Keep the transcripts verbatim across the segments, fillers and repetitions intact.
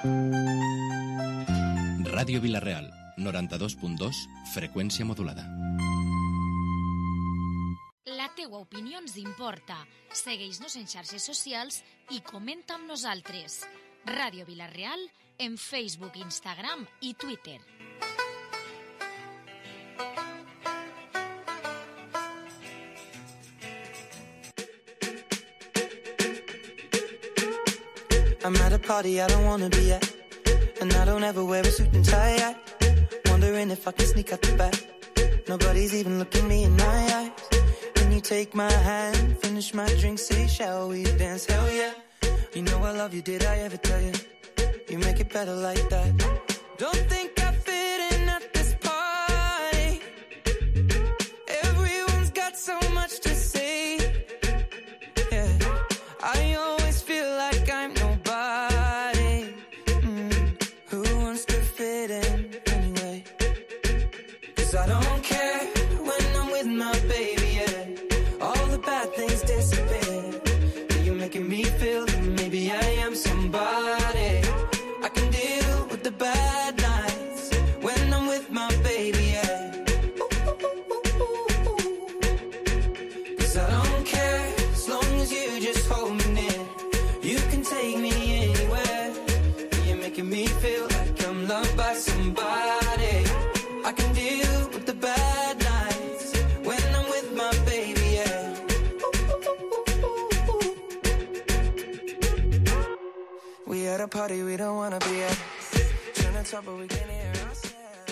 Ràdio Vila-real, noranta-dos punt dos, freqüència modulada. La teua opinió ens importa. Segueix-nos en xarxes socials i comenta amb nosaltres. Ràdio Vila-real en Facebook, Instagram i Twitter. I'm at a party I don't wanna be at, and I don't ever wear a suit and tie. I wondering if I can sneak out the back. Nobody's even looking me in my eyes. Can you take my hand, finish my drink, say shall we dance? Hell yeah. You know I love you, did I ever tell you? You make it better like that. Don't think I fit in at this party. Everyone's got so much to say. Yeah, I always feel like I'm nobody. Mm. Who wants to fit in anyway? 'Cause I don't care when I'm with my baby, yeah. All the bad things disappear. You're making me feel that maybe I am somebody. I can deal with the bad nights when I'm with my baby, yeah. 'Cause I don't care as long as you just hold me near. You can take me anywhere. You're making me feel like I'm loved by somebody. I can deal with the bad nights when I'm with my baby, yeah. We at a party we don't wanna be at. Trying to talk but we can't hear ourselves.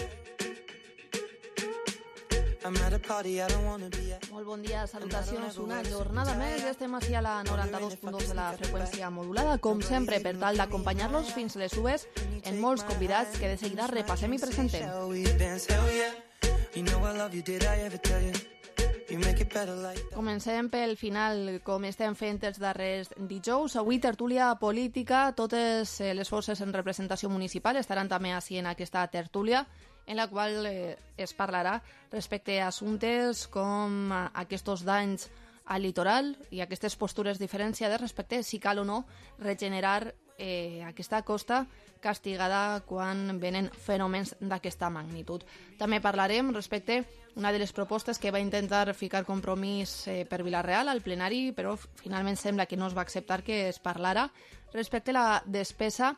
I'm at a party I don't wanna be at. Molt bon dia, salutacions, una jornada més. Estem així a la noranta-dos punt dos de la freqüència modulada, com sempre, per tal d'acompanyar-los fins a les subes en molts convidats que de seguida repassem i presentem. Comencem pel final, com estem fent els darrers dijous. Avui tertúlia política, totes les forces en representació municipal estaran també així en aquesta tertúlia, en la qual eh, es parlarà respecte a assumptes com aquests danys al litoral i aquestes postures diferenciades respecte si cal o no regenerar eh, aquesta costa castigada quan venen fenòmens d'aquesta magnitud. També parlarem respecte a una de les propostes que va intentar ficar Compromís eh, per Vila-real al plenari, però finalment sembla que no es va acceptar que es parlara respecte a la despesa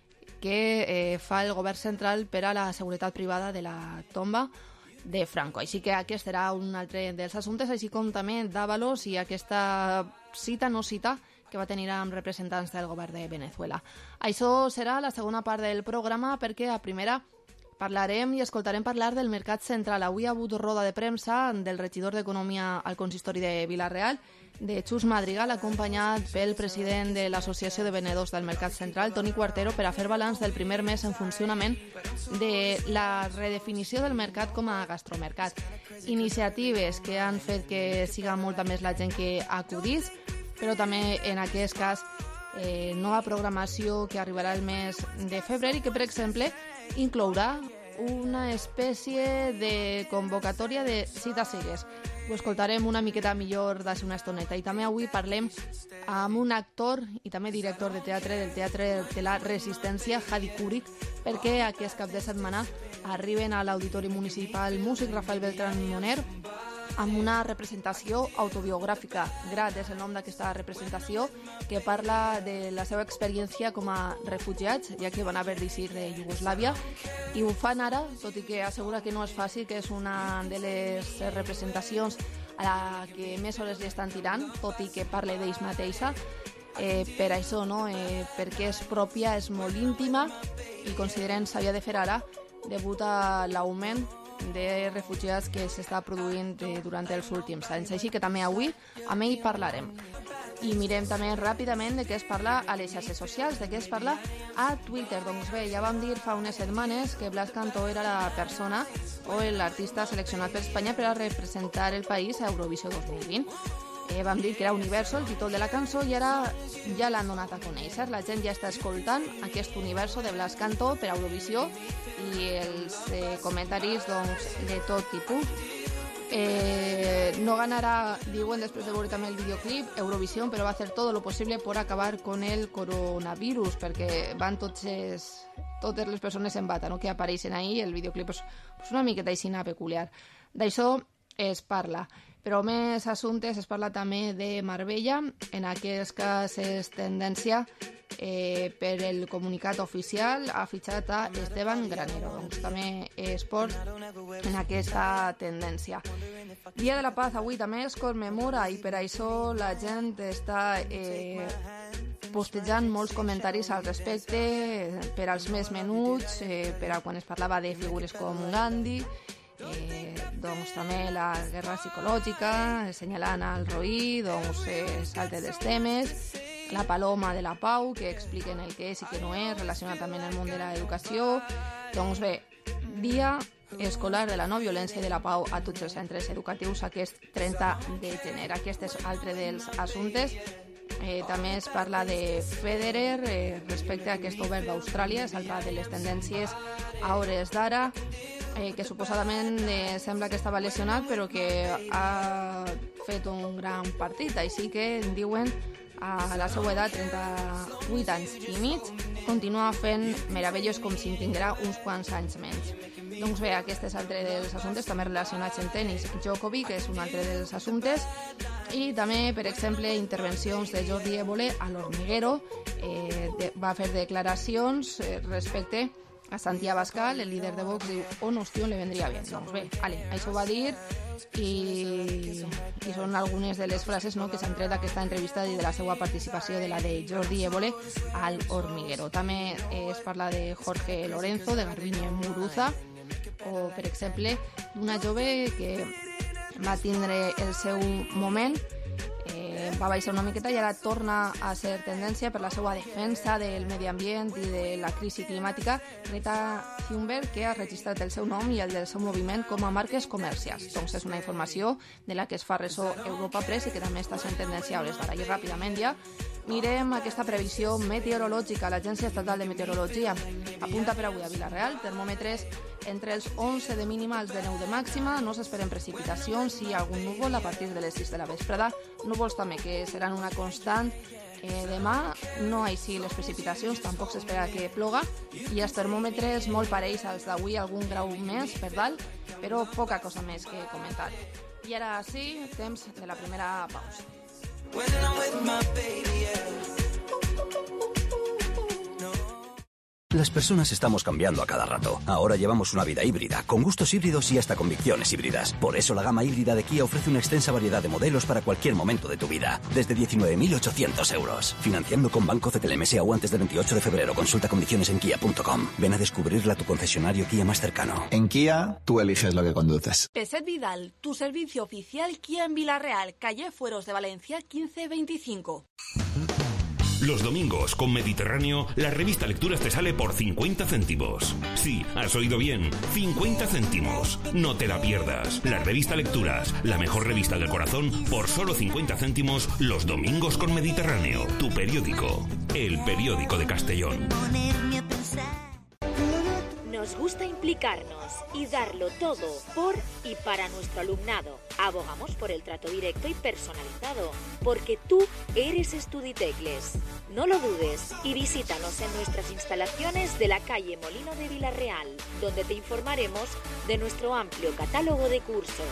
que eh, fa el govern central per a la seguretat privada de la tomba de Franco. Així que aquest serà un altre dels assumptes, així com també d'Ábalos i aquesta cita no cita que va tenir amb representants del govern de Venezuela. Això serà la segona part del programa, perquè a primera parlarem i escoltarem parlar del mercat central. Avui ha hagut roda de premsa del regidor d'Economia al consistori de Vila-real, de Xus Madrigal, acompanyat pel president de l'Associació de Venedors del Mercat Central, Toni Cuartero, per a fer balanç del primer mes en funcionament de la redefinició del mercat com a gastromercat. Iniciatives que han fet que siga molta més la gent que acudís, però també en aquest cas eh, nova programació que arribarà el mes de febrer i que, per exemple, inclourà una espècie de convocatòria de cites cegues. Ho escoltarem una miqueta millor d'ací una estoneta. I també avui parlem amb un actor i també director de teatre del Teatre de la Resistència, Hadi Kurik, perquè aquest cap de setmana arriben a l'Auditori Municipal Músic Rafael Beltrán Moner amb una representació autobiogràfica. Grat és el nom d'aquesta representació, que parla de la seva experiència com a refugiats, ja que van haver d'eixir de Iugoslàvia, i ho fan ara, tot i que assegura que no és fàcil, que és una de les representacions a la que més hores li estan tirant, tot i que parle d'ells mateixa. Eh, per això, no? eh, perquè és pròpia, és molt íntima, i consideren s'havia de fer ara, degut a l'augment de refugiats que s'està produint durant els últims anys. Així que també avui amb ell parlarem. I mirem també ràpidament de què es parla a les xarxes socials, de què es parla a Twitter. Doncs bé, ja vam dir fa unes setmanes que Blas Cantó era la persona o l'artista seleccionat per Espanya per a representar el país a Eurovisió dos mil vint. Eh, vam dir que era Universo, el títol de la cançó, i ara ja l'han donat a conèixer. La gent ja està escoltant aquest Universo de Blas Cantó per a Eurovisió i els eh, comentaris doncs, de tot tipus. Eh, no ganará, diuen, después de veure també el videoclip, Eurovisión, però va a hacer todo lo posible por acabar con el coronavirus, perquè van tots es, totes les persones en bata, no?, que apareixen ahí. El videoclip és pues, una miqueta aixina peculiar. D'això es parla. Però més assumptes es parla també de Marbella. En aquest cas és tendència eh, per el comunicat oficial ha fitxat a Esteban Granero. Doncs també esport en aquesta tendència. Dia de la Paz avui també es commemora i per això la gent està eh, postejant molts comentaris al respecte per als més menuts, eh, per a quan es parlava de figures com Gandhi. Eh, doncs també la guerra psicològica, assenyalant al Roí, doncs eh, salte dels temes, la Paloma de la Pau, que expliquen el que és i que no és, relacionat també en el món de l'educació. Doncs bé, dia escolar de la no violència i de la pau a tots els centres educatius aquest trenta de gener. Aquest és altre dels assumptes. Eh, també es parla de Federer eh, respecte a aquest obert d'Austràlia, és altra de les tendències a hores d'ara, eh, que suposadament eh, sembla que estava lesionat però que ha fet un gran partit, així que diuen a la seva edat, trenta-vuit anys i mig, continua fent meravelles com si en tinguera uns quants anys menys. Doncs bé, aquest és altre dels assumptes, també relacionats amb tenis. Djokovic és un altre dels assumptes. I també, per exemple, intervencions de Jordi Évole a l'Hormiguero. Eh, de, va fer declaracions eh, respecte a Santiago Abascal, el líder de Vox, diu, on hòstia le vendria bien. Doncs bé, ale, això va dir i, i són algunes de les frases, no, que s'han tret d'aquesta entrevista i de la seva participació de la de Jordi Évole al Hormiguero. També eh, es parla de Jorge Lorenzo, de Garbiñe Muguruza, o, per exemple, una jove que va tindre el seu moment, eh, va baixar una miqueta i ara torna a ser tendència per la seva defensa del medi ambient i de la crisi climàtica. Greta Thunberg, que ha registrat el seu nom i el del seu moviment com a marques comercials. Doncs és una informació de la que es fa ressò Europa Press i que també està sent tendència a hores d'ara. I ràpidament ja mirem aquesta previsió meteorològica. L'Agència Estatal de Meteorologia apunta per avui a Vila-real termòmetres entre els onze de mínima als de nou de màxima. No s'esperen precipitacions i algun núvol a partir de les sis de la vesprada. Núvols també que seran una constant. Eh, demà no així les precipitacions, tampoc s'espera que ploga i els termòmetres molt parells als d'avui, algun grau més per dalt, però poca cosa més que comentar. I ara sí, temps de la primera pausa. When I'm with my baby, yeah. Las personas estamos cambiando a cada rato. Ahora llevamos una vida híbrida, con gustos híbridos y hasta convicciones híbridas. Por eso la gama híbrida de Kia ofrece una extensa variedad de modelos para cualquier momento de tu vida. Desde diecinueve mil ochocientos euros. Financiando con Banco C T L M S A U antes del veintiocho de febrero. Consulta condiciones en kia punto com. Ven a descubrirla a tu concesionario Kia más cercano. En Kia, tú eliges lo que conduces. Peset Vidal, tu servicio oficial Kia en Vila-real, calle Fueros de Valencia quince veinticinco. Los domingos con Mediterráneo, la revista Lecturas te sale por cincuenta céntimos. Sí, has oído bien, cincuenta céntimos. No te la pierdas. La revista Lecturas, la mejor revista del corazón, por solo cincuenta céntimos los domingos con Mediterráneo. Tu periódico, el periódico de Castellón. Nos gusta implicarnos y darlo todo por y para nuestro alumnado. Abogamos por el trato directo y personalizado, porque tú eres Estuditecles. No lo dudes y visítanos en nuestras instalaciones de la calle Molino de Vila-real, donde te informaremos de nuestro amplio catálogo de cursos.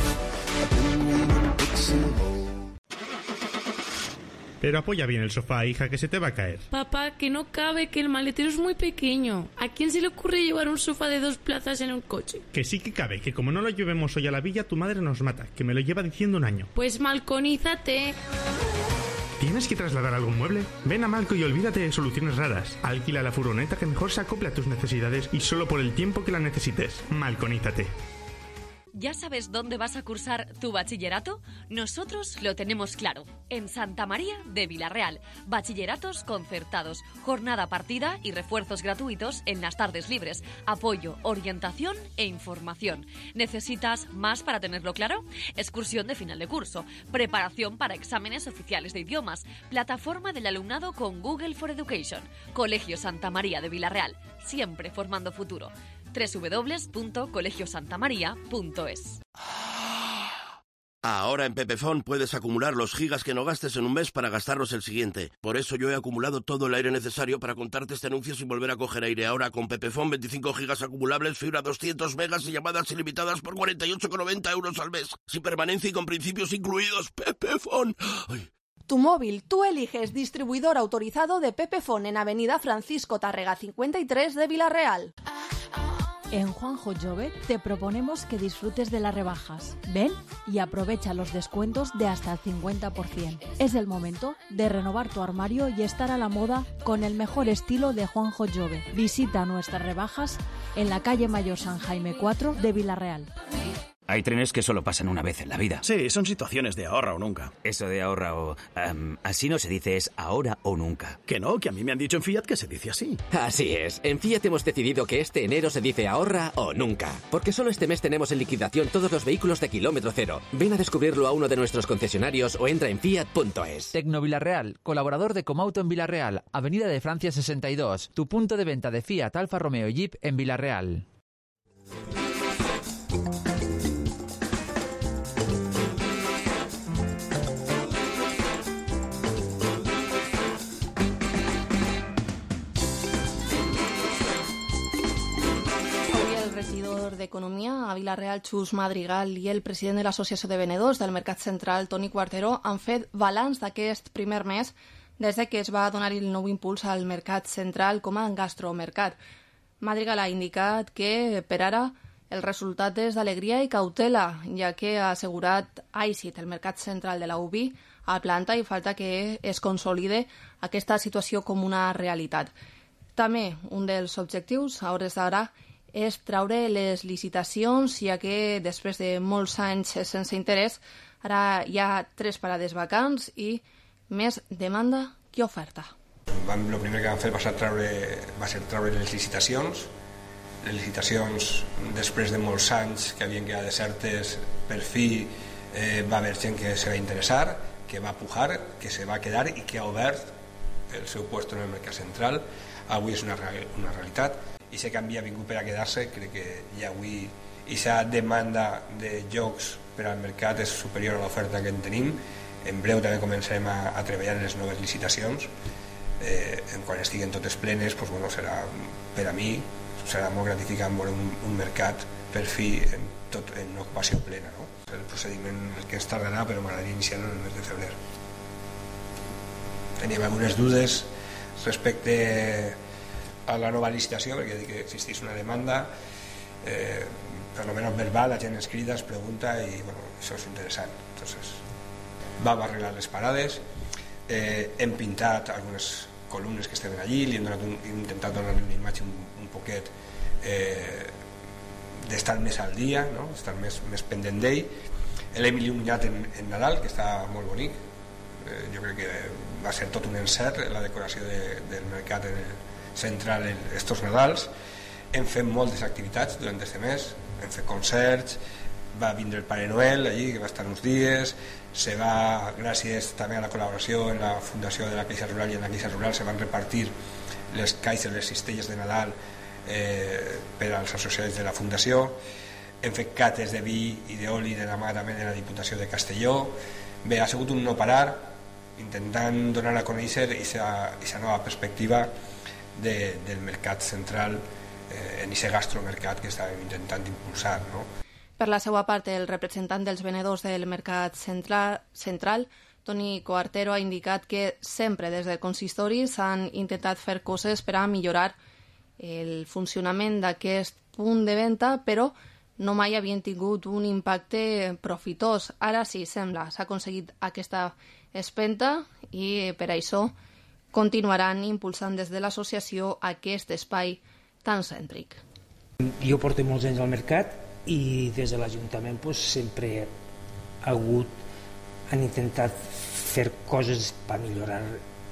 Pero apoya bien el sofá, hija, que se te va a caer. Papá, que no cabe, que el maletero es muy pequeño. ¿A quién se le ocurre llevar un sofá de dos plazas en un coche? Que sí que cabe, que como no lo llevemos hoy a la villa, tu madre nos mata, que me lo lleva diciendo un año. Pues malconízate. ¿Tienes que trasladar algún mueble? Ven a Malco y olvídate de soluciones raras. Alquila la furgoneta que mejor se acople a tus necesidades y solo por el tiempo que la necesites. Malconízate. ¿Ya sabes dónde vas a cursar tu bachillerato? Nosotros lo tenemos claro. En Santa María de Vila-real. Bachilleratos concertados, jornada partida y refuerzos gratuitos en las tardes libres. Apoyo, orientación e información. ¿Necesitas más para tenerlo claro? Excursión de final de curso. Preparación para exámenes oficiales de idiomas. Plataforma del alumnado con Google for Education. Colegio Santa María de Vila-real. Siempre formando futuro. doble u doble u doble u punto colegio santa maría punto es. Ahora en Pepefon puedes acumular los gigas que no gastes en un mes para gastarlos el siguiente. Por eso yo he acumulado todo el aire necesario para contarte este anuncio sin volver a coger aire. Ahora con Pepefon, veinticinco gigas acumulables, fibra doscientos megas y llamadas ilimitadas por cuarenta y ocho con noventa euros al mes. Sin permanencia y con principios incluidos. Pepefon. Ay. Tu móvil, tú eliges distribuidor autorizado de Pepefon en Avenida Francisco Tárrega cincuenta y tres de Villarreal. En Juanjo Jove te proponemos que disfrutes de las rebajas. Ven y aprovecha los descuentos de hasta el cincuenta por ciento. Es el momento de renovar tu armario y estar a la moda con el mejor estilo de Juanjo Jove. Visita nuestras rebajas en la calle Mayor San Jaime cuatro de Villarreal. Hay trenes que solo pasan una vez en la vida. Sí, son situaciones de ahorra o nunca. Eso de ahorra o... Um, así no se dice, es ahora o nunca. Que no, que a mí me han dicho en Fiat que se dice así. Así es. En Fiat hemos decidido que este enero se dice ahorra o nunca. Porque solo este mes tenemos en liquidación todos los vehículos de kilómetro cero. Ven a descubrirlo a uno de nuestros concesionarios o entra en fiat punto es. Tecno Villarreal, colaborador de Comauto en Villarreal, Avenida de Francia sesenta y dos. Tu punto de venta de Fiat, Alfa Romeo y Jeep en Villarreal. d'Economia a Vila-real, Xus Madrigal, i el president de l'Associació de Venedors del Mercat Central, Toni Cuartero, han fet balanç d'aquest primer mes des de que es va donar el nou impuls al Mercat Central com a gastromercat. Madrigal ha indicat que, per ara, el resultat és d'alegria i cautela, ja que ha assegurat èxit el Mercat Central de la U B I a planta i falta que es consolide aquesta situació com una realitat. També un dels objectius, a hores d'ara, és treure les licitacions, ja que després de molts anys sense interès, ara hi ha tres parades vacants i més demanda que oferta. Vam, el primer que vam fer va ser treure, va ser treure les licitacions. Les licitacions, després de molts anys que havien quedat desertes, per fi eh, va haver gent que se va interessar, que va pujar, que se va quedar i que ha obert el seu lloc en el Mercat Central. Avui és una, una realitat. I sé que havia vingut per a quedar-se, crec que ja avui aquesta demanda de jocs per al mercat és superior a l'oferta que en tenim. En breu també començarem a, a treballar en les noves licitacions. Eh, quan estiguen totes plenes, doncs, bueno, serà, per a mi serà molt gratificant veure un, un mercat per fi en, tot, en ocupació plena, no? El procediment el que ens tardarà, però m'agradaria iniciar-lo en el mes de febrer. Teníem algunes dudes respecte a la nova licitació, perquè dic que existeix una demanda, eh, per almenys verbal, la gent es crida, es pregunta i bueno, això és interessant. Entonces, vam arreglar les parades, eh, hem pintat algunes columnes que estaven allí, li hem, donat un, hem intentat donar-li una imatge un, un poquet eh, d'estar més al dia, no? Estar més, més pendent d'ell. L'hem il·luminat en, en Nadal, que està molt bonic. Eh, jo crec que va ser tot un encert la decoració de, del mercat en el central estos Nadals. Hem fet moltes activitats durant aquest mes, hem fet concerts, va vindre el Pare Noel allí, que va estar uns dies, se va, gràcies també a la col·laboració en la Fundació de la Caixa Rural i en la Caixa Rural se van repartir les caixes, les cistelles de Nadal eh, per als associats de la Fundació. Hem fet cates de vi i d'oli de la mà també de la Diputació de Castelló. Bé, ha sigut un no parar, intentant donar a conèixer aquesta nova perspectiva De, del mercat central eh, en aquest gastromercat que estàvem intentant impulsar, no? Per la seva part, el representant dels venedors del Mercat Central, central Toni Cuartero, ha indicat que sempre des del consistori s'han intentat fer coses per a millorar el funcionament d'aquest punt de venda, però no mai havien tingut un impacte profitós. Ara sí, sembla, s'ha aconseguit aquesta espenta i per això continuaran impulsant des de l'associació aquest espai tan cèntric. Jo porto molts anys al mercat i des de l'Ajuntament pues, sempre ha hagut, han intentat fer coses per millorar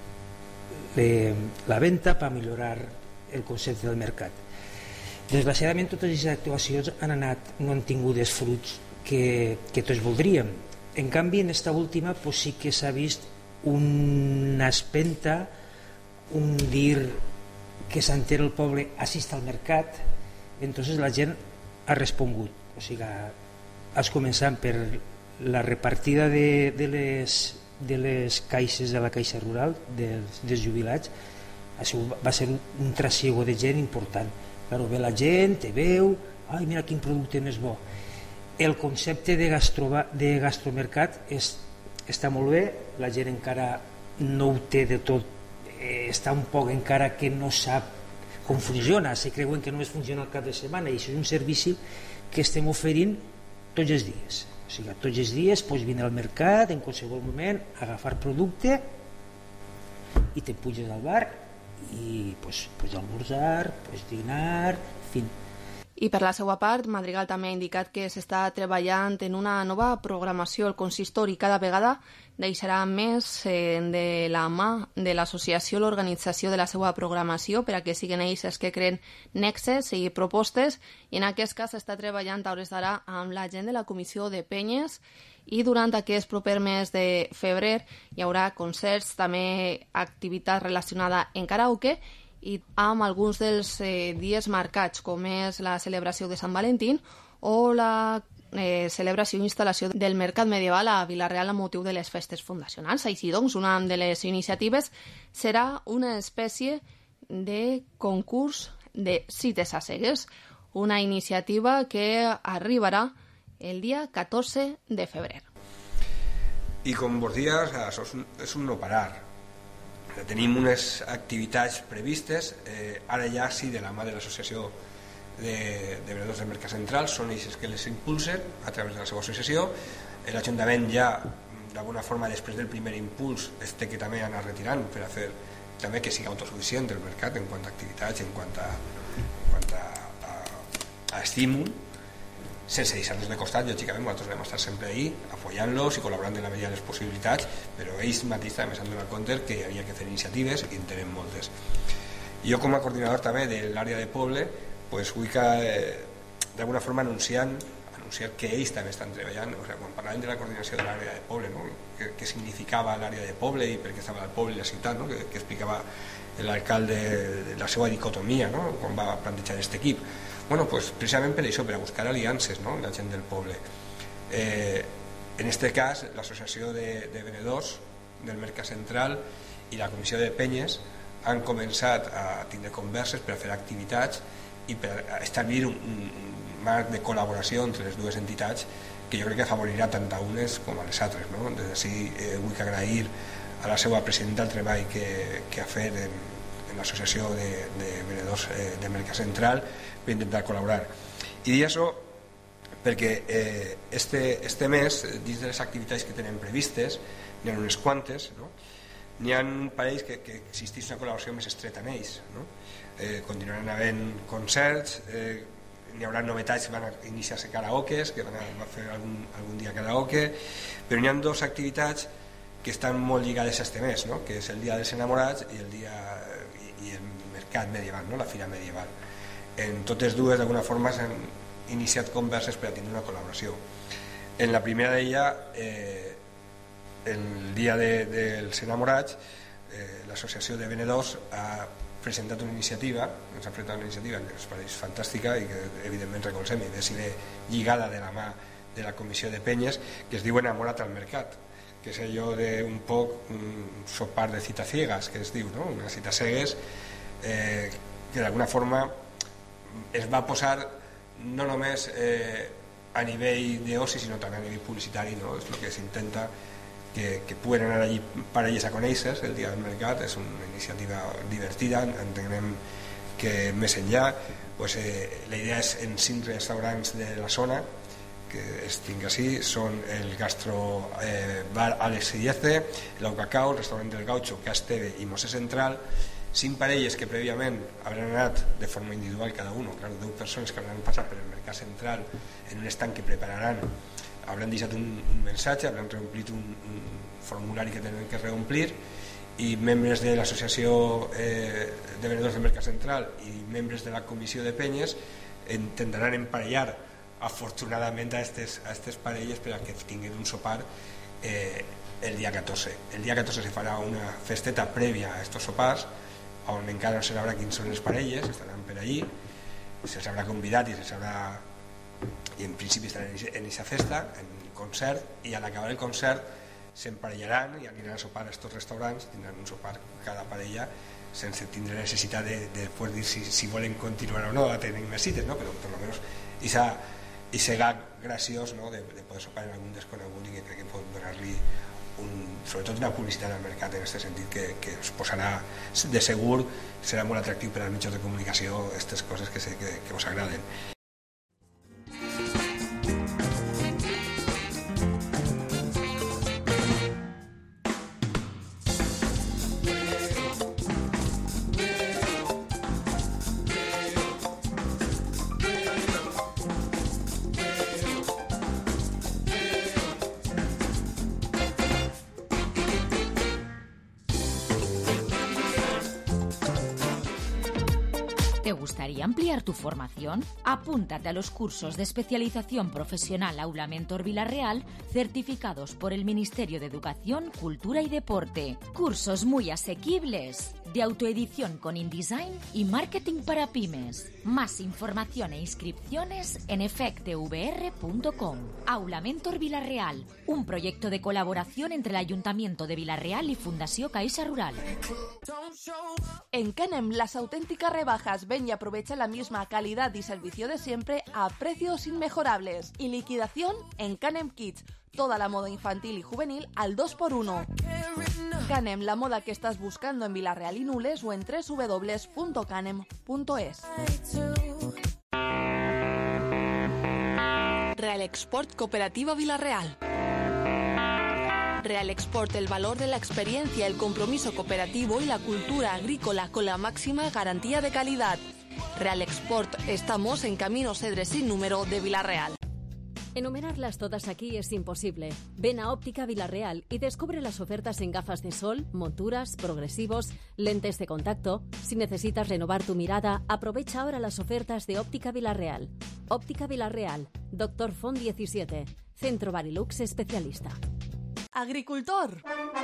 le, la venda, per millorar el concepte del mercat. Desgraciadament totes aquestes actuacions han anat, no han tingut els fruits que, que tots voldríem. En canvi, en esta última pues, sí que s'ha vist una espenta, un dir que s'entera el poble assist al mercat, entonces la gent ha respongut, o sigui, has començant per la repartida de, de, les, de les caixes de la caixa rural dels, dels jubilats va ser un trasiego de gent important. Claro, ve la gent, te veu, ai, mira quin producte més bo. El concepte de, gastro, de gastromercat és, està molt bé, la gent encara no ho té de tot, eh, està un poc encara que no sap com funciona, se creuen que només funciona al cap de setmana, i això és un servici que estem oferint tots els dies. O sigui, tots els dies pots vindre al mercat en qualsevol moment, agafar producte i te puges al bar i pues, pots almorzar, pots dinar, en fi. I per la seva part, Madrigal també ha indicat que s'està treballant en una nova programació. El consistori cada vegada deixarà més eh, de la mà de l'associació l'organització de la seva programació per a que siguin ells els que creen nexes i propostes, i en aquest cas s'està treballant a hores d'ara amb la gent de la Comissió de Penyes, i durant aquest proper mes de febrer hi haurà concerts, també activitat relacionada en karaoke, i amb alguns dels eh, dies marcats, com és la celebració de Sant Valentín o la eh, celebració i instal·lació del Mercat Medieval a Vila-real amb motiu de les festes fundacionals. Així doncs, una de les iniciatives serà una espècie de concurs de cites a cegues, una iniciativa que arribarà el dia catorze de febrer. I com vos dia, això és un, és un no parar. Tenim unes activitats previstes, eh, ara ja sí de la mà de l'associació de, de venedors del Mercat Central, són ells que les impulsen a través de la seva associació. L'Ajuntament ja d'alguna forma després del primer impuls este que també anar retirant per a fer també que sigui autosuficient el mercat en quant a activitats, en quant a, en quant a, a, a estímul, sense deixar-los de costat. Lògicament nosaltres vam estar sempre ahí apoyant-los i col·laborant en la medida de les possibilitats, però ells mateixos també s'han donat compte que hi havia que fer iniciatives i en tenen moltes. Jo com a coordinador també de l'àrea de poble pues, vull que eh, d'alguna forma anunciant, anunciar que ells també estan treballant. O sigui, quan parlàvem de la coordinació de l'àrea de poble, no? què, què significava l'àrea de poble i per què estava el poble i la ciutat, no? que, que explicava l'alcalde de la seva dicotomia, no? quan va plantejar aquest equip. Bueno, pues precisament per això, per a buscar aliances, no? la gent del poble. Eh, en aquest cas, l'associació de, de venedors del Mercat Central i la Comissió de Penyes han començat a tindre converses per a fer activitats i per a establir un, un marc de col·laboració entre les dues entitats que jo crec que afavorirà tant a unes com a les altres. No? Des d'ací eh, vull agrair a la seva presidenta el treball que, que ha fet en, en l'associació de, de venedors eh, del Mercat Central per intentar col·laborar. I dir això perquè eh, este, este mes, dins de les activitats que tenen previstes, n'hi ha unes quantes, no? N'hi ha parells que, que existeix una col·laboració més estreta amb ells, no? Eh, continuaran havent concerts, eh, n'hi haurà novetats que van iniciar-se karaokes, que van, a, van fer algun, algun dia karaoke, però n'hi ha dues activitats que estan molt lligades a este mes, no? Que és el Dia dels Enamorats i el, dia, i, i el Mercat Medieval, no? La Fira Medieval. En totes dues d'alguna forma s'han iniciat converses per a tindre una col·laboració. En la primera d'ella, eh, el dia de, dels enamorats, eh, l'associació de venedors ha presentat una iniciativa, ens ha presentat una iniciativa que ens pareix fantàstica i que evidentment recolzem i és lligada de la mà de la Comissió de Penyes, que es diu Enamorat al Mercat, que és allò d'un poc un sopar de citas ciegas, que es diu, no? Unes cites cegues eh, que d'alguna forma es va posar no només eh, a nivell d'oci sinó també a nivell publicitari, no? És el que s'intenta que, que puguen anar allí parelles a conèixer el dia del mercat. És una iniciativa divertida, entenem que més enllà pues, eh, la idea és en cinc restaurants de la zona que es tinc així, són el Gastro eh, Bar Alex Illece, el Cacao, el restaurant del Gaucho, Casteve i Mosé Central. Cinc parelles que prèviament hauran anat de forma individual cada un, claro, deu persones que hauran passat per el Mercat Central en un estand que prepararan, hauran deixat un, un missatge, hauran reomplit un, un formulari que tenen que reomplir, i membres de l'associació eh, de venedors del Mercat Central i membres de la Comissió de Penyes intentaran emparellar afortunadament a aquestes a aquestes parelles per a que tinguin un sopar eh, el dia catorze. El dia catorze se farà una festeta prèvia a aquests sopars on encara no se sabrà quins són les parelles, estaran per allí, se sabrà convidat i se sabrà, i en principi estaran en aquesta festa, en concert, i a l'acabar el concert s'emparellaran i aniran a sopar a aquests restaurants, tindran un sopar cada parella sense tindre necessitat de, de poder dir si, si volen continuar o no a tenir més cites, no? Però per lo menos i ser gag graciós, no? de, de poder sopar en algun desconegut i que crec que pot donar-li un, sobretot una publicitat al mercat en aquest sentit que, que es posarà de segur, serà molt atractiu per als mitjans de comunicació aquestes coses que sé que, que us agraden. ¿Te gustaría ampliar tu formación? Apúntate a los cursos de especialización profesional Aula Mentor Vilarreal, certificados por el Ministerio de Educación, Cultura y Deporte. Cursos muy asequibles, de autoedición con InDesign y marketing para pymes. Más información e inscripciones en efectvr punto com. Aula Mentor Vilarreal, un proyecto de colaboración entre el Ayuntamiento de Vilarreal y Fundació Caixa Rural. En Canem, las auténticas rebajas. Ven y aprovecha la misma calidad y servicio de siempre a precios inmejorables. Y liquidación en Canem Kids. Toda la moda infantil y juvenil al dos por uno. Canem, la moda que estás buscando en Vilarreal y Nules o en doble u doble u doble u punto canem punto es. Real Export Cooperativa Vilarreal. Real Export, el valor de la experiencia, el compromiso cooperativo y la cultura agrícola con la máxima garantía de calidad. Real Export, estamos en Camino Cedre sin número de Vilarreal. Enumerarlas todas aquí es imposible. Ven a Óptica Vilarreal y descubre las ofertas en gafas de sol, monturas, progresivos, lentes de contacto. Si necesitas renovar tu mirada, aprovecha ahora las ofertas de Óptica Vilarreal. Óptica Vilarreal, Doctor Font diecisiete, Centro Barilux especialista. Agricultor.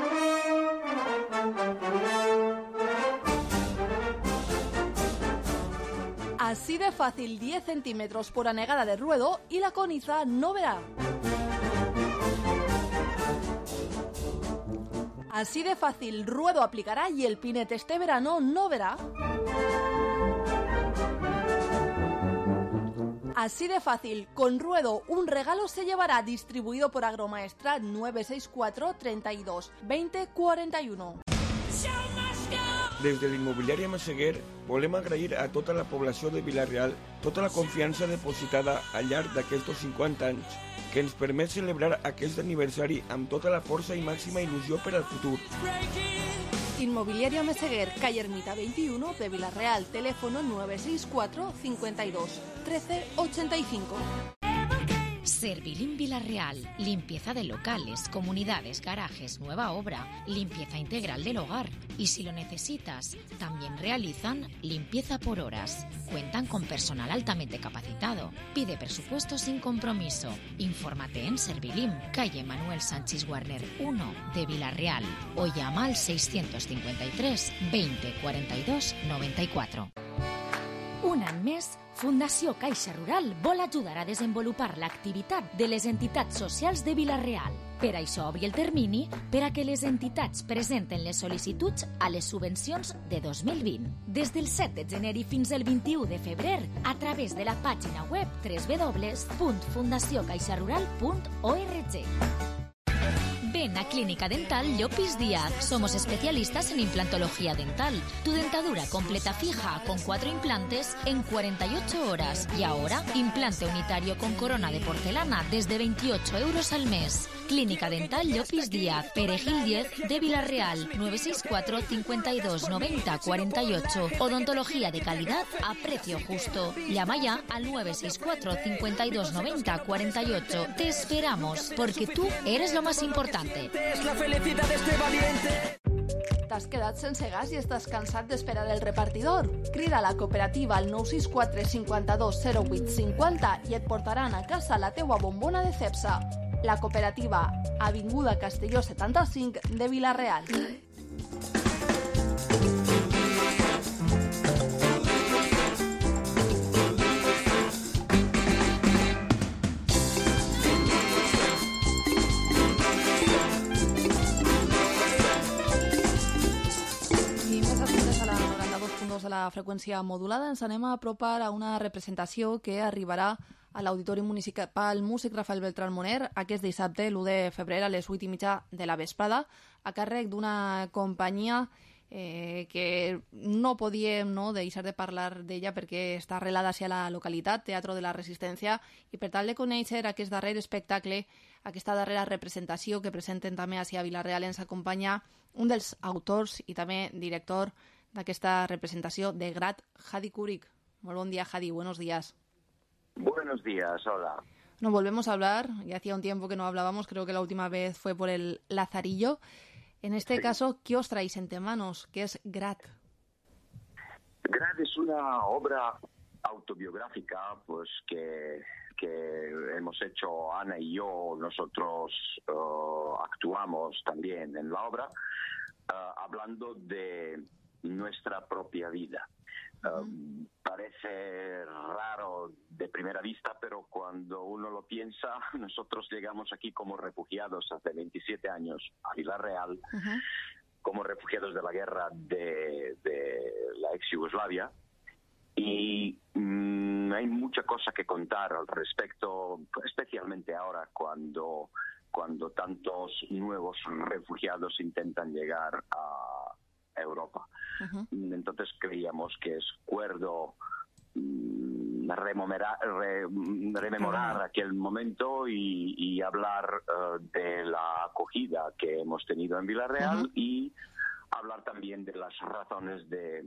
Así de fácil, diez centímetros por anegada de ruedo y la coniza no verá. Así de fácil, ruedo aplicará y el pinete este verano no verá. Así de fácil, con ruedo un regalo se llevará, distribuido por Agromaestrat nueve seis cuatro, treinta y dos, veinte, cuarenta y uno. Des de l'immobiliària Massaguer volem agrair a tota la població de Vilarreal tota la confiança depositada al llarg d'aquests cinquanta anys que ens permet celebrar aquest aniversari amb tota la força i màxima il·lusió per al futur. Inmobiliaria Meseguer, calle Ermita veintiuno de Vilarreal, teléfono nueve seis cuatro, cincuenta y dos, trece, ochenta y cinco. Servilim Vilarreal, limpieza de locales, comunidades, garajes, nueva obra, limpieza integral del hogar. Y si lo necesitas, también realizan limpieza por horas. Cuentan con personal altamente capacitado. Pide presupuesto sin compromiso. Infórmate en Servilim, calle Manuel Sánchez Warner uno de Vilarreal o llama al seiscientos cincuenta y tres, veinte, cuarenta y dos, noventa y cuatro. Un any més, Fundació Caixa Rural vol ajudar a desenvolupar l'activitat de les entitats socials de Vilarreal. Per això obri el termini per a que les entitats presenten les sol·licituds a les subvencions de dos mil vint. Des del set de gener fins al vint-i-u de febrer, a través de la pàgina web doble u doble u doble u punt fundació caixa rural punt org. Ven a Clínica Dental Llopis Díaz. Somos especialistas en implantología dental. Tu dentadura completa fija con cuatro implantes en cuarenta y ocho horas. Y ahora, implante unitario con corona de porcelana desde veintiocho euros al mes. Clínica Dental Llopis Díaz, Perejil diez de Vilarreal, nueve seis cuatro, cincuenta y dos, noventa, cuarenta y ocho. Odontología de calidad a precio justo. Llama ya al nueve seis cuatro, cincuenta y dos, noventa, cuarenta y ocho. Te esperamos, porque tú eres lo más importante. Es la felicidad de este valiente. T'has quedat sense gas i estàs cansat d'esperar el repartidor? Crida a la cooperativa al nou sis quatre, cinquanta-dos, zero vuit, cinquanta i et portaran a casa la teua bombona de Cepsa. La cooperativa, Avinguda Castelló setanta-cinc de Vilarreal. dos de la freqüència modulada. Ens anem a apropar a una representació que arribarà a l'Auditori Municipal Músic Rafael Beltrán Moner aquest dissabte, l'u de febrer, a les vuit i mitja de la vesprada, a càrrec d'una companyia eh, que no podíem no, deixar de parlar d'ella perquè està arrelada hacia la localitat, Teatro de la Resistència, i per tal de conèixer aquest darrer espectacle, aquesta darrera representació que presenten també hacia Vila-real, ens acompanya un dels autors i també director d'aquesta representació de Grat, Hadi Kurik. Molt bon dia, Hadi, buenos días. Buenos días, hola. Nos volvemos a hablar, ya hacía un tiempo que no hablábamos, creo que la última vez fue por el Lazarillo. En este sí. caso, ¿qué os traéis entre manos? ¿Qué es Grat? Grat es una obra autobiográfica pues que, que hemos hecho Ana y yo, nosotros uh, actuamos también en la obra, uh, hablando de nuestra propia vida. Uh, parece raro de primera vista, pero cuando uno lo piensa, nosotros llegamos aquí como refugiados hace veintisiete años a Vila-real, uh-huh. como refugiados de la guerra de, de la ex Yugoslavia, y mmm, hay mucha cosa que contar al respecto, especialmente ahora cuando, cuando tantos nuevos refugiados intentan llegar a Europa. Uh-huh. Entonces creíamos que es cuerdo mm, rememorar, re, rememorar uh-huh. aquel momento y, y hablar uh, de la acogida que hemos tenido en Vila-real uh-huh. y hablar también de las razones de,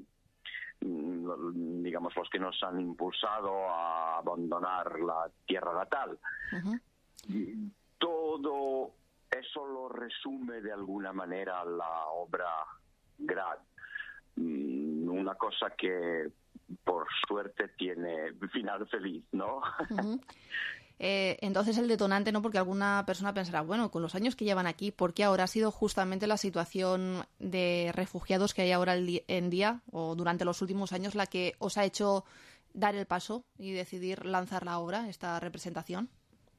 mm, digamos, los que nos han impulsado a abandonar la tierra natal. Uh-huh. Todo eso lo resume de alguna manera la obra Grat, una cosa que por suerte tiene final feliz, ¿no? Uh-huh. eh, entonces el detonante, ¿no? Porque alguna persona pensará, bueno, con los años que llevan aquí, ¿por qué ahora ha sido justamente la situación de refugiados que hay ahora en día o durante los últimos años la que os ha hecho dar el paso y decidir lanzar la obra, esta representación?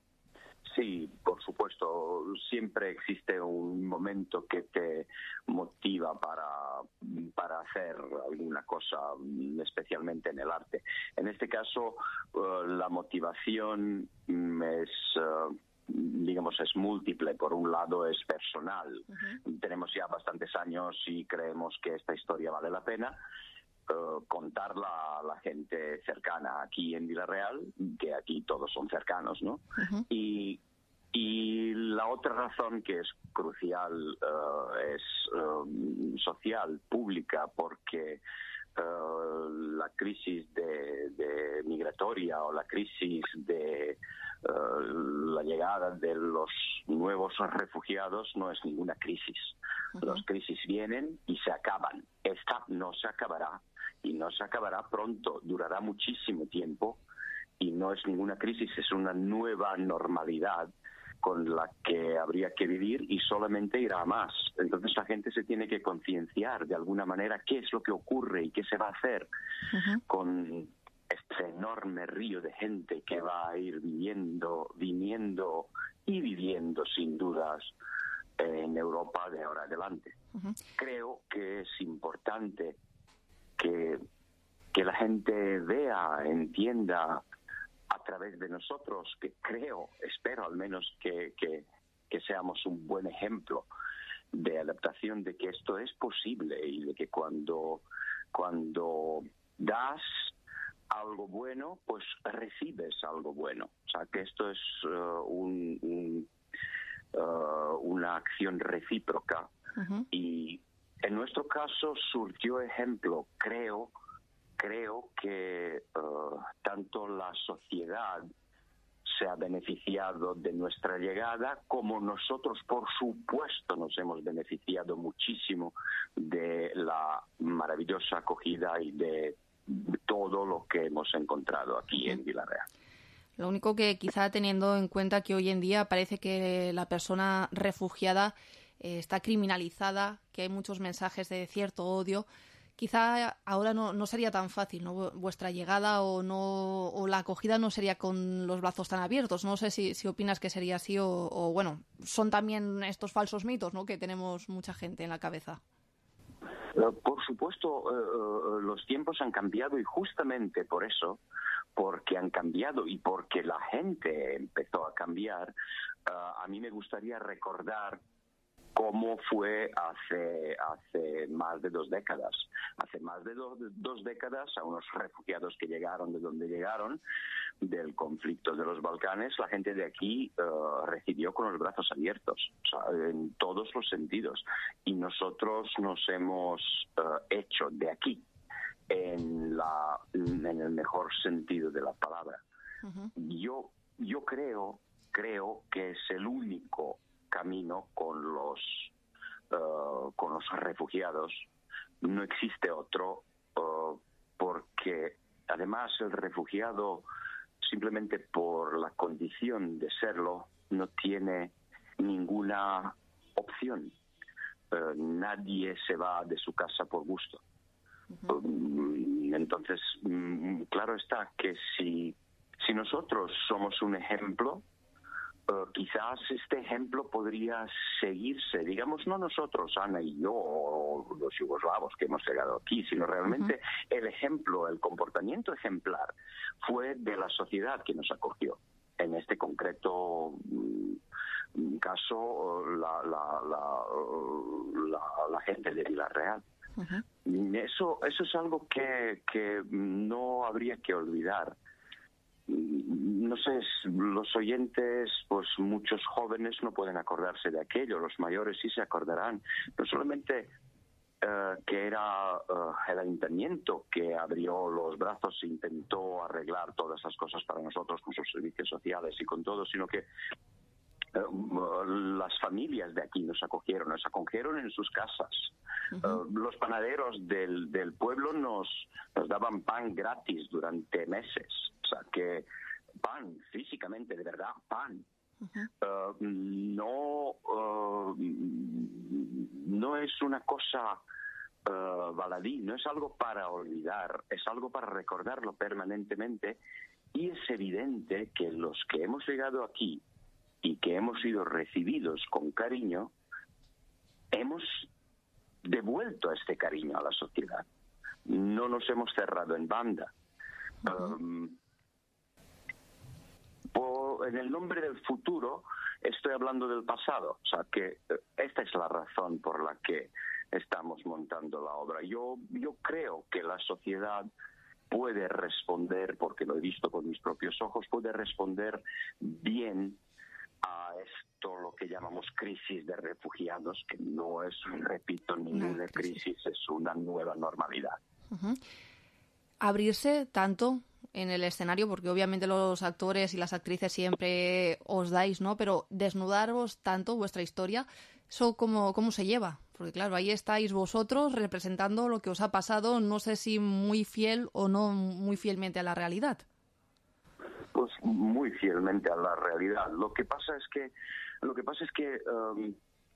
Sí, por supuesto, siempre existe un momento que te motiva para, para hacer alguna cosa, especialmente en el arte. En este caso, uh, la motivación es, uh, digamos, es múltiple. Por un lado, es personal. Uh-huh. Tenemos ya bastantes años y creemos que esta historia vale la pena. Uh, contarla a la gente cercana aquí en Vila-real, que aquí todos son cercanos, ¿no? Uh-huh. Y, y la otra razón que es crucial uh, es uh, social, pública, porque uh, la crisis de, de migratoria o la crisis de uh, la llegada de los nuevos refugiados no es ninguna crisis. Uh-huh. Las crisis vienen y se acaban. Esta no se acabará. Y no se acabará pronto, durará muchísimo tiempo y no es ninguna crisis, es una nueva normalidad con la que habría que vivir y solamente irá a más. Entonces la gente se tiene que concienciar de alguna manera qué es lo que ocurre y qué se va a hacer uh-huh. con este enorme río de gente que va a ir viviendo, viniendo y viviendo sin dudas en Europa de ahora adelante. Uh-huh. Creo que es importante que, que la gente vea, entienda a través de nosotros, que creo, espero al menos que, que, que seamos un buen ejemplo de adaptación, de que esto es posible y de que cuando, cuando das algo bueno, pues recibes algo bueno. O sea, que esto es uh, un, un, uh, una acción recíproca. Uh-huh. Y en nuestro caso surgió ejemplo, creo, creo que uh, tanto la sociedad se ha beneficiado de nuestra llegada, como nosotros, por supuesto, nos hemos beneficiado muchísimo de la maravillosa acogida y de todo lo que hemos encontrado aquí en Vila-real. Lo único que quizá teniendo en cuenta que hoy en día parece que la persona refugiada eh, está criminalizada, que hay muchos mensajes de cierto odio, quizá ahora no, no sería tan fácil, ¿no? Vuestra llegada o no o la acogida no sería con los brazos tan abiertos. No sé si, si opinas que sería así o, o, bueno, son también estos falsos mitos, ¿no? Que tenemos mucha gente en la cabeza. Uh, por supuesto, uh, uh, los tiempos han cambiado y justamente por eso, porque han cambiado y porque la gente empezó a cambiar, uh, a mí me gustaría recordar cómo fue hace hace más de dos décadas. Hace más de do, dos décadas, a unos refugiados que llegaron de donde llegaron, del conflicto de los Balcanes, la gente de aquí uh, recibió con los brazos abiertos, o sea, en todos los sentidos. Y nosotros nos hemos uh, hecho de aquí, en, la, en el mejor sentido de la palabra. Uh-huh. Yo, yo creo, creo que es el único camino con los uh, con los refugiados. No existe otro, uh, porque además el refugiado, simplemente por la condición de serlo, no tiene ninguna opción. Uh, nadie se va de su casa por gusto. Uh-huh. Um, entonces, um, claro está que si, si nosotros somos un ejemplo, Uh, quizás este ejemplo podría seguirse, digamos, no nosotros, Ana y yo, o los yugoslavos que hemos llegado aquí, sino realmente uh-huh. el ejemplo, el comportamiento ejemplar fue de la sociedad que nos acogió. En este concreto mm, caso, la, la, la, la, la gente de Vilarreal. Uh-huh. Eso, eso es algo que, que no habría que olvidar. No sé, los oyentes, pues muchos jóvenes no pueden acordarse de aquello, los mayores sí se acordarán. No solamente uh, que era uh, el ayuntamiento que abrió los brazos e intentó arreglar todas esas cosas para nosotros con sus servicios sociales y con todo, sino que uh, las familias de aquí nos acogieron, nos acogieron en sus casas. Uh-huh. Uh, los panaderos del, del pueblo nos, nos daban pan gratis durante meses. O sea, que pan, físicamente, de verdad, pan. Uh-huh. Uh, no, uh, no es una cosa uh, baladí, no es algo para olvidar, es algo para recordarlo permanentemente. Y es evidente que los que hemos llegado aquí y que hemos sido recibidos con cariño, hemos devuelto este cariño a la sociedad. No nos hemos cerrado en banda. Uh-huh. Um, por, en el nombre del futuro estoy hablando del pasado. O sea que esta es la razón por la que estamos montando la obra. Yo, yo creo que la sociedad puede responder, porque lo he visto con mis propios ojos, puede responder bien a esto, lo que llamamos crisis de refugiados, que no es, repito, ninguna no, crisis. crisis, es una nueva normalidad. Uh-huh. Abrirse tanto en el escenario, porque obviamente los actores y las actrices siempre os dais, ¿no? Pero desnudaros tanto vuestra historia, ¿eso cómo, cómo se lleva? Porque claro, ahí estáis vosotros representando lo que os ha pasado, no sé si muy fiel o no muy fielmente a la realidad. Pues muy fielmente a la realidad. Lo que pasa es que, lo que pasa es que um,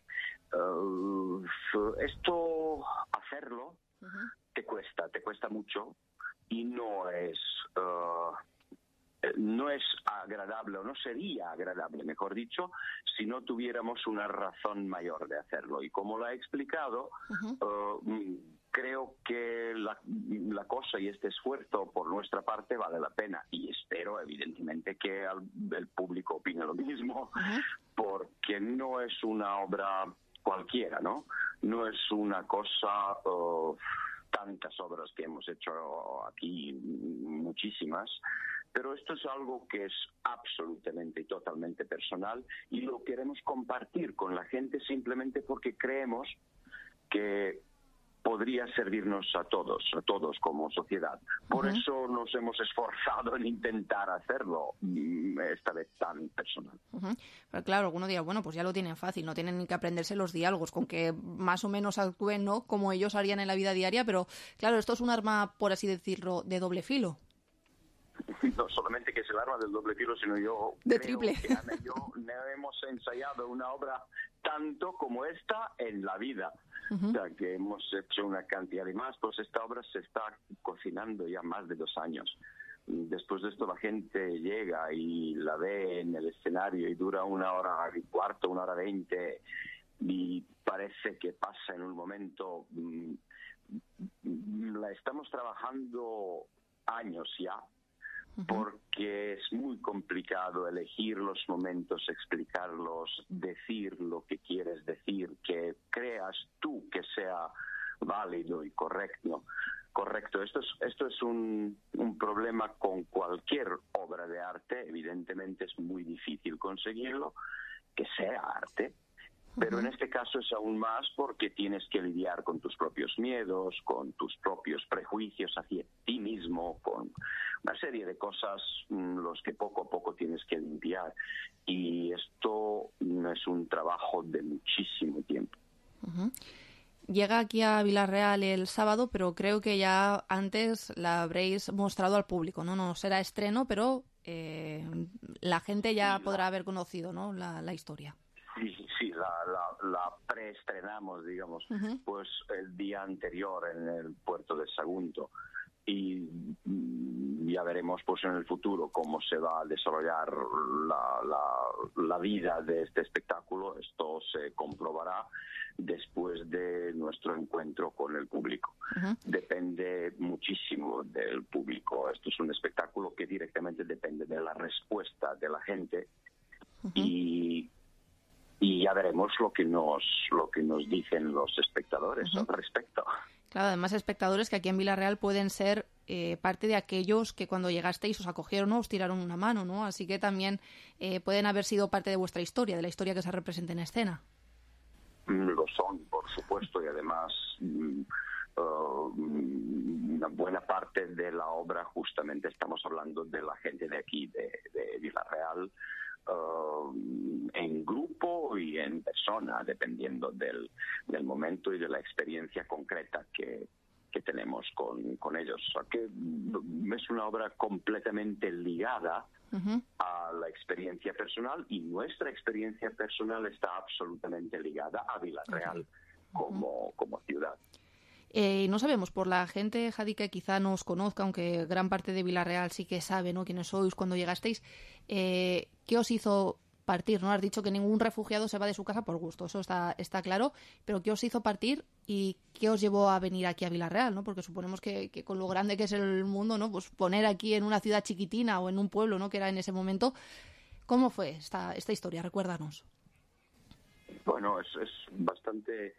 uh, esto hacerlo uh-huh. te cuesta, te cuesta mucho y no es uh, no es agradable o no sería agradable, mejor dicho, si no tuviéramos una razón mayor de hacerlo. Y como lo he explicado, uh-huh. uh, creo que la, la cosa y este esfuerzo por nuestra parte vale la pena y espero evidentemente que al, el público opine lo mismo, uh-huh. porque no es una obra cualquiera, ¿no? No es una cosa, uh, tantas obras que hemos hecho aquí, muchísimas, pero esto es algo que es absolutamente y totalmente personal y lo queremos compartir con la gente simplemente porque creemos que podría servirnos a todos, a todos como sociedad. Por uh-huh. eso nos hemos esforzado en intentar hacerlo, esta vez tan personal. Uh-huh. Pero claro, alguno dirá, bueno, pues ya lo tienen fácil, no tienen ni que aprenderse los diálogos, con que más o menos actúen, ¿no?, como ellos harían en la vida diaria, pero claro, esto es un arma, por así decirlo, de doble filo. No solamente que es el arma del doble filo, sino yo de creo triple. que Ana y yo no hemos ensayado una obra tanto como esta en la vida. Uh-huh. O sea, que hemos hecho una cantidad de más, pues esta obra se está cocinando ya más de dos años. Después de esto la gente llega y la ve en el escenario y dura una hora y cuarto, una hora veinte y parece que pasa en un momento, la estamos trabajando años ya, porque es muy complicado elegir los momentos, explicarlos, decir lo que quieres decir, que creas tú que sea válido y correcto. Correcto. Esto es, esto es un, un problema con cualquier obra de arte. Evidentemente es muy difícil conseguirlo, que sea arte. Pero en este caso es aún más porque tienes que lidiar con tus propios miedos, con tus propios prejuicios hacia ti mismo, con una serie de cosas mmm, los que poco a poco tienes que limpiar. Y esto es un trabajo de muchísimo tiempo. Uh-huh. Llega aquí a Vila-real el sábado, pero creo que ya antes la habréis mostrado al público, ¿no? No será estreno, pero eh, la gente ya sí, podrá la... haber conocido, ¿no? la, la historia. Sí, sí, la, la, la preestrenamos, digamos, uh-huh. pues el día anterior en el puerto de Sagunto. Y ya veremos pues en el futuro cómo se va a desarrollar la, la, la vida de este espectáculo. Esto se comprobará después de nuestro encuentro con el público. Uh-huh. Depende muchísimo del público. Esto es un espectáculo que directamente depende de la respuesta de la gente. Uh-huh. y y ya veremos lo que nos lo que nos dicen los espectadores uh-huh. al respecto. Claro, además espectadores que aquí en Vila-real pueden ser eh, parte de aquellos que cuando llegasteis os acogieron o os tiraron una mano, ¿no? Así que también eh, pueden haber sido parte de vuestra historia, de la historia que se representa en escena. Lo son, por supuesto, y además mm, uh, una buena parte de la obra justamente estamos hablando de la gente de aquí, de, de Vila-real, Uh, en grupo y en persona, dependiendo del, del momento y de la experiencia concreta que, que tenemos con, con ellos. O sea, que es una obra completamente ligada uh-huh. a la experiencia personal, y nuestra experiencia personal está absolutamente ligada a Vila-real uh-huh. como, como ciudad. Eh, no sabemos, por la gente, Jadi, que quizá no os conozca, aunque gran parte de Vila-real sí que sabe, ¿no?, quiénes sois cuando llegasteis, eh, ¿qué os hizo partir? ¿No? Has dicho que ningún refugiado se va de su casa por gusto, eso está, está claro, pero ¿qué os hizo partir y qué os llevó a venir aquí a Vila-real, ¿no? Porque suponemos que, que con lo grande que es el mundo, ¿no?, pues poner aquí en una ciudad chiquitina o en un pueblo, ¿no?, que era en ese momento. ¿Cómo fue esta, esta historia? Recuérdanos. Bueno, es, es bastante...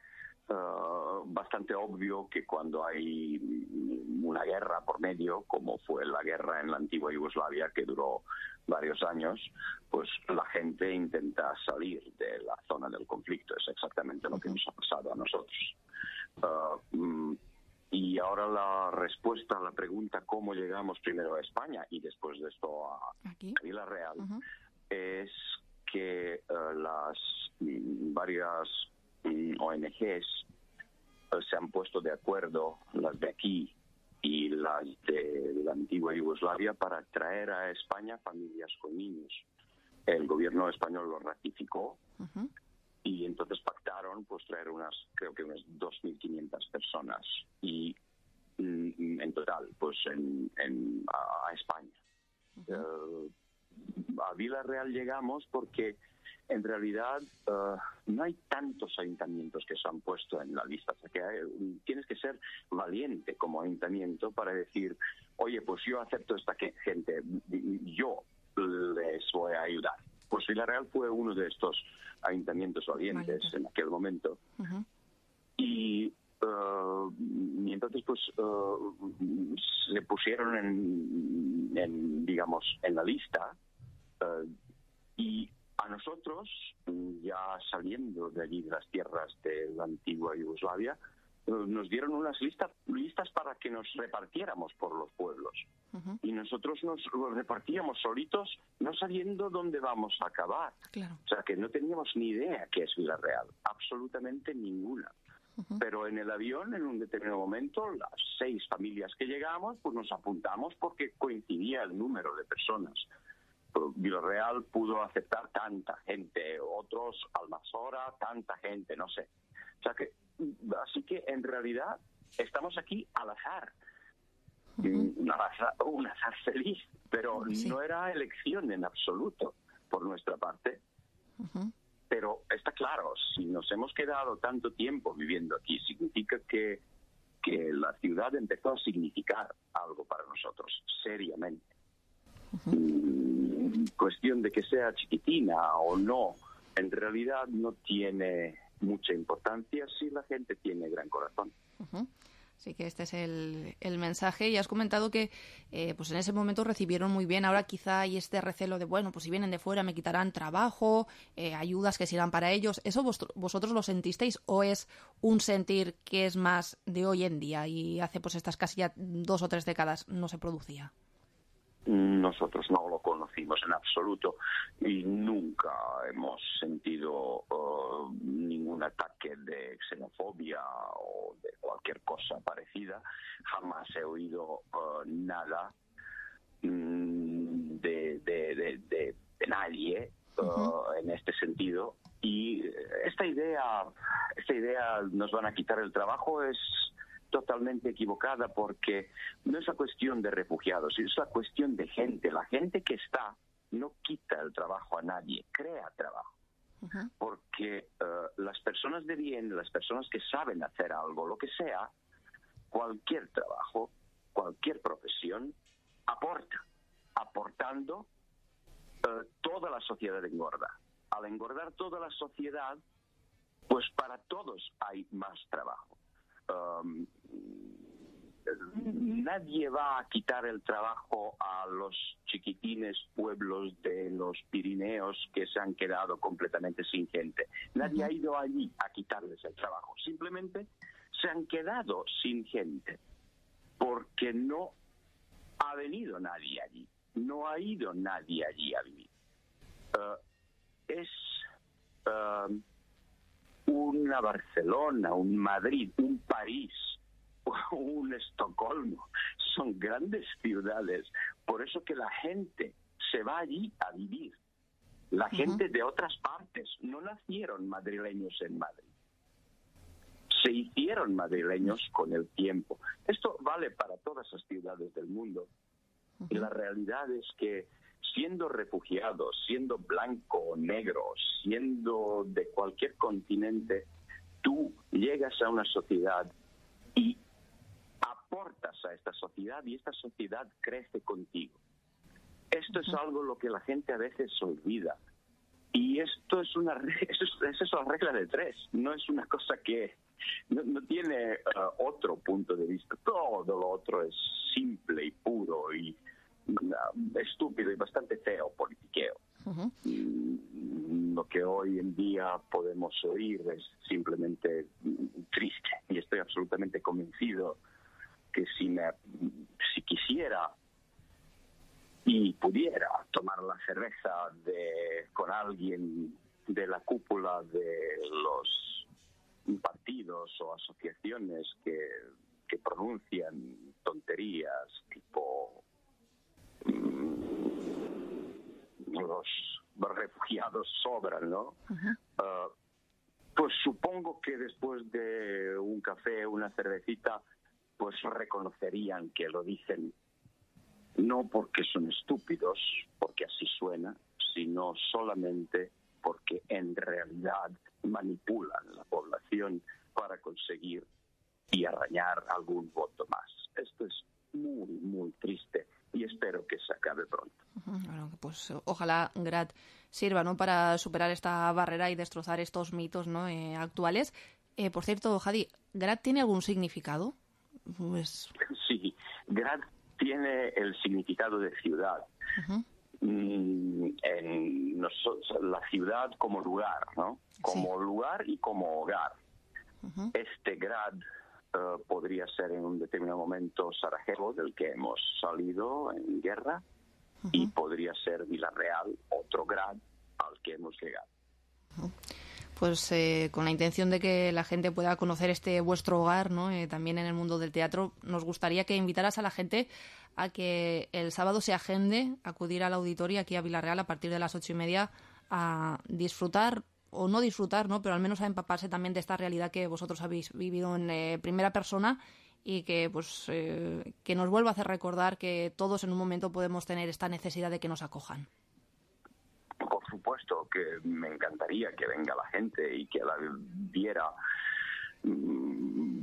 Uh, bastante obvio que cuando hay una guerra por medio, como fue la guerra en la antigua Yugoslavia, que duró varios años, pues la gente intenta salir de la zona del conflicto. Es exactamente lo que nos ha pasado a nosotros. Uh, y ahora la respuesta a la pregunta cómo llegamos primero a España y después de esto a, a Vila-real uh-huh. es que uh, las mm, varias O N Ges se han puesto de acuerdo, las de aquí y las de la antigua Yugoslavia, para traer a España familias con niños. El gobierno español lo ratificó uh-huh. y entonces pactaron pues traer unas, creo que unas dos mil quinientas personas y mm, en total pues en, en a, a España. Uh-huh. Uh, a Vila-real llegamos porque en realidad uh, no hay tantos ayuntamientos que se han puesto en la lista. O sea, que hay, tienes que ser valiente como ayuntamiento para decir, oye, pues yo acepto esta gente, yo les voy a ayudar. Pues Vila-real fue uno de estos ayuntamientos valientes Valiente. en aquel momento. Uh-huh. Y, uh, y entonces pues uh, se pusieron en, en, digamos, en la lista uh, y a nosotros, ya saliendo de allí, de las tierras de la antigua Yugoslavia, nos dieron unas listas listas para que nos repartiéramos por los pueblos. Uh-huh. Y nosotros nos los repartíamos solitos, no sabiendo dónde vamos a acabar. Claro. O sea, que no teníamos ni idea qué es Vila-real, absolutamente ninguna. Uh-huh. Pero en el avión, en un determinado momento, las seis familias que llegamos, pues nos apuntamos porque coincidía el número de personas. Vila-real pudo aceptar tanta gente, otros Almanzora, tanta gente, no sé. O sea que, así que en realidad estamos aquí al azar. Uh-huh. Un azar, un azar feliz, pero sí. no era elección en absoluto por nuestra parte. Uh-huh. Pero está claro, si nos hemos quedado tanto tiempo viviendo aquí, significa que porque la ciudad empezó a significar algo para nosotros, seriamente. Uh-huh. Cuestión de que sea chiquitina o no, en realidad no tiene mucha importancia si la gente tiene gran corazón. Uh-huh. Así que este es el, el mensaje. Y has comentado que eh, pues en ese momento recibieron muy bien. Ahora quizá hay este recelo de, bueno, pues si vienen de fuera me quitarán trabajo, eh, ayudas que sirvan para ellos. ¿Eso vos, vosotros lo sentisteis o es un sentir que es más de hoy en día y hace pues estas casi ya dos o tres décadas no se producía? Nosotros no lo conocimos en absoluto y nunca hemos sentido uh, ningún ataque de xenofobia o de cualquier cosa parecida. Jamás he oído uh, nada mm, de, de, de, de, de nadie uh, uh-huh. en este sentido. Y esta idea, esta idea nos van a quitar el trabajo es totalmente equivocada, porque no es la cuestión de refugiados, es la cuestión de gente. La gente que está no quita el trabajo a nadie, crea trabajo. Uh-huh. Porque uh, las personas de bien, las personas que saben hacer algo, lo que sea, cualquier trabajo, cualquier profesión, aporta. Aportando, uh, toda la sociedad engorda. Al engordar toda la sociedad, pues para todos hay más trabajo. Um, nadie va a quitar el trabajo a los chiquitines pueblos de los Pirineos que se han quedado completamente sin gente. Nadie uh-huh. ha ido allí a quitarles el trabajo. Simplemente se han quedado sin gente porque no ha venido nadie allí. No ha ido nadie allí a vivir. Uh, es... Uh, una Barcelona, un Madrid, un París, un Estocolmo, son grandes ciudades, por eso que la gente se va allí a vivir. La uh-huh. gente de otras partes, no nacieron madrileños en Madrid, se hicieron madrileños con el tiempo. Esto vale para todas las ciudades del mundo. Uh-huh. Y la realidad es que siendo refugiado, siendo blanco o negro, siendo de cualquier continente, tú llegas a una sociedad y aportas a esta sociedad y esta sociedad crece contigo. Esto es algo lo que la gente a veces olvida. Y esto es una eso es, eso es la regla de tres, no es una cosa que no, no tiene uh, otro punto de vista. Todo lo otro es simple y puro y uh, estúpido y bastante feo politiqueo. Uh-huh. Y lo que hoy en día podemos oír es simplemente triste, y estoy absolutamente convencido que si me si quisiera y pudiera tomar la cerveza de con alguien de la cúpula de los partidos o asociaciones que, que pronuncian tonterías tipo mmm, los refugiados sobran, ¿no? Uh-huh. Uh, pues supongo que después de un café, una cervecita, pues reconocerían que lo dicen no porque son estúpidos, porque así suena, sino solamente porque en realidad manipulan la población para conseguir y arañar algún voto más. Esto es muy, muy triste y espero que se acabe pronto. Bueno, pues ojalá Grat sirva, ¿no?, para superar esta barrera y destrozar estos mitos, ¿no?, eh, actuales. Eh, por cierto, Jadi, ¿Grat tiene algún significado? Pues... Sí, Grat tiene el significado de ciudad. Uh-huh. En nosotros, la ciudad como lugar, ¿no? Como sí. lugar y como hogar. Uh-huh. Este Grad uh, podría ser en un determinado momento Sarajevo, del que hemos salido en guerra, uh-huh. y podría ser Villarreal, otro Grad al que hemos llegado. Uh-huh. Pues eh, con la intención de que la gente pueda conocer este vuestro hogar, ¿no?, eh, también en el mundo del teatro, nos gustaría que invitaras a la gente a que el sábado se agende acudir al auditorio aquí a Villarreal a partir de las ocho y media a disfrutar, o no disfrutar, ¿no?, pero al menos a empaparse también de esta realidad que vosotros habéis vivido en eh, primera persona, y que pues eh, que nos vuelva a hacer recordar que todos en un momento podemos tener esta necesidad de que nos acojan. Por supuesto que me encantaría que venga la gente y que la viera mmm,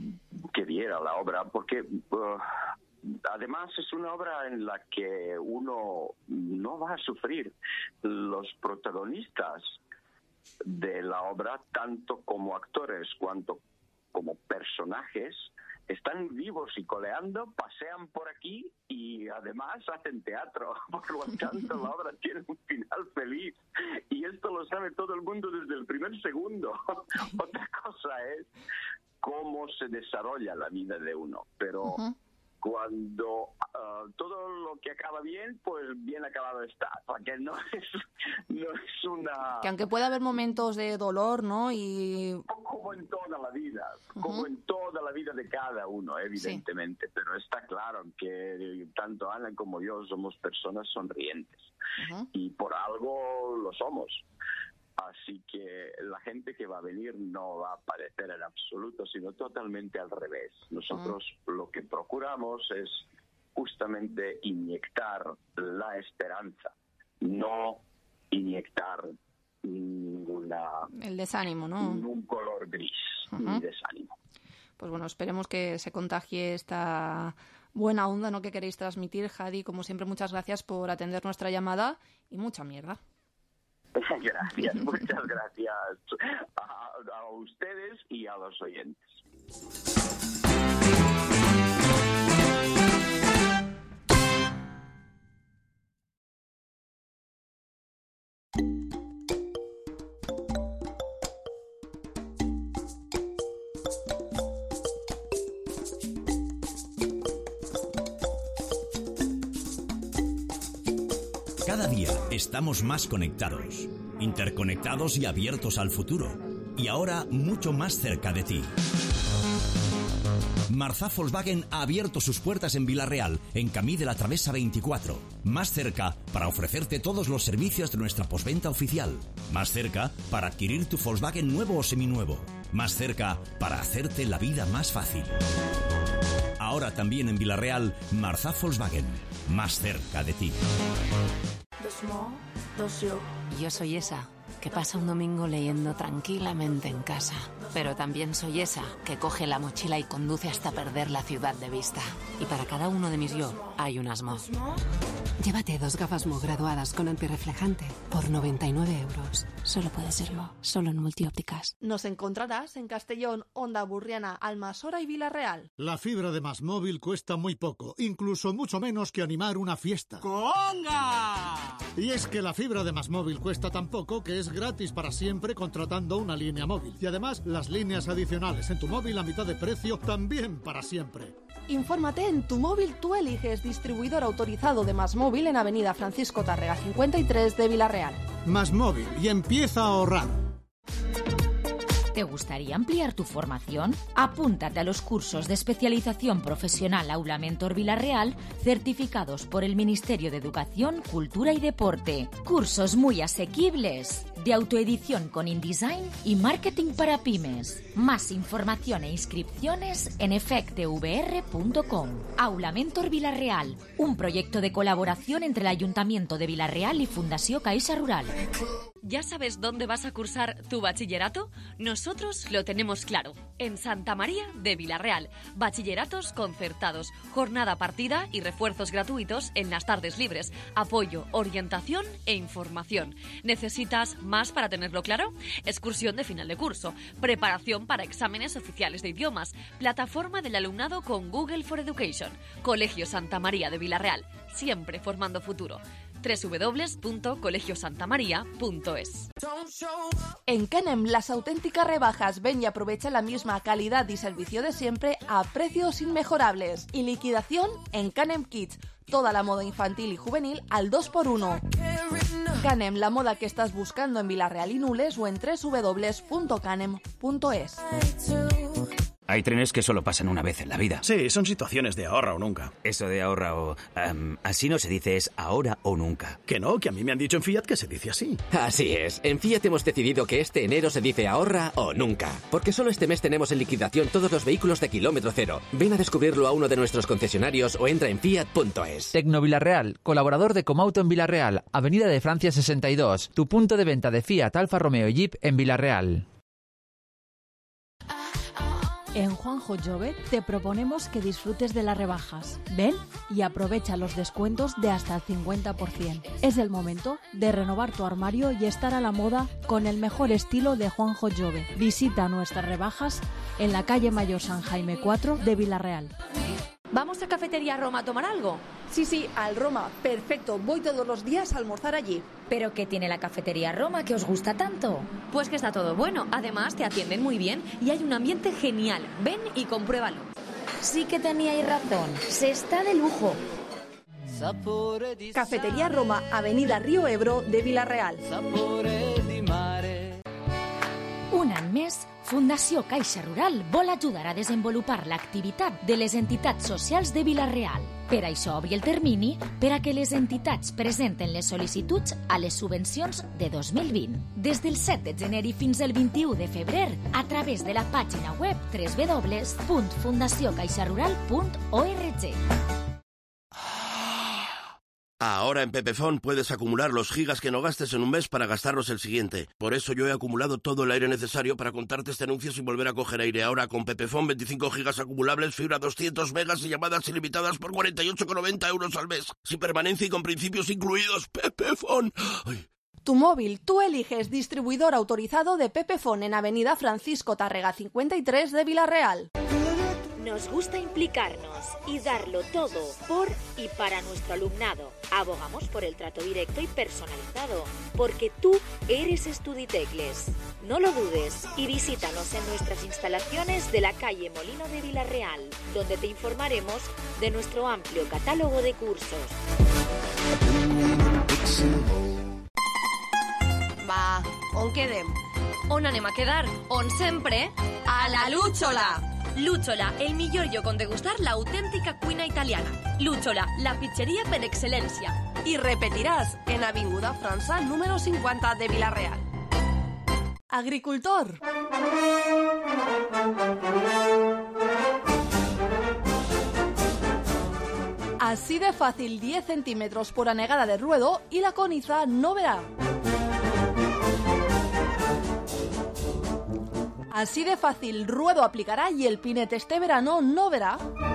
que viera la obra, porque uh, además es una obra en la que uno no va a sufrir. Los protagonistas de la obra, tanto como actores cuanto como personajes, están vivos y coleando, pasean por aquí y además hacen teatro. Por lo tanto, la obra tiene un final feliz. Y esto lo sabe todo el mundo desde el primer segundo. Otra cosa es cómo se desarrolla la vida de uno. Pero uh-huh. cuando uh, todo lo que acaba bien, pues bien acabado está. Porque no es, no es una... Que aunque pueda haber momentos de dolor, ¿no? Y... Como en toda la vida, uh-huh. como en toda la vida de cada uno, evidentemente. Sí. Pero está claro que tanto Ana como yo somos personas sonrientes. Uh-huh. Y por algo lo somos. Así que la gente que va a venir no va a parecer en absoluto, sino totalmente al revés. Nosotros uh-huh. lo que procuramos es justamente inyectar la esperanza, no inyectar ninguna... El desánimo, ¿no? Ningún color gris, uh-huh. ni desánimo. Pues bueno, esperemos que se contagie esta buena onda, ¿no?, que queréis transmitir. Jadi, como siempre, muchas gracias por atender nuestra llamada y mucha mierda. Gracias, muchas gracias a, a ustedes y a los oyentes. Cada día estamos más conectados, interconectados y abiertos al futuro. Y ahora mucho más cerca de ti. Marzà Volkswagen ha abierto sus puertas en Vila-real, en Camí de la Travessa veinticuatro. Más cerca para ofrecerte todos los servicios de nuestra postventa oficial. Más cerca para adquirir tu Volkswagen nuevo o seminuevo. Más cerca para hacerte la vida más fácil. Ahora también en Vila-real, Marzà Volkswagen. Más cerca de ti. Dos mo, dos yo. Yo soy esa que pasa un domingo leyendo tranquilamente en casa. Pero también soy esa que coge la mochila y conduce hasta perder la ciudad de vista. Y para cada uno de mis yo hay un asmo. Llévate dos gafas Mo graduadas con antirreflejante por noventa y nueve euros. Solo puede ser Mo, solo en Multiópticas. Nos encontrarás en Castellón, Onda Burriana, Almasora y Vila-real. La fibra de MásMóvil cuesta muy poco, incluso mucho menos que animar una fiesta. ¡Conga! Y es que la fibra de MásMóvil cuesta tan poco que es gratis para siempre contratando una línea móvil. Y además, las líneas adicionales en tu móvil a mitad de precio también para siempre. Infórmate en Tu Móvil Tú Eliges, distribuidor autorizado de MásMóvil en Avenida Francisco Tárrega cincuenta y tres de Vila-real. MásMóvil, y empieza a ahorrar. ¿Te gustaría ampliar tu formación? Apúntate a los cursos de especialización profesional Aula Mentor Vila-real, certificados por el Ministerio de Educación, Cultura y Deporte. Cursos muy asequibles, de autoedición con InDesign y marketing para pymes. Más información e inscripciones en efectvr punto com. Aula Mentor Vila-real, un proyecto de colaboración entre el Ayuntamiento de Vila-real y Fundació Caixa Rural. ¿Ya sabes dónde vas a cursar tu bachillerato? Nosotros lo tenemos claro. En Santa María de Vila-real. Bachilleratos concertados, jornada partida y refuerzos gratuitos en las tardes libres. Apoyo, orientación e información. ¿Necesitas más para tenerlo claro? Excursión de final de curso. Preparación para exámenes oficiales de idiomas. Plataforma del alumnado con Google for Education. Colegio Santa María de Vila-real. Siempre formando futuro. doble u doble u doble u punto colegio santa maría punto es. En Canem, las auténticas rebajas. Ven y aprovecha la misma calidad y servicio de siempre a precios inmejorables. Y liquidación en Canem Kids. Toda la moda infantil y juvenil al dos por uno. Canem, la moda que estás buscando en Vila-real y Nules o en doble u doble u doble u punto canem punto es. Hay trenes que solo pasan una vez en la vida. Sí, son situaciones de ahorra o nunca. Eso de ahorra o... Um, así no se dice, es ahora o nunca. Que no, que a mí me han dicho en Fiat que se dice así. Así es. En Fiat hemos decidido que este enero se dice ahorra o nunca. Porque solo este mes tenemos en liquidación todos los vehículos de kilómetro cero. Ven a descubrirlo a uno de nuestros concesionarios o entra en fiat punto es. Tecno Vila-real, colaborador de Comauto en Vila-real, Avenida de Francia sesenta y dos. Tu punto de venta de Fiat, Alfa Romeo y Jeep en Vila-real. En Juanjo Jove te proponemos que disfrutes de las rebajas. Ven y aprovecha los descuentos de hasta el cincuenta por ciento. Es el momento de renovar tu armario y estar a la moda con el mejor estilo de Juanjo Jove. Visita nuestras rebajas en la calle Mayor San Jaime cuatro de Villarreal. ¿Vamos a Cafetería Roma a tomar algo? Sí, sí, al Roma. Perfecto, voy todos los días a almorzar allí. ¿Pero qué tiene la Cafetería Roma que os gusta tanto? Pues que está todo bueno. Además, te atienden muy bien y hay un ambiente genial. Ven y compruébalo. Sí que teníais razón. Se está de lujo. Cafetería Roma, Avenida Río Ebro de Villarreal. Un any més, Fundació Caixa Rural vol ajudar a desenvolupar l'activitat de les entitats socials de Vila-real. Per això obri el termini per a que les entitats presenten les sol·licituds a les subvencions de dos mil vint. Des del set de gener i fins al vint-i-u de febrer, a través de la pàgina web doble u doble u doble u punt fundació caixa rural punt org. Ahora en Pepefon puedes acumular los gigas que no gastes en un mes para gastarlos el siguiente. Por eso yo he acumulado todo el aire necesario para contarte este anuncio sin volver a coger aire. Ahora con Pepefon veinticinco gigas acumulables, fibra doscientos megas y llamadas ilimitadas por cuarenta y ocho con noventa euros al mes. Sin permanencia y con principios incluidos. Pepefon. Ay. Tu móvil, tú eliges distribuidor autorizado de Pepefon en Avenida Francisco Tárrega cincuenta y tres de Villarreal. Nos gusta implicarnos y darlo todo por y para nuestro alumnado. Abogamos por el trato directo y personalizado, porque tú eres Estuditecles. No lo dudes y visítanos en nuestras instalaciones de la calle Molino de Villarreal, donde te informaremos de nuestro amplio catálogo de cursos. Va, on quedem? On anem a quedar? On sempre? A la Lúchola! Lúchola, el millor lloc on degustar l'autèntica cuina italiana. Lúchola, la pizzeria per excel·lència. Y repetirás en Avinguda França número cincuenta de Villarreal. Agricultor. Así de fácil, diez centímetros por anegada de ruedo y la coniza no verá. Así de fácil, ruedo aplicará y el pinete este verano no verá.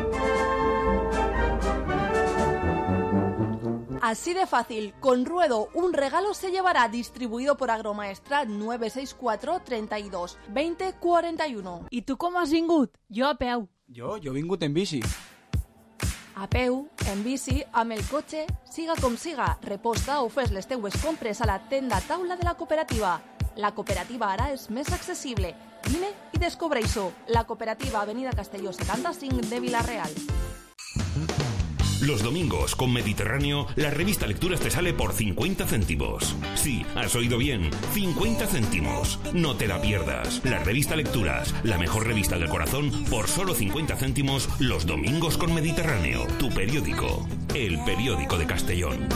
Así de fácil, con ruedo un regalo se llevará, distribuido por Agromaestrat nueve seis cuatro, treinta y dos, veinte, cuarenta y uno. I tu com has vingut? Jo a peu. Jo, jo he vingut en bici. A peu, en bici, amb el cotxe, siga com siga, reposta o fes les teues compres a la tenda taula de la cooperativa. La cooperativa ara és més accessible. Vine i descobreix-ho. La cooperativa Avenida Castelló setanta-cinc de Villarreal. Los domingos con Mediterráneo, la revista Lecturas te sale por cincuenta céntimos. Sí, has oído bien, cincuenta céntimos. No te la pierdas. La revista Lecturas, la mejor revista del corazón, por solo cincuenta céntimos los domingos con Mediterráneo. Tu periódico, el periódico de Castellón.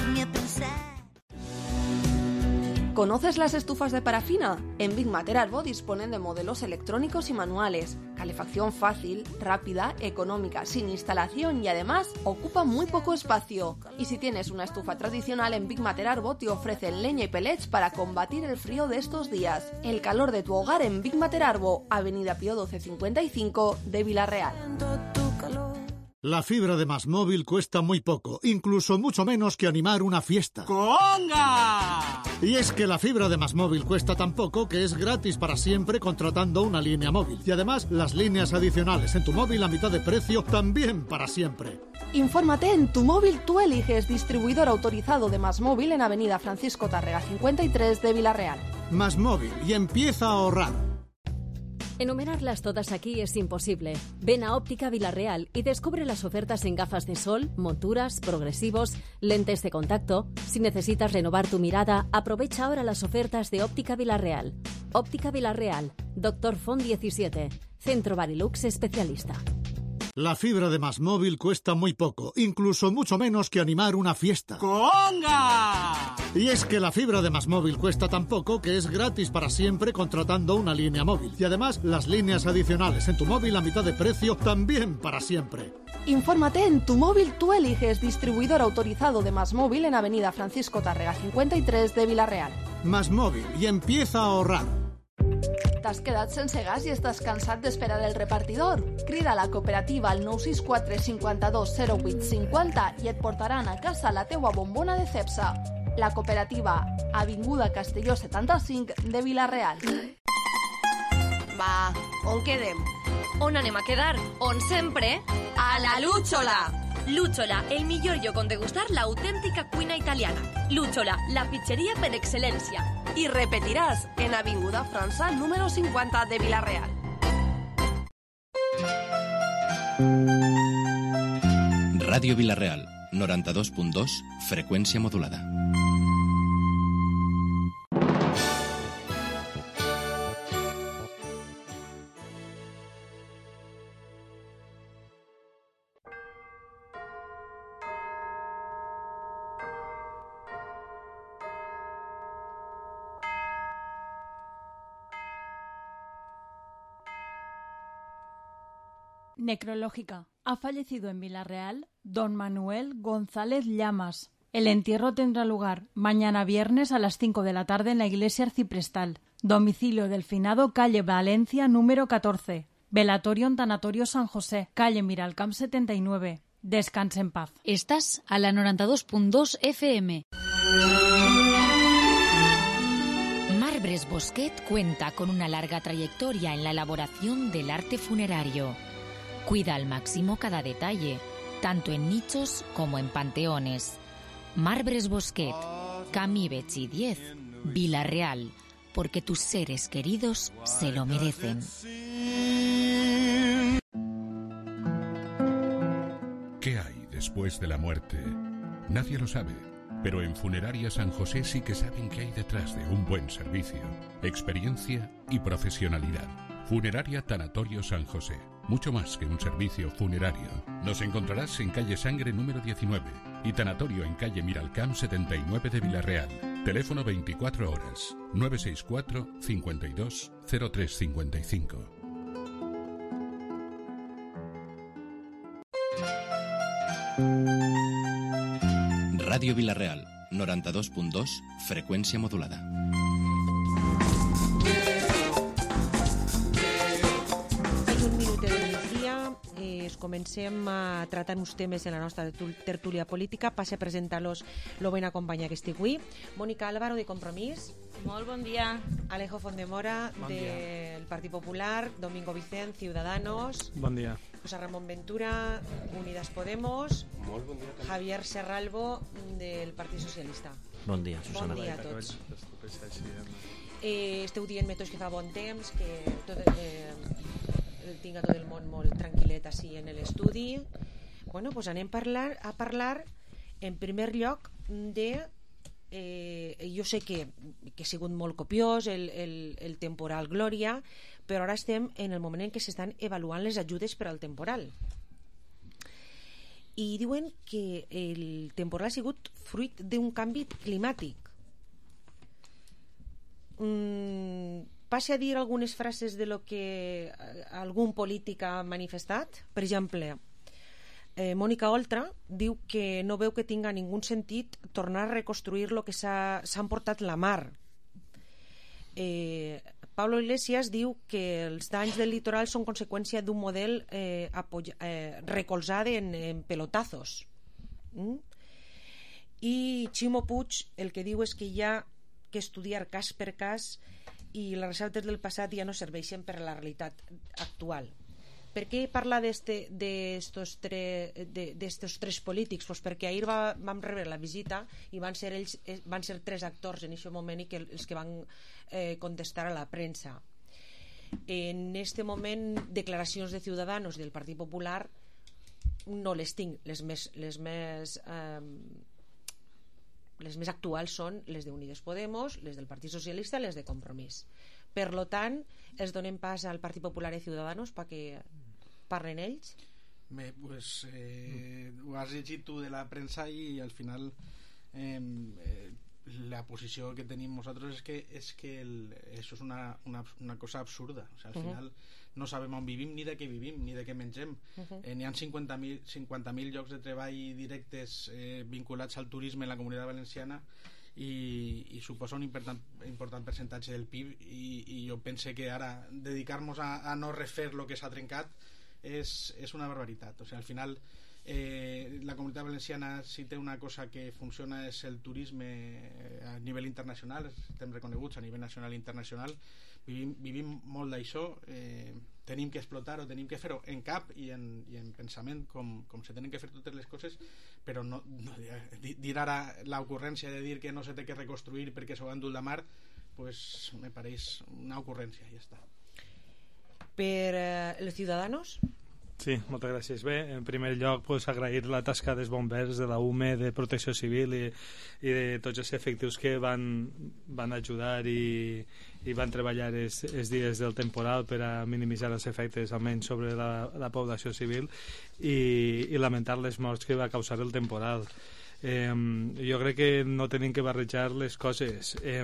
¿Conoces las estufas de parafina? En Big Mater Arbo disponen de modelos electrónicos y manuales, calefacción fácil, rápida, económica, sin instalación y además ocupa muy poco espacio. Y si tienes una estufa tradicional, en Big Mater Arbo te ofrecen leña y pellets para combatir el frío de estos días. El calor de tu hogar en Big Mater Arbo, Avenida Pío doce cincuenta y cinco de Villarreal. La fibra de Más Móvil cuesta muy poco, incluso mucho menos que animar una fiesta. ¡Conga! Y es que la fibra de Más Móvil cuesta tan poco que es gratis para siempre contratando una línea móvil. Y además, las líneas adicionales en tu móvil a mitad de precio también para siempre. Infórmate en Tu Móvil, tú eliges, distribuidor autorizado de Más Móvil en Avenida Francisco Tárrega cincuenta y tres de Villarreal. Más Móvil, y empieza a ahorrar. Enumerarlas todas aquí es imposible. Ven a Óptica Villarreal y descubre las ofertas en gafas de sol, monturas, progresivos, lentes de contacto. Si necesitas renovar tu mirada, aprovecha ahora las ofertas de Óptica Villarreal. Óptica Villarreal, Doctor Font diecisiete, Centro Barilux especialista. La fibra de Más Móvil cuesta muy poco, incluso mucho menos que animar una fiesta. ¡Conga! Y es que la fibra de Más Móvil cuesta tan poco que es gratis para siempre contratando una línea móvil. Y además, las líneas adicionales en tu móvil a mitad de precio también para siempre. Infórmate en Tu Móvil, tú eliges, distribuidor autorizado de Más Móvil en Avenida Francisco Tárrega cincuenta y tres de Villarreal. Más Móvil, y empieza a ahorrar. T'has quedat sense gas i estàs cansat d'esperar el repartidor? Crida a la cooperativa al nou sis quatre cinquanta-dos zero vuit cinquanta i et portaran a casa la teua bombona de Cepsa. La cooperativa, Avinguda Castelló setanta-cinc de Vila-real. Va, on quedem? On anem a quedar? On sempre? A la Lúchola! Lúchola, el millor lloc on degustar l'autèntica cuina italiana. Lúchola, la pizzeria per excel·lència. I repetiràs en Avinguda França número cinquanta de Vila-real. Ràdio Vila-real, noranta-dos punt dos, freqüència modulada. Necrológica. Ha fallecido en Vila-real don Manuel González Llamas. El entierro tendrá lugar mañana viernes a las cinco de la tarde en la iglesia arciprestal. Domicilio del finado, calle Valencia, número catorce. Velatorio en Tanatorio San José, calle Miralcamp setenta y nueve. Descanse en paz. Estás a la noventa y dos punto dos F M. Marbres Bosquet cuenta con una larga trayectoria en la elaboración del arte funerario. Cuida al máximo cada detalle, tanto en nichos como en panteones. Marbres Bosquet, Camí Betxí diez, Vila-real, porque tus seres queridos se lo merecen. ¿Qué hay después de la muerte? Nadie lo sabe, pero en Funeraria San José sí que saben qué hay detrás de un buen servicio, experiencia y profesionalidad. Funeraria Tanatorio San José. Mucho más que un servicio funerario. Nos encontrarás en calle Sangre número diecinueve y Tanatorio en calle Miralcamp setenta y nueve de Vila-real. Teléfono veinticuatro horas, nueve seis cuatro, cincuenta y dos, cero tres cincuenta y cinco. Ràdio Vila-real, noranta-dos punt dos, freqüència modulada. Comencem a tratar uns temes en la nostra tertúlia política. Passe a presentar-los la bona companya que estic avui. Mònica Álvaro, de Compromís. Molt bon dia. Alejo Fondemora, bon del Partit Popular. Domingo Vicent, Ciudadanos. Bon dia. José Ramón Ventura, Unidas Podemos. Molt bon dia. Javier Serralvo, del Partit Socialista. Bon dia, Susana. Bon dia a tots. Eh, esteu dient-me tots que fa bon temps, que tot... Eh, tinga tot el món molt tranquil·let així en l'estudi. Bueno, doncs anem parlar, a parlar en primer lloc de eh, jo sé que, que ha sigut molt copiós el, el, el temporal Glòria, però ara estem en el moment en què s'estan avaluant les ajudes per al temporal i diuen que el temporal ha sigut fruit d'un canvi climàtic. mm, Passe a dir algunes frases de lo que algun polític ha manifestat. Per exemple, eh, Mònica Oltra diu que no veu que tinga ningun sentit tornar a reconstruir lo que s'ha emportat la mar. Eh, Pablo Iglesias diu que els danys del litoral són conseqüència d'un model eh, eh, recolzat en, en pelotazos. Mm? I Ximo Puig el que diu és que hi ha que estudiar cas per cas i les receptes del passat ja no serveixen per a la realitat actual. Per què parla d'estos tres, tres polítics? Pues perquè ahir va, vam rebre la visita i van ser, ells, van ser tres actors en aquest moment i que els que van eh, contestar a la premsa. En este moment, declaracions de Ciudadanos del Partit Popular no les tinc. Les més... Les més eh, les més actuals són les d'Unides Podemos, les del Partit Socialista i les de Compromís. Per lo tant, els donem pas al Partit Popular i Ciudadanos perquè parlen ells. Bé, pues, eh, ho has llegit tu de la premsa i al final eh, eh, la posició que tenim nosaltres és que, és que el, això és una, una, una cosa absurda. O sea, al uh-huh. final no sabem on vivim, ni de què vivim, ni de què mengem. Uh-huh. eh, n'hi ha cinquanta mil llocs de treball directes eh, vinculats al turisme en la Comunitat Valenciana i, i suposa un important, important percentatge del P I B i, i jo pense que ara dedicar-nos a, a no refer el que s'ha trencat és, és una barbaritat. O sigui, al final eh, la Comunitat Valenciana, si té una cosa que funciona, és el turisme a nivell internacional, estem reconeguts a nivell nacional i internacional, vivim, vivim molt d'això, eh, tenim que explotar-ho, tenim que fer-ho en cap i en, i en pensament com, com se tenen que fer totes les coses, però no, no dir ara l'ocurrència de dir que no se té que reconstruir perquè s'ho han dut la mar, pues me pareix una ocurrència i ja està. Per eh, els ciutadans? Sí, moltes gràcies. Bé, en primer lloc, pues, agrair la tasca dels bombers, de la U M E, de Protecció Civil i, i de tots els efectius que van, van ajudar i, i van treballar els, els dies del temporal per a minimitzar els efectes, almenys sobre la, la població civil, i, i lamentar les morts que va causar el temporal. Eh, jo crec que no tenim que barrejar les coses. Eh,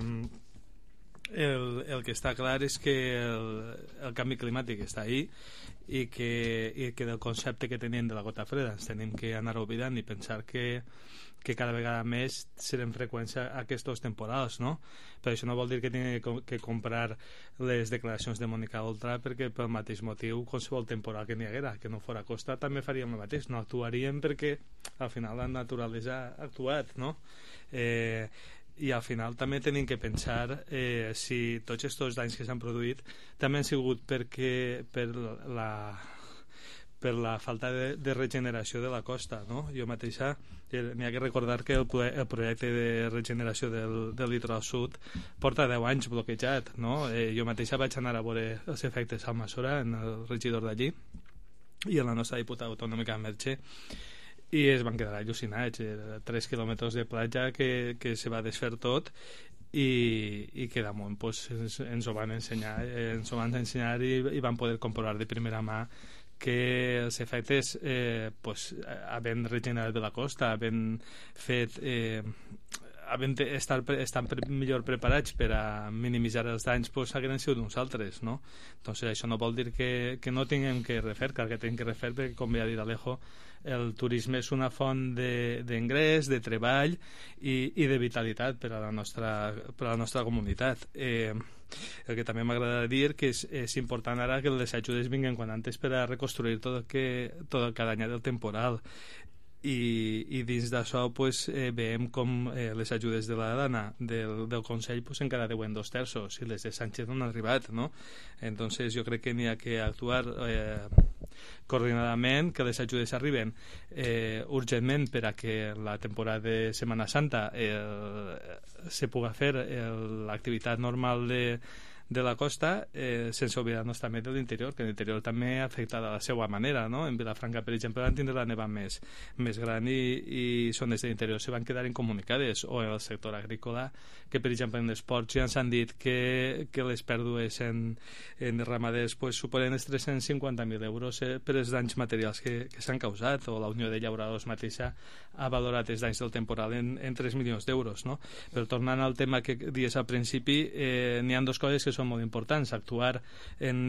el, el que està clar és que el, el canvi climàtic està ahí i que, i que del concepte que tenim de la gota freda ens tenim que anar oblidant i pensar que, que cada vegada més serem freqüents aquests temporals, no? Però això no vol dir que tingui que comprar les declaracions de Mònica Oltra, perquè pel mateix motiu qualsevol temporal que n'hi haguera, que no fora costa, també faríem el mateix, no actuaríem perquè al final la naturalesa ha actuat, no? Eh, i al final també tenim que pensar eh, si tots aquests danys que s'han produït també han sigut perquè per la, per la falta de, de regeneració de la costa, no? Jo mateixa n'hi ha que recordar que el, el projecte de regeneració del, del litoral sud porta deu anys bloquejat, no? Eh, jo mateixa vaig anar a veure els efectes a Almassora, en el regidor d'allí, i en la nostra diputada autonòmica Merche, i es van quedar al·lucinats. Tres quilòmetres de platja que, que se va desfer tot i, i que damunt pues, ens, ens ho van ensenyar ens ho van ensenyar i, i van poder comprovar de primera mà que els efectes eh, pues, havent regenerat de la costa, havent fet eh, havent estar, estan pre, millor preparats per a minimitzar els danys, pues, hagueren sigut uns altres, no? Entonces això no vol dir que, que no tinguem que refer, cal que tinguem que refer, perquè com ja ha dit Alejo, el turisme és una font d'ingrés, de, de treball i, i de vitalitat per a la nostra, per a la nostra comunitat. Eh, el que també m'agrada dir que és, és important ara que les ajudes vinguin quan antes per a reconstruir tot el que, tot el que ha danyat el temporal. I, i dins d'això pues, eh, veiem com eh, les ajudes de la Dana del, del Consell pues, encara deuen dos terços i les de Sánchez no han arribat, no? Entonces jo crec que n'hi ha que actuar eh, coordinadament, que les ajudes arriben eh, urgentment per a que la temporada de Setmana Santa eh, se puga fer eh, l'activitat normal de de la costa, eh, sense oblidar-nos també de l'interior, que l'interior també ha afectat a la seva manera, no? En Vilafranca, per exemple, van tindre la neva més, més gran i, i zones de l'interior se van quedar incomunicades, o en el sector agrícola, que per exemple en l'esport ja ens han dit que, que les pèrdues en, en ramaders pues, superen els tres-cents cinquanta mil euros eh, per els danys materials que, que s'han causat, o la Unió de Llauradors mateixa ha valorat els danys del temporal en, en tres milions d'euros, no? Però tornant al tema que dies al principi, eh, n'hi ha dues coses que són molt importants, actuar en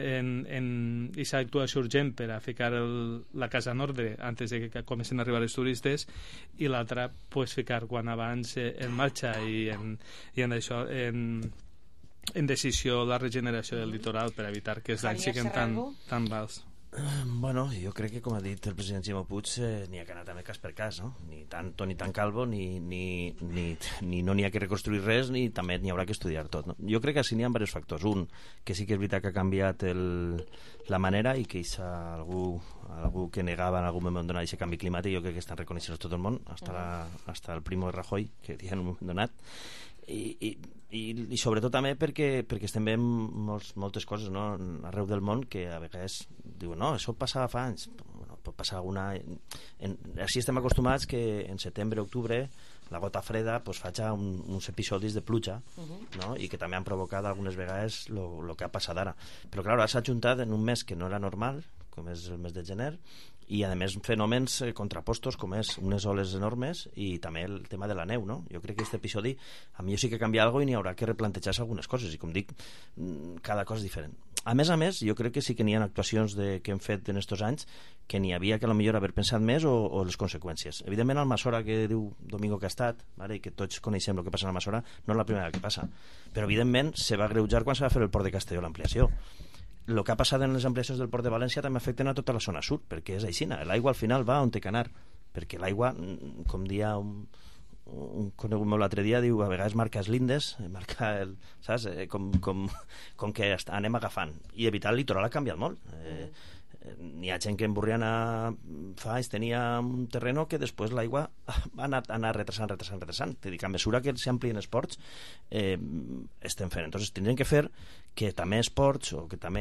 aquesta actuació urgent per a ficar el, la casa en ordre antes de que comencin a arribar els turistes, i l'altra pues, ficar quan abans eh, en marxa i en, i en això en, en decisió la regeneració del litoral per evitar que els danys siguin tan, tan alts. Bueno, jo crec que, com ha dit el president Ximo Puig, eh, n'hi ha que anar també cas per cas, no? Ni tanto ni tan calvo, ni, ni, ni, ni no n'hi ha que reconstruir res, ni també n'hi haurà que estudiar tot, no? Jo crec que així n'hi ha diversos factors. Un, que sí que és veritat que ha canviat el, la manera, i que ha algú, algú que negava en algun moment donat aquest canvi climàtic, jo crec que estan reconeixent tot el món, hasta, la, hasta el Primo Rajoy, que dia en un moment donat. I, i, i, i sobretot també perquè, perquè estem veient molts, moltes coses, no? Arreu del món, que a vegades diuen, no, això passava fa anys. Bueno, pot passar alguna... En, així estem acostumats que en setembre, octubre, la gota freda pues, faig un, uns episodis de pluja, uh-huh. no? I que també han provocat algunes vegades el que ha passat ara. Però clar, s'ha ajuntat en un mes que no era normal, com és el mes de gener, i a més fenòmens eh, contrapostos com és unes oles enormes i també el tema de la neu, no? Jo crec que aquest episodi a mi sí que canvia alguna cosa i n'hi haurà que replantejar-se algunes coses, i com dic, cada cosa és diferent. A més a més, jo crec que sí que n'hi ha actuacions de, que hem fet en estos anys que n'hi havia que potser haver pensat més o, o les conseqüències. Evidentment, el Masora que diu Domingo que ha estat, vale, i que tots coneixem el que passa en el Masora, no és la primera que passa. Però, evidentment, se va agreujar quan se va fer el Port de Castelló, l'ampliació. El que ha passat en les ampliacions del Port de València també afecten a tota la zona sud, perquè és així. L'aigua al final va on té que anar, perquè l'aigua, com dia un, un conegut meu l'altre dia, diu a vegades marca els lindes, marca el, saps? Eh, com, com, com que anem agafant. I evitar el litoral ha canviat molt. Eh, n'hi ha gent que en Borriana fa anys tenia un terreno que després l'aigua va anar, anar retrasant, retrasant, retrasant. És a dir, que a mesura que s'amplien els ports eh, estem fent. Entonces tindrem que fer que també els ports o que també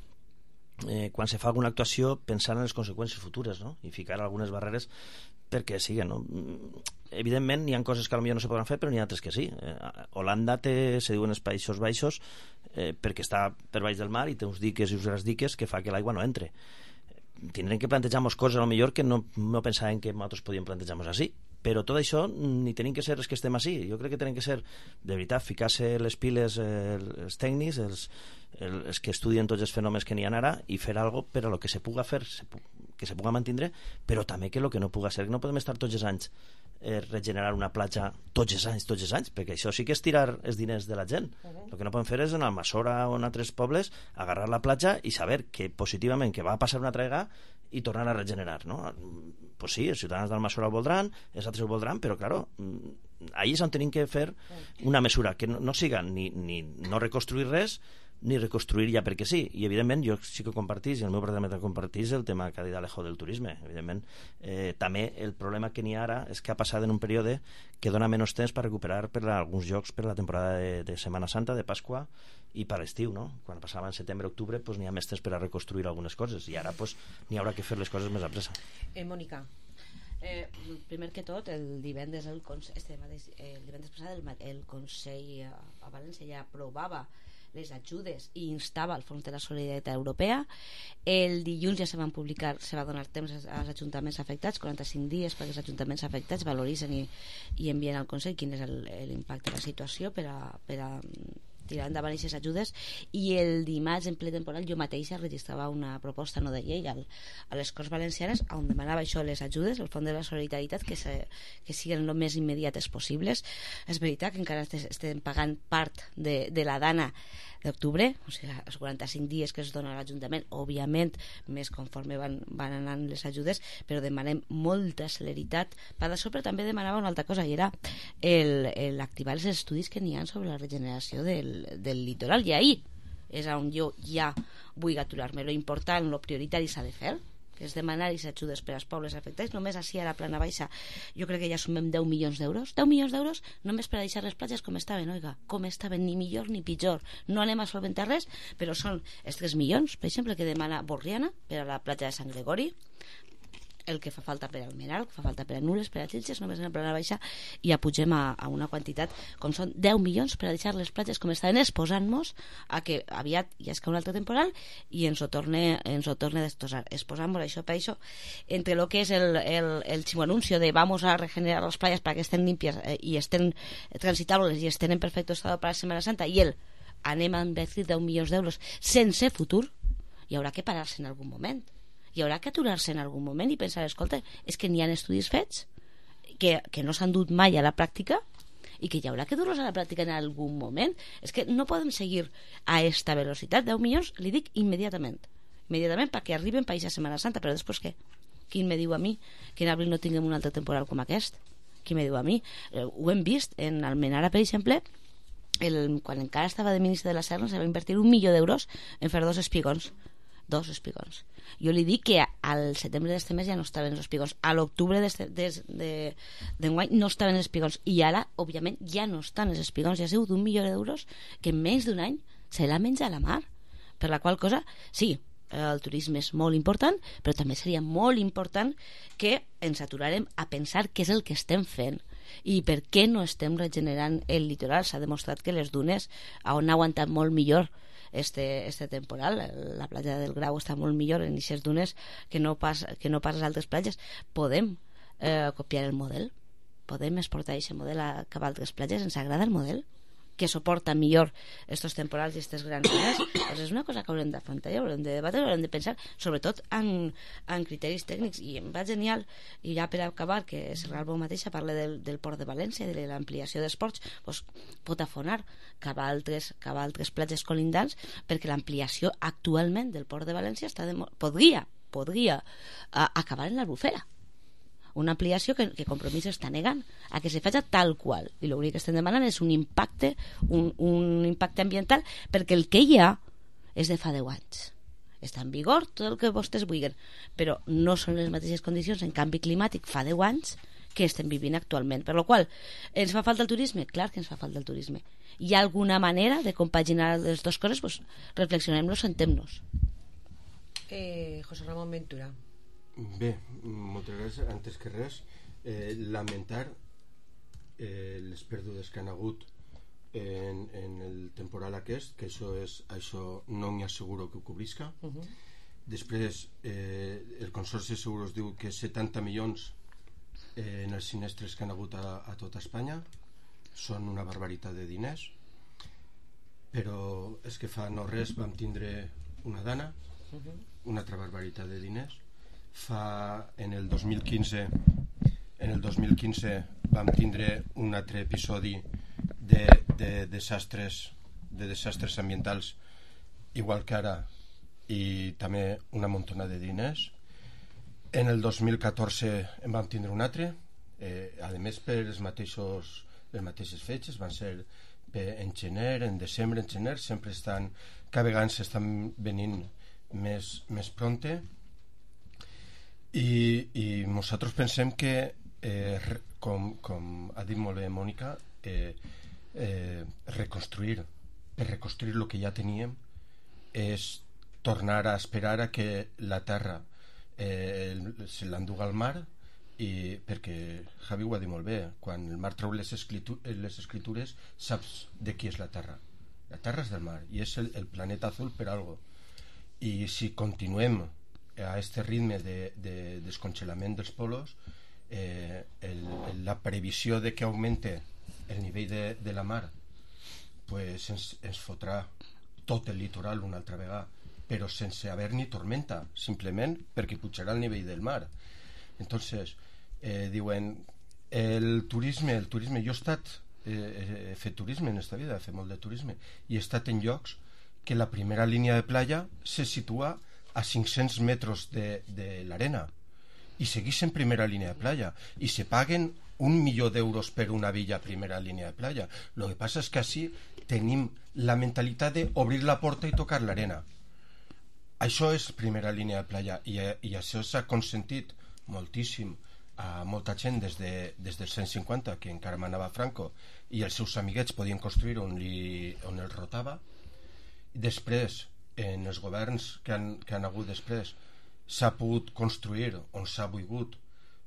eh, quan se fa alguna actuació pensar en les conseqüències futures, no? I ficar algunes barreres perquè sí, no? Evidentment n'hi ha coses que potser no se podran fer, però n'hi ha altres que sí. eh, Holanda té, se diuen els Països Baixos, eh, perquè està per baix del mar i té uns diques i uns diques que fa que l'aigua no entre. Tindrem que plantejar-nos coses a lo millor que no, no pensàvem que nosaltres podíem plantejar-nos així, però tot això ni tenim que ser els que estem així. Jo crec que tenim que ser, de veritat, ficar-se les piles eh, els tècnics, els, els que estudien tots els fenòmens que n'hi ha ara i fer alguna cosa per a lo que se puga fer, se pu que se puga mantindre, però també que el que no puga ser, que no podem estar tots els anys eh, regenerar una platja tots els anys, tots els anys, perquè això sí que és tirar els diners de la gent. Uh-huh. El que no podem fer és en Almassora o en altres pobles agarrar la platja i saber que positivament que va passar una altra vegada i tornar a regenerar, no? Pues sí, els ciutadans d'Almassora ho voldran, els altres ho voldran, però claro, ahí és on tenim que fer una mesura que no, no siga ni, ni no reconstruir res ni reconstruir ja perquè sí. I evidentment jo sí que compartís, i el meu departament compartís el tema que ha dit Alejo del turisme. Evidentment, eh, també el problema que n'hi ha ara és que ha passat en un període que dona menys temps per recuperar per a alguns llocs per la temporada de, de Setmana Santa, de Pasqua i per l'estiu, no? Quan passava en setembre, octubre, pues, n'hi ha més temps per a reconstruir algunes coses i ara pues, n'hi haurà que fer les coses més a pressa. Eh, Mònica, eh, primer que tot, el divendres el, este mateix, el divendres passat el, el Consell a València ja aprovava les ajudes i instava al Fons de la Solidaritat Europea. El dilluns ja se van publicar, se va donar temps als ajuntaments afectats, quaranta-cinc dies perquè els ajuntaments afectats valoritzen i, i envien al Consell quin és l'impacte de la situació per a, per a tirar endavant aquestes ajudes. I el dimarts en ple temporal jo mateixa registrava una proposta no de llei al, a les Corts Valencianes on demanava això, les ajudes, el Fons de la Solidaritat, que, se, que siguin el més immediates possibles. És veritat que encara estem pagant part de, de la dana d'octubre, o sigui, els quaranta-cinc dies que es dona a l'Ajuntament, òbviament més conforme van, van anant les ajudes, però demanem molta celeritat per això, però també demanava una altra cosa i era l'activar els estudis que n'hi ha sobre la regeneració del, del litoral, i ahí és on jo ja vull aturar-me. Lo important, lo prioritari s'ha de fer, que és demanar i ajudes per als pobles afectats. Només així a la Plana Baixa jo crec que ja sumem deu milions d'euros deu milions d'euros només per a deixar les platges com estaven, oiga, com estaven, ni millor ni pitjor. No anem a solventar res, però són els tres milions, per exemple, que demana Borriana per a la platja de Sant Gregori, el que fa falta per al Meral, el que fa falta per a Nules, per a Xilxes, només en la Plana Baixa i ja pugem a, a una quantitat com són deu milions per a deixar les platges com estaven, exposant-nos a que aviat ja es cau un altre temporal i ens ho torne, ens ho torne a destrosar. Exposant-nos això per això, entre el que és el, el, el ximonuncio de vamos a regenerar les platges para que estén limpias eh, i estén transitables i estén en perfecto estado para la Semana Santa, i el anem a invertir deu milions d'euros sense futur, hi haurà que parar-se en algun moment. Hi haurà que aturar-se en algun moment i pensar, escolta, és que n'hi ha estudis fets que, que no s'han dut mai a la pràctica i que hi haurà que dur-los a la pràctica en algun moment. És que no podem seguir a esta velocitat. deu milions, li dic immediatament. Immediatament perquè arriben per a Setmana Santa, però després què? Qui me diu a mi que en abril no tinguem un altre temporal com aquest? Qui me diu a mi? Eh, ho hem vist en Almenara, per exemple, el, quan encara estava de ministre de la Serna se va invertir un milió d'euros en fer dos espigons. Dos espigons. Jo li dic que al setembre d'este mes ja no estaven els espigons, a l'octubre d'enguany no estaven els espigons, i ara, òbviament, ja no estan els espigons. Ja ha sigut un milió d'euros que en menys d'un any se l'ha menjat a la mar, per la qual cosa, sí, el turisme és molt important, però també seria molt important que ens aturarem a pensar què és el que estem fent i per què no estem regenerant el litoral. S'ha demostrat que les dunes on ha aguantat molt millor Este, este temporal, la platja del Grau està molt millor en aquestes dunes que no pas, que no pas les altres platges. Podem eh, copiar el model, podem exportar aquest model a cap a altres platges. Ens agrada el model, que suporta millor estos temporals i estes grans ones, doncs és una cosa que haurem d'afrontar i haurem de debatre, haurem de pensar sobretot en, en criteris tècnics. I em va genial, i ja per acabar, que Serralbo mateixa parla del, del port de València, de l'ampliació dels ports, doncs pot afonar cap a altres, cap a altres platges colindants, perquè l'ampliació actualment del port de València està de, podria, podria uh, acabar en l'Albufera. Una ampliació que, que Compromís està negant a que se faci tal qual, i l'únic que estem demanant és un impacte un, un impacte ambiental, perquè el que hi ha és de fa deu anys, està en vigor tot el que vostès vulguin, però no són les mateixes condicions en canvi climàtic fa deu anys que estem vivint actualment, per la qual ens fa falta el turisme, clar que ens fa falta el turisme. Hi ha alguna manera de compaginar les dues coses? Pues reflexionem-nos, sentem-nos. eh, José Ramón Ventura. Bé, moltes gràcies. Antes que res, eh, lamentar eh, les pèrdues que han hagut en, en el temporal aquest, que això, és, això no n'hi asseguro que ho cobrisca. Uh -huh. Després, eh, el Consorci de Seguros diu que setanta milions eh, en els sinistres que han hagut a, a tota Espanya són una barbaritat de diners, però és que fa no res vam tindre una dana, uh -huh. una altra barbaritat de diners. Fa en el dos mil quinze en el dos mil quinze vam tindre un altre episodi de, de desastres de desastres ambientals igual que ara, i també una muntona de diners. En el dos mil catorze en vam tindre un altre, eh, a més per els mateixos les mateixes fetges, van ser en gener, en desembre, en gener, sempre estan, cada vegada s'estan venint més, més pronte. I, i nosaltres pensem que eh, com, com ha dit molt bé Mònica, eh, eh, reconstruir per reconstruir el que ja teníem és tornar a esperar a que la terra eh, se l'enduga al mar, i perquè Javi ho ha dit molt bé, quan el mar treu les, escritu les escritures saps de qui és la terra. La terra és del mar i és el, el planeta azul per algo, i si continuem a este ritme de, de descongelament dels polos, eh, el, la previsió de que augmente el nivell de, de la mar, pues ens, ens fotrà tot el litoral una altra vegada, però sense haver ni tormenta, simplement perquè pujarà el nivell del mar. Entonces eh, diuen el turisme, el turisme jo he estat eh, he fet turisme en esta vida, he fet molt de turisme, i he estat en llocs que la primera línia de playa se situa a cinc-cents metres de, de l'arena i seguís en primera línia de playa i se paguen un milió d'euros per una villa primera línia de playa. Lo que passa és que així tenim la mentalitat d'obrir la porta i tocar l'arena. Això és primera línia de playa, i, i això s'ha consentit moltíssim a molta gent des, de, des del cent cinquanta, que encara manava Franco, i els seus amiguets podien construir on, li, on els rotava. Després, en els governs que han, que han hagut després, s'ha pogut construir on s'ha volgut,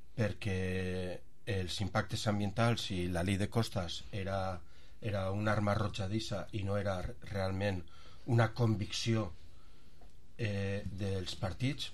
perquè els impactes ambientals i la llei de costes era, era una arma arrojadissa i no era realment una convicció eh, dels partits.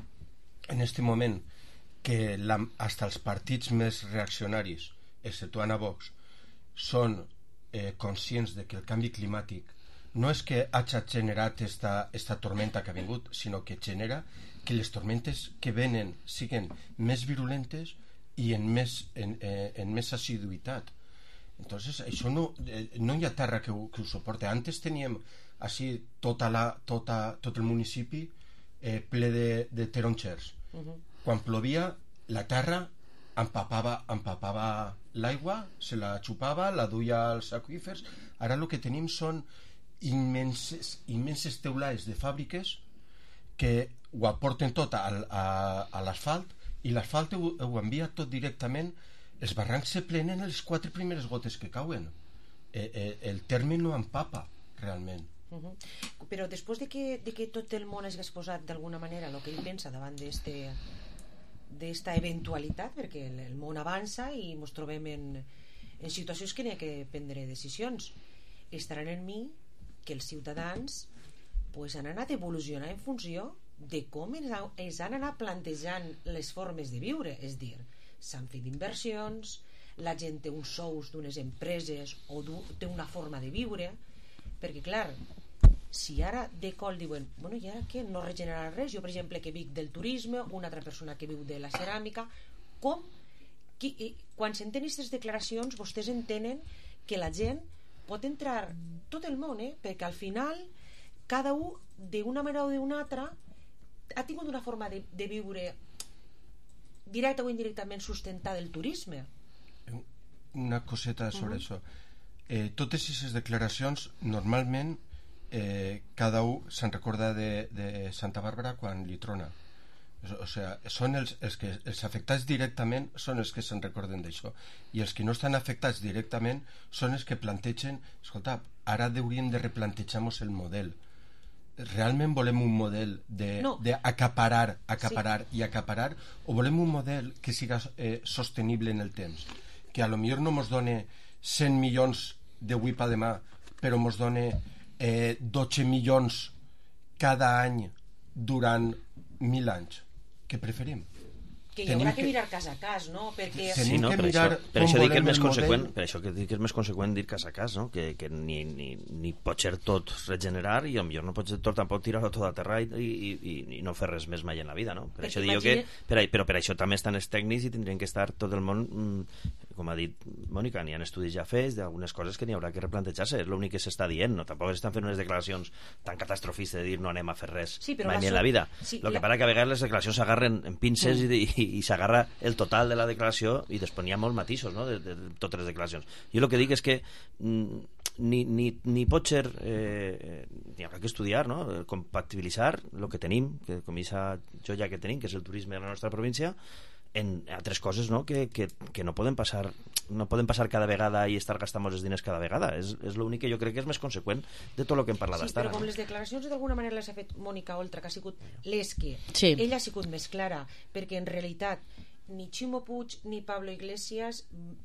En aquest moment que la, hasta els partits més reaccionaris, exceptuant a Vox, són eh, conscients de que el canvi climàtic no és que hagi generat esta, esta tormenta que ha vingut, sinó que genera que les tormentes que venen siguin més virulentes i en més, en, eh, en més assiduïtat. Entonces, això no, eh, no hi ha terra que ho, que ho suporta. Antes teníem així tota la, tota, tot el municipi eh, ple de, de taronxers. Uh-huh. Quan plovia, la terra empapava, empapava l'aigua, se la xupava, la duia als aqüífers. Ara el que tenim són immenses, immenses teulades de fàbriques que ho aporten tot a, a, a l'asfalt, i l'asfalt ho, ho envia tot directament. Els barrancs se plenen a les quatre primeres gotes que cauen. Eh, eh, el terme no empapa realment. Uh -huh. Però després de que, de que tot el món hagi exposat d'alguna manera el que ell pensa davant d'este d'esta eventualitat, perquè el, el món avança i ens trobem en, en situacions que n'hi ha que prendre decisions, estaran en mi que els ciutadans pues, han anat evolucionant en funció de com es han anat plantejant les formes de viure, és dir, s'han fet inversions, la gent té uns sous d'unes empreses o té una forma de viure, perquè clar, si ara de col diuen, bueno, i ara què? No regenerarà res? Jo, per exemple, que vic del turisme, una altra persona que viu de la ceràmica, com? Qui, eh, quan s'entenen aquestes declaracions, vostès entenen que la gent pot entrar tot el món, eh? Perquè al final cada un, d'una manera o d'una altra, ha tingut una forma de, de viure directa o indirectament sustentada del turisme. Una coseta sobre Uh-huh. això. Eh, totes aquestes declaracions, normalment, eh, cada un se'n recorda de, de Santa Bàrbara quan li trona. O sigui, són els, els, que, els afectats directament són els que se'n recorden d'això, i els que no estan afectats directament són els que plantegen, escolta, ara hauríem de replantejar-nos el model. Realment volem un model de, No. de acaparar, acaparar sí. i acaparar, o volem un model que siga eh, sostenible en el temps, que a lo millor no mos done cent milions d'avui pa demà, però mos done eh, dotze milions cada any durant mil anys. Què preferim? Que hi haurà que mirar cas a cas, no? Perquè... Sí, no, que per, mirar això, per com això dic que és volem més el conseqüent, model. per això que dic que és més conseqüent dir cas a cas, no? Que, que ni, ni, ni pot ser tot regenerar i potser no pot ser tot tampoc tirar-ho tot a terra i, i, i, i no fer res més mai en la vida, no? Per Perquè això dic jo imagine- que, per, però per això també estan els tècnics i tindrien que estar tot el món, mm, com ha dit Mònica, n'hi ha estudis ja fets d'algunes coses que n'hi haurà que replantejar-se, és l'únic que s'està dient, no? Tampoc estan fent unes declaracions tan catastrofistes de dir no anem a fer res Sí, però mai la més en so- la vida. sí, Lo que la- passa que a vegades les declaracions s'agarren en pinces Mm. i, i, i s'agarra el total de la declaració i després n'hi ha molts matisos, no? de, de, de totes les declaracions. Jo el que dic és que mm, ni, ni, ni pot ser eh, n'hi haurà que estudiar, no? Compatibilitzar el que tenim, que com aquesta joia que tenim, que és el turisme de la nostra província, en altres coses, no? que, que, que no poden passar no poden passar cada vegada i estar gastant els diners cada vegada. És, és l'únic que jo crec que és més conseqüent de tot el que hem parlat Sí, hasta però ara. com les declaracions d'alguna manera les ha fet Mònica Oltra, que ha sigut les que Sí. ella ha sigut més clara, perquè en realitat ni Ximo Puig ni Pablo Iglesias,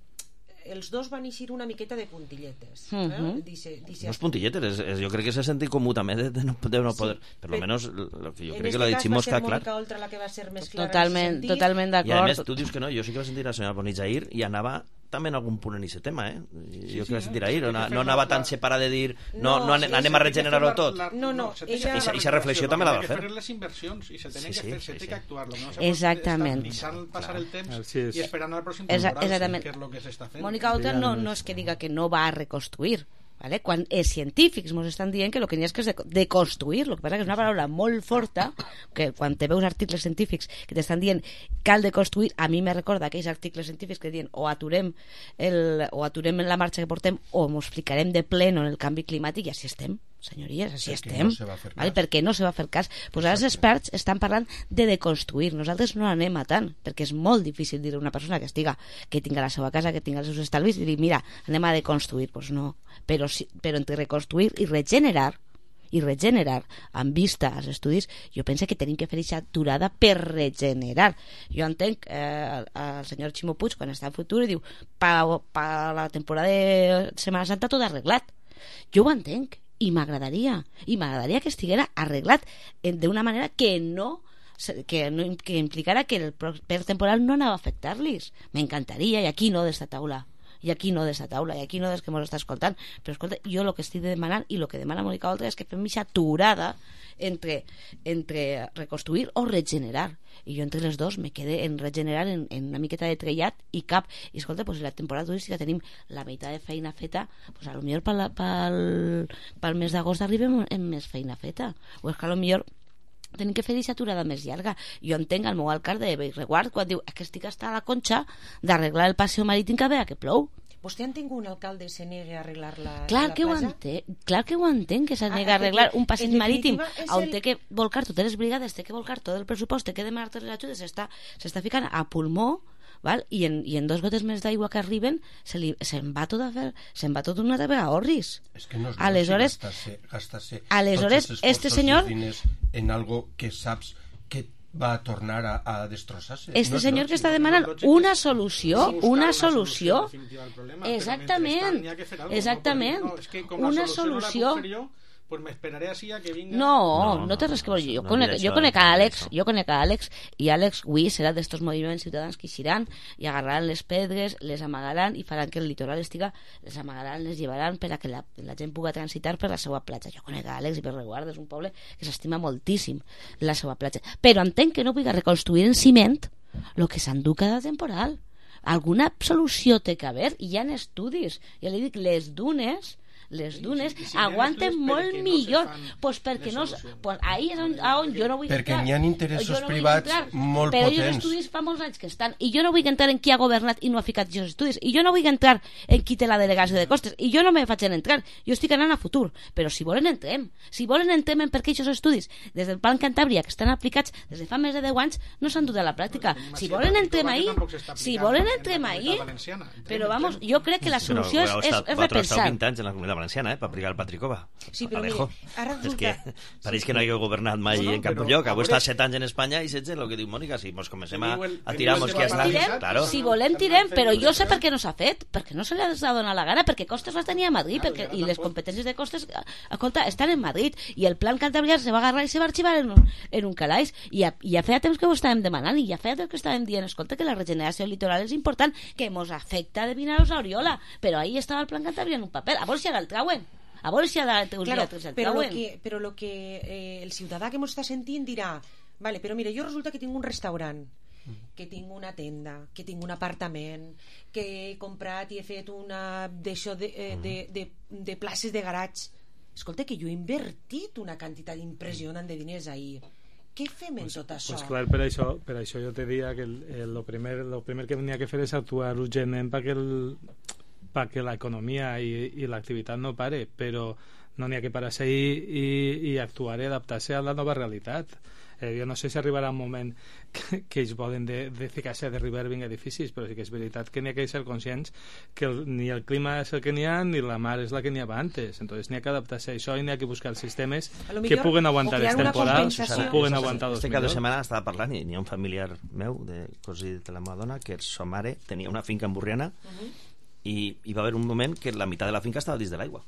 els dos van eixir una miqueta de puntilletes. eh? Mhm. Dice, dice, No és puntilletes, és, és, jo crec que és el sentit comú també de, de, no, de no Sí, poder, per lo però- menos lo que jo en crec este que lo de cas Ximo va ser està clar. Mònica Oltra la que va ser més clara Totalment, en aquest sentit. totalment I a d'acord. més, tu dius que no, jo sí que la sentir la senyora Bonitzair i anava també en algun punt en aquest tema, eh? Jo que la sentir ahir, no, no anava tan separada de dir no, no, No, ane- sí, anem sí, a regenerar-ho tot. No, no, se ella- té que I sa- fer i sa reflexió també la va que fer. fer les inversions i se tenen Sí, que fer, sí, se sí, té sí. que actuar. Lo que no se pot Exactament. estar deixant passar el temps Així és. i esperant al pròxim Exa- temporal, exactament. que és el que s'està fent. Mònica Oltra no, no és que diga que no va a reconstruir, ¿vale? Quan els científics ens estan dient que el que n'hi ha és que és de, de construir, el que passa que és una paraula molt forta, que quan te veus articles científics que t'estan dient cal de construir, a mi me recorda aquells articles científics que diuen o aturem, el, o aturem la marxa que portem o ens ficarem de pleno en el canvi climàtic, i així estem, senyories, així Perquè estem. no se va fer ¿vale? cas. Perquè no se va fer cas. Pues ara els experts estan parlant de deconstruir. Nosaltres no anem a tant, perquè és molt difícil dir a una persona que estiga, que tinga la seva casa, que tinga els seus estalvis, i dir, mira, anem a deconstruir. Pues no. Però, sí, però entre reconstruir i regenerar, i regenerar amb vista als estudis, jo penso que tenim que fer aquesta aturada per regenerar. Jo entenc eh, el senyor Ximo Puig quan està en futur i diu per pa la temporada de Setmana Santa tot arreglat. Jo ho entenc i m'agradaria i m'agradaria que estiguera arreglat eh, d'una manera que no que, no, que implicara que el proper temporal no anava a afectar-los. M'encantaria, i aquí no d'esta taula i aquí no d'esta taula, i aquí no des que ens està escoltant, però escolta, jo el que estic demanant i el que demana Mònica Oltra és que fem aquesta aturada entre, entre reconstruir o regenerar, i jo entre les dos me quedé en regenerar en, en una miqueta de trellat i cap, i escolta, pues, la temporada turística tenim la meitat de feina feta, pues, a lo millor pel, pel, pel mes d'agost arribem amb més feina feta, o és que a lo millor tenim que fer aquesta aturada més llarga. Jo entenc el meu alcalde de Bellreguard quan diu que estic hasta a la conxa d'arreglar el passeig marítim que ve a que plou. Vostè ha tingut un alcalde que se negue a arreglar la, Clar la que ho plaça? entenc, clar que ho entenc, que se Ah, nega a perquè, arreglar un en passeig definitiva, marítim és on el- té que volcar totes les brigades, té que volcar tot el pressupost, té que demanar totes les ajudes, s'està s'està ficant a pulmó, val? I, en, i en dos gotes més d'aigua que arriben se li, se'n va tot a fer, se'n va tot una altra vegada a orris. És que no és Aleshores, gastar-se, gastar-se aleshores, tots els este esforços senyor- i els diners en algo que saps que va a tornar a, a destrossar-se. Este No és senyor que lògic. està demanant una solució, buscar una una solució, solució definitiva al problema, però exactament, mentrestant hi ha que fer alguna cosa, exactament, no? És que com la una solució no la puc solució. fer jo, pues me esperaré así a que vinga... No, no, no té res que veure. Jo, no conec, diré jo això, conec no a diré Àlex, això. jo conec a Àlex, i Àlex avui serà d'estos moviments ciutadans que eixiran i agarraran les pedres, les amagaran i faran que el litoral estiga, les amagaran, les llevaran per a que la, la gent pugui transitar per la seva platja. Jo conec a Àlex i per Reguarda és un poble que s'estima moltíssim la seva platja. Però entenc que no pugui reconstruir en ciment el que s'endú cada temporal. Alguna solució té que haver, i hi ha estudis. Ja li dic, les dunes les dunes si- si aguanten hi ha molt estudis perquè no se millor fan pues perquè les no, solucions. pues ahí és on, a on jo no vull Perquè entrar. n'hi ha interessos Jo no vull privats entrar, molt però potents. els estudis fa molts anys que estan i jo no vull entrar en qui ha governat i no ha ficat aquests estudis, i jo no vull entrar en qui té la delegació de costes, i jo no me faig en entrar, jo estic anant a futur, però si volen entrem, si volen entrem en per què aquests estudis des del Plan Cantàbria que estan aplicats des de fa més de deu anys no s'han dut a la pràctica. Si volen entrem ahí, si volen entrem ahí, però vamos, jo crec que la solució és, és, és repensar. vint anys en la Comunitat Valenciana, eh, per aplicar el Patricova. Sí, però Alejo. mire, ara És resulta... que pareix que no hagi governat mai No, no, en cap però lloc. a Avui veure- està set anys en Espanya i setze, el que diu Mònica, si mos comencem a, Teniu el- a tirar teniu el mos que tema està... tirem, Claro. Si volem tirem, però jo sé per què no s'ha fet, perquè no se li ha donat la gana, perquè Costes les tenia a Madrid, perquè, i les competències de Costes, escolta, estan en Madrid, i el Plan Cantabrià se va agarrar i se va arxivar en un, en un calaix, i ja, ja feia temps que ho estàvem demanant, i ja feia temps que estàvem dient, escolta, que la regeneració litoral és important, que mos afecta de vinaros a Oriola, però ahí estava el Plan Cantabrià en un paper, a veure si ara el trauen. A veure si ara els Claro, lletres el però lo trauen. que, però lo que eh, el ciutadà que m'ho està sentint dirà, vale, però mira, jo resulta que tinc un restaurant, que tinc una tenda, que tinc un apartament, que he comprat i he fet una d'això de, eh, de, de, de places de garatge. Escolta, que jo he invertit una quantitat impressionant de diners ahir. Què fem en tot això? Pues clar, per això, per això jo te diria que el, el, lo, primer, lo primer que venia que fer és actuar urgentment perquè el perquè l'economia i, i l'activitat no pare, però no n'hi ha que parar-se i, i, i actuar i adaptar-se a la nova realitat. Eh, jo no sé si arribarà un moment que, que ells volen de, de ficar-se a derribar vinc edificis, però sí que és veritat que n'hi ha que ser conscients que el, ni el clima és el que n'hi ha ni la mar és la que n'hi havia antes, entonces n'hi ha que adaptar-se a això i n'hi ha que buscar sistemes lo que millor, puguen aguantar els temporals o puguen aguantar els Este cap de millors. setmana estava parlant i n'hi ha un familiar meu, de cosí de la meva dona, que sa mare tenia una finca en Borriana i hi va haver un moment que la meitat de la finca estava dins de l'aigua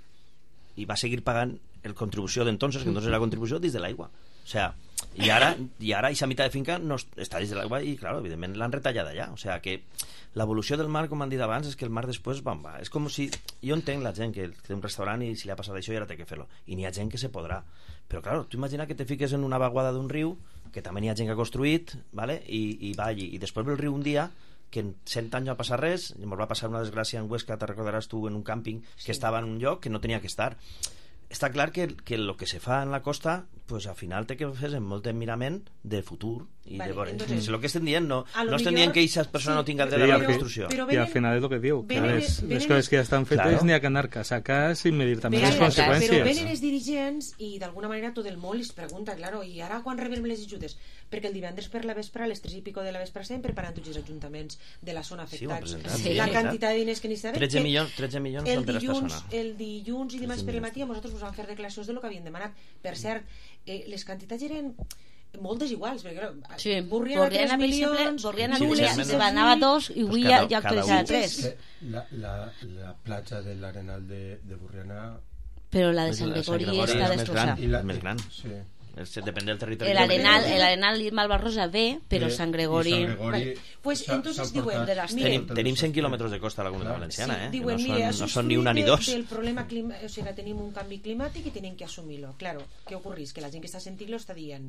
i va seguir pagant el contribució d'entonces, que entonces era contribució dins de l'aigua. O sea, i ara i ara aquesta meitat de finca no està dins de l'aigua i, claro, evidentment l'han retallat allà. O sea, que l'evolució del mar, com han dit abans, és que el mar després va, va. És com si... Jo entenc la gent que té un restaurant i si li ha passat això i ara té que fer-lo. I n'hi ha gent que se podrà. Però, claro, tu imagina que te fiques en una vaguada d'un riu, que també n'hi ha gent que ha construït, ¿vale? I, i va allí. I després ve el riu un dia que en cent anys no va passar res, i ens va passar una desgràcia en Huesca, te recordaràs tu, en un càmping que Sí. estava en un lloc que no tenia que estar. Està clar que, que el que se fa en la costa, pues al final té que fer amb molt de mirament de futur i Vale, de veure. entonces, És el que estem dient, no, a lo no estem millor- dient que aquesta persona sí, no tinga el Sí, dret a i la al fi- reconstrucció. però i al venen- final és el que diu, que venen- les, venen- les coses que ja estan fetes Claro. n'hi ha que anar cas a cas i medir també Però, les però conseqüències. venen els dirigents i d'alguna manera tot el món els pregunta, claro, i ara quan rebem les ajudes? Perquè el divendres per la vespre, a les tres i pico de la vespre, estem preparant tots els ajuntaments de la zona Sí, ho han afectats. presentat, Sí, la sí. quantitat de diners que necessitaven. tretze que milions, tretze milions el són per esta dilluns, zona. el dilluns i dimarts tretze per el milions. matí a nosaltres us vam fer declaracions de lo que havien demanat. Per cert, eh, les quantitats eren molt desiguals, perquè clar, Sí, Borriana, Borriana, tres per exemple, milions, Borriana Sí, Nules evidentment. se anava a dos i avui ja, ja cada actualitzava un. tres. Eh, La, la, la platja de l'Arenal de, de Borriana... Però la de Pues Sant la de Sant Gregori Gregori està és més destrossada. gran. I la, És més gran. Sí. És, depèn del territori. El Arenal, el Arenal i Malvarrosa bé, però Bé, Sant i Gregori... Sant Gregori Vale. Pues s'ha- entonces s'ha diuen, portat de las- tot Tenim, el tenim cent sector. quilòmetres de costa a la Comunitat Clar. Valenciana, eh? Diuen, que no, mire, són, això no és són ni fruit una ni de- dos. del problema clima, o sigui, tenim un canvi climàtic i tenim que assumir-lo. Claro, què ocorreix? Que la gent que està sentint-lo està dient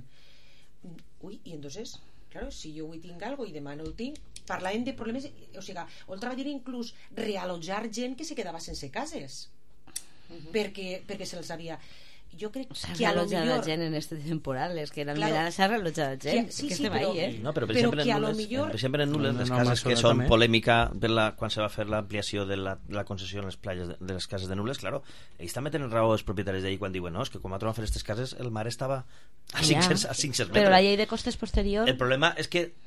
ui, i entonces, claro, si jo avui tinc algo i demà no el tinc, parlàvem de problemes, o sigui, otra va dir inclús realojar gent que se quedava sense cases perquè, perquè se'ls havia... Jo crec S'ha que a lo relotjat la millor... gent en este temporal, és que la Claro. mirada s'ha relotjat la gent, Que- sí, que sí, estem però- ahí, eh? No, però per Però exemple, que a en lo Nules, millor- per exemple en Nules, No, les no, cases que Massora són també. polèmica per la, quan se va fer l'ampliació de la, de la concessió en les platges de, de les cases de Nules, claro, ells també tenen raó els propietaris d'ahir quan diuen, no, és que quan van trobar fer aquestes cases el mar estava a Ja. cinc cents, a cinc cents metres. Però la llei de costes posterior... El problema és que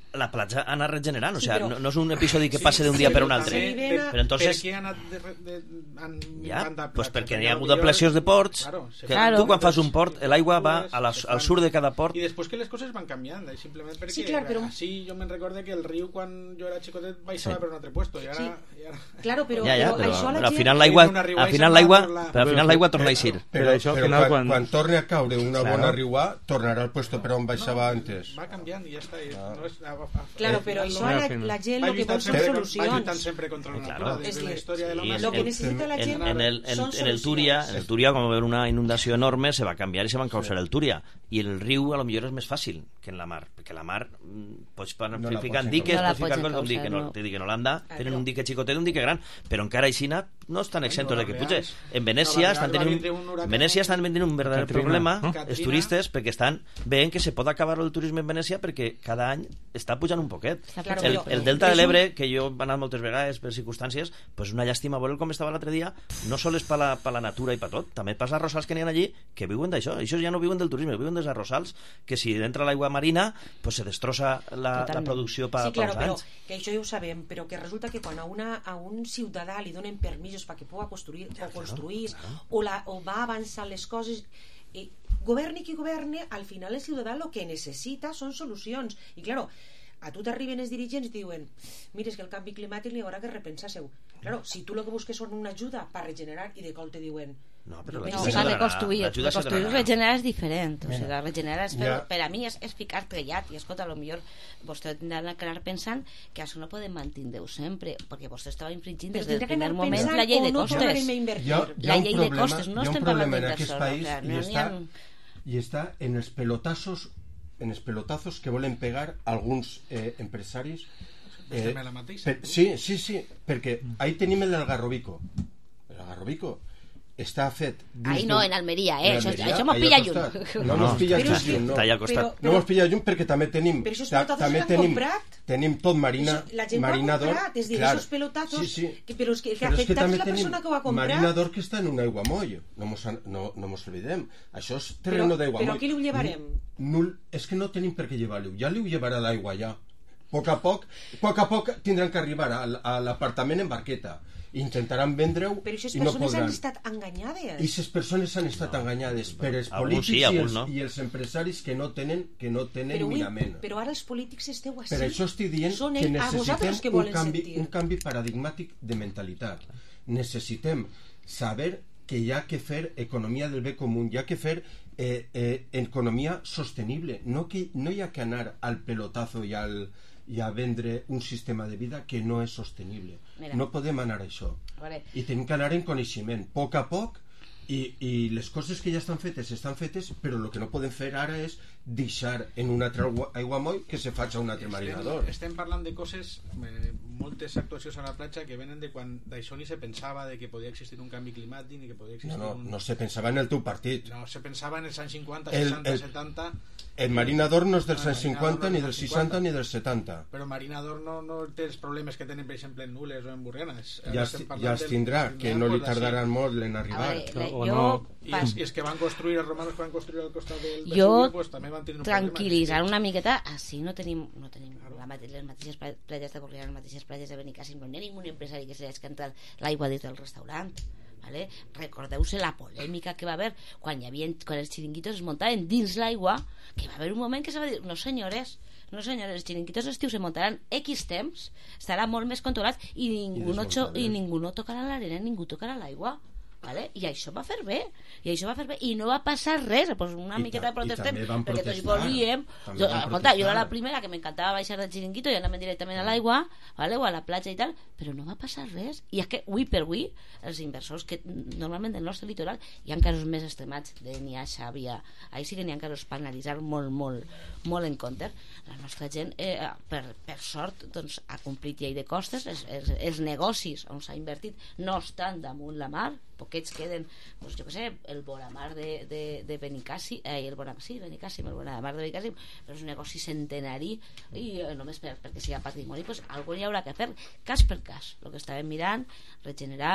la platja ha anat regenerant, o Sí, sea, però- no, no és un episodi que Sí, passa d'un dia sí, per un però altre. també Però, però entonces... Per què ha anat de, de, han Ja, inventat pues platja? perquè n'hi Perquè ha hagut millor- ampliacions de ports, Claro, se que fan- tu quan fas un doncs, port, l'aigua va a la, se al fan- sud de cada port. I després que les coses van canviant, eh, simplement perquè Sí, clar, però- així jo me'n recorde que el riu quan jo era xicotet baixava Sí. per un altre puesto i ara... Sí. I ara... Claro, però, Ja, ja, però, però, això la però al gent... final l'aigua Una riuà al i final se'n va l'aigua per la- però al final l'aigua torna a eixir. Però, això, al però final, quan, quan- quan torni a caure una Claro. bona riuà, tornarà al puesto per on baixava No, antes. va canviant i ja està. Ah. No és, a, a, Claro, però no, això no, la, no, la gent va el que lluitant vol són sempre con- Va solucions. lluitant sempre contra la natura, Claro. des de És la que- història de Sí, l'home. en- Lo que en- necessita la en- gent en, el, en, són en el Túria, en solucions. el Túria, com va haver una inundació enorme, se va canviar i se van causar el Túria. I el riu, a lo millor, és més fàcil que en la mar, perquè la mar mm, pots pa- No la ficar pots diques, encausar. pots No la ficar pots coses, un dique, encausar, no, no. te dic que en Holanda Ah, tenen no. un dique xicotet i un dique gran, però encara així no estan exentos de que Nova puges. Orleans- En Venècia Nova estan Orleans va tenint vindre un, un huracán- en Venècia estan tenint un verdader Katrina, problema no? els Katrina. turistes perquè estan veient que se pot acabar el turisme en Venècia perquè cada any està pujant un poquet. Claro, El, però- el Delta és de un- l'Ebre, que jo he anat moltes vegades per circumstàncies, pues una llàstima veure com estava l'altre dia, no sols per la, per la natura i per tot, també passa a arrossals que n'hi ha allí que viuen d'això, això ja no viuen del turisme, viuen dels arrossals, que si entra l'aigua marina pues se destrossa la, la Totalment. producció per Sí, claro, uns però anys. que això ja ho sabem, però que resulta que quan a, una, a un ciutadà li donen permisos perquè pugui construir o construir o, la, o va avançar les coses, eh, governi qui governe, al final el ciutadà el que necessita són solucions. I claro, a tu t'arriben els dirigents i et diuen mira, és que el canvi climàtic li haurà que repensar-seu. Claro, si tu el que busques són una ajuda per regenerar i de cop te diuen No, però No, l'ajuda o s'ha sea, de donar, reconstruir, l'ajuda s'ha de reconstruir donar. regenerar és diferent, o Mira. sigui, regenerar és fer, Ja. per a mi és, és ficar trellat i escolta, a lo millor vostè tindrà d'anar pensant que això no podem mantindre sempre, perquè vostè estava infringint però des del tindrà que primer anar moment pensant la llei o de no costes. tornarem a invertir. Hi ha, hi ha La un llei de problema, costes, no hi ha un estem problema parlant en aquest d'inversors, país o sea, i, no n'hi està, ha... i està en els pelotazos en els pelotazos que volen pegar alguns eh, empresaris Estem a la mateixa. per, sí, sí, sí, perquè ahí tenim el Algarrobico el Algarrobico està fet dins Ahí no, d'un- en Almeria, eh? en Això, Almeria, això mos ahí pilla al lluny. costat. no No, mos pilla però és gens que- lluny, no. Està allà al costat. Però- no mos pilla lluny perquè també tenim Però esos ta- pelotazos també s'han tenim, comprat. tenim tot marina Això, la gent ho ha marinador comprat, és dir, clar. esos pelotazos, sí, sí. que, però és que el que Però és que afectat també és la tenim persona que ho ha comprat. marinador que està en un aiguamoll no mos, no, no mos oblidem això és terreno Però- d'aiguamoll però aquí ho llevarem. Nul, és que no tenim per què llevar-lo ja li ho llevarà l'aigua ja a poc a poc, a poc a poc tindran que arribar al- a l'apartament en barqueta intentaran vendre-ho Però aquestes i no persones podran han estat enganyades. i aquestes persones han estat enganyades per els Alguns polítics sí, i, alguns els, no. i els empresaris que no tenen, que no tenen però, ui, mirament però ara els polítics esteu així. per això estic dient Són que ells, a vosaltres necessitem els que un volen canvi, sentir. un canvi paradigmàtic de mentalitat. Necessitem saber que hi ha que fer economia del bé comú, hi ha que fer eh, eh, economia sostenible. No, que, no hi ha que anar al pelotazo i, al, i a vendre un sistema de vida que no és sostenible. Mira. No podem anar a això. Vale. I tenim que anar en coneixement, a poc a poc, i, i les coses que ja estan fetes estan fetes, però el que no podem fer ara és deixar en un altre aigua- aiguamoll que se faci un altre marinador. Estem, estem parlant de coses, eh, moltes actuacions a la platja que venen de quan d'això ni se pensava de que podia existir un canvi climàtic ni que podia No, existir no, un... no se pensava en el teu partit. No, se pensava en els anys cinquanta, El- seixanta, el- setanta... El marinador no és dels No, anys el marinador cinquanta, no ni és dels dels seixanta, cinquanta. ni dels setanta. Però Marinador no, no té els problemes que tenen, per exemple, en Nules o en Burriana. És- Ja, estem es- parlant ja es del- tindrà, del que no li Neapol, tardarà d'ací. molt en arribar. A veure, la- O jo no. I els, I els que van construir, els romanos que van construir al costat del jo Vesuvi, pues, també van tenir un tranquil·litzar problema. una miqueta així no tenim, no tenim la mate les mateixes pla- platges de Borriana, les mateixes platges de Benicàssim, no hi ha ningú empresari que s'hagi entrat l'aigua des del restaurant, vale? Recordeu-se la polèmica que va haver quan, hi havia, quan els xiringuitos es muntaven dins l'aigua, que va haver un moment que se va dir no senyores, no senyores, els xiringuitos estiu se muntaran X temps, estarà molt més controlat i ningú, I no, xo- desmuntables. i ningú no tocarà l'arena, ningú tocarà l'aigua, vale? I això va fer bé, i això va fer bé i no va passar res, pues una I miqueta de ta- i protestem també van perquè tots protestar. volíem També jo, van escolta, jo era protestar. la primera que m'encantava baixar del xiringuito i anar directament a l'aigua, vale? O a la platja i tal, però no va passar res i és que avui per avui els inversors que normalment del nostre litoral hi ha casos més extremats de n'hi ha Xàbia, ahí sí que n'hi ha casos per analitzar molt, molt, molt en compte. La nostra gent eh, per, per sort doncs, ha complit llei de costes, els, els, els negocis on s'ha invertit no estan damunt la mar, poquets queden, doncs, jo què sé, el Bonamar de, de, de Benicàssim, eh, el Bonamar, sí, Benicàssim, el Bonamar de Benicàssim, però és un negoci centenari i eh, només per, perquè sigui patrimoni, doncs algú hi haurà que fer, cas per cas, el que estàvem mirant, regenerar,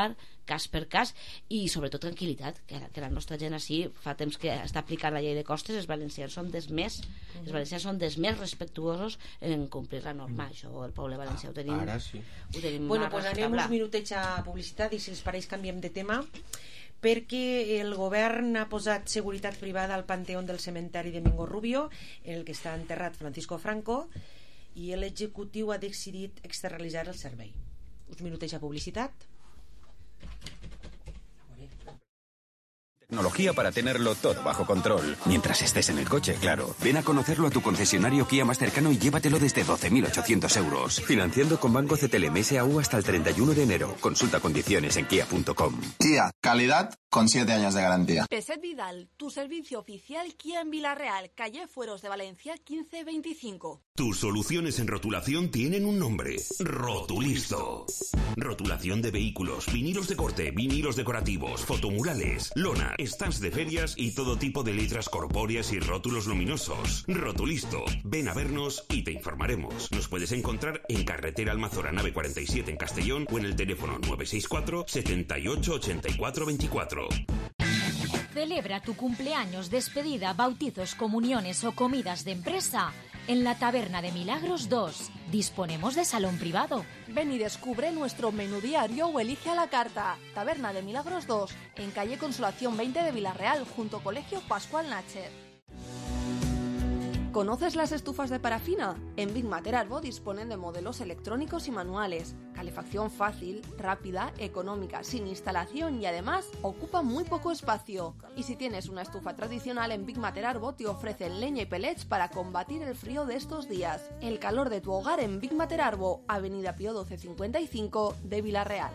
cas per cas, i sobretot tranquil·litat, que, que la nostra gent així fa temps que està aplicant la llei de costes. Els valencians són des més els valencians són des més respectuosos en complir la norma. Això el poble valencià ho tenim, ara sí. Ho tenim bueno, pues anem uns minutets a publicitat i si els pareix canviem de tema, perquè el govern ha posat seguretat privada al panteó del cementeri de Mingo Rubio, en el que està enterrat Francisco Franco, i l'executiu ha decidit externalitzar el servei. Uns minutets a publicitat. Tecnología para tenerlo todo bajo control. Mientras estés en el coche, claro. Ven a conocerlo a tu concesionario Kia más cercano y llévatelo desde doce mil ochocientos euros. Financiando con Banco C T L M S A U hasta el treinta y uno de enero. Consulta condiciones en kia punto com. Kia, calidad con siete años de garantía. Peset Vidal, tu servicio oficial Kia en Villarreal, calle Fueros de Valencia quince veinticinco. Tus soluciones en rotulación tienen un nombre: Rotulisto. Rotulación de vehículos, vinilos de corte, vinilos decorativos, fotomurales, lona, stands de ferias y todo tipo de letras corpóreas y rótulos luminosos. Rotulisto. Ven a vernos y te informaremos. Nos puedes encontrar en carretera Almazora nave cuarenta y siete en Castellón o en el teléfono nueve seis cuatro, setenta y ocho, ochenta y cuatro veinticuatro. Celebra tu cumpleaños, despedida, bautizos, comuniones o comidas de empresa en la Taberna de Milagros dos. Disponemos de salón privado. Ven y descubre nuestro menú diario o elige a la carta. Taberna de Milagros dos, en calle Consolación veinte de Villarreal, junto Colegio Pascual Nacher. ¿Conoces las estufas de parafina? En Big Mater Arbo disponen de modelos electrónicos y manuales, calefacción fácil, rápida, económica, sin instalación y además ocupa muy poco espacio. Y si tienes una estufa tradicional, en Big Mater Arbo te ofrecen leña y pellets para combatir el frío de estos días. El calor de tu hogar en Big Mater Arbo, Avenida Pío doce cincuenta y cinco de Villarreal.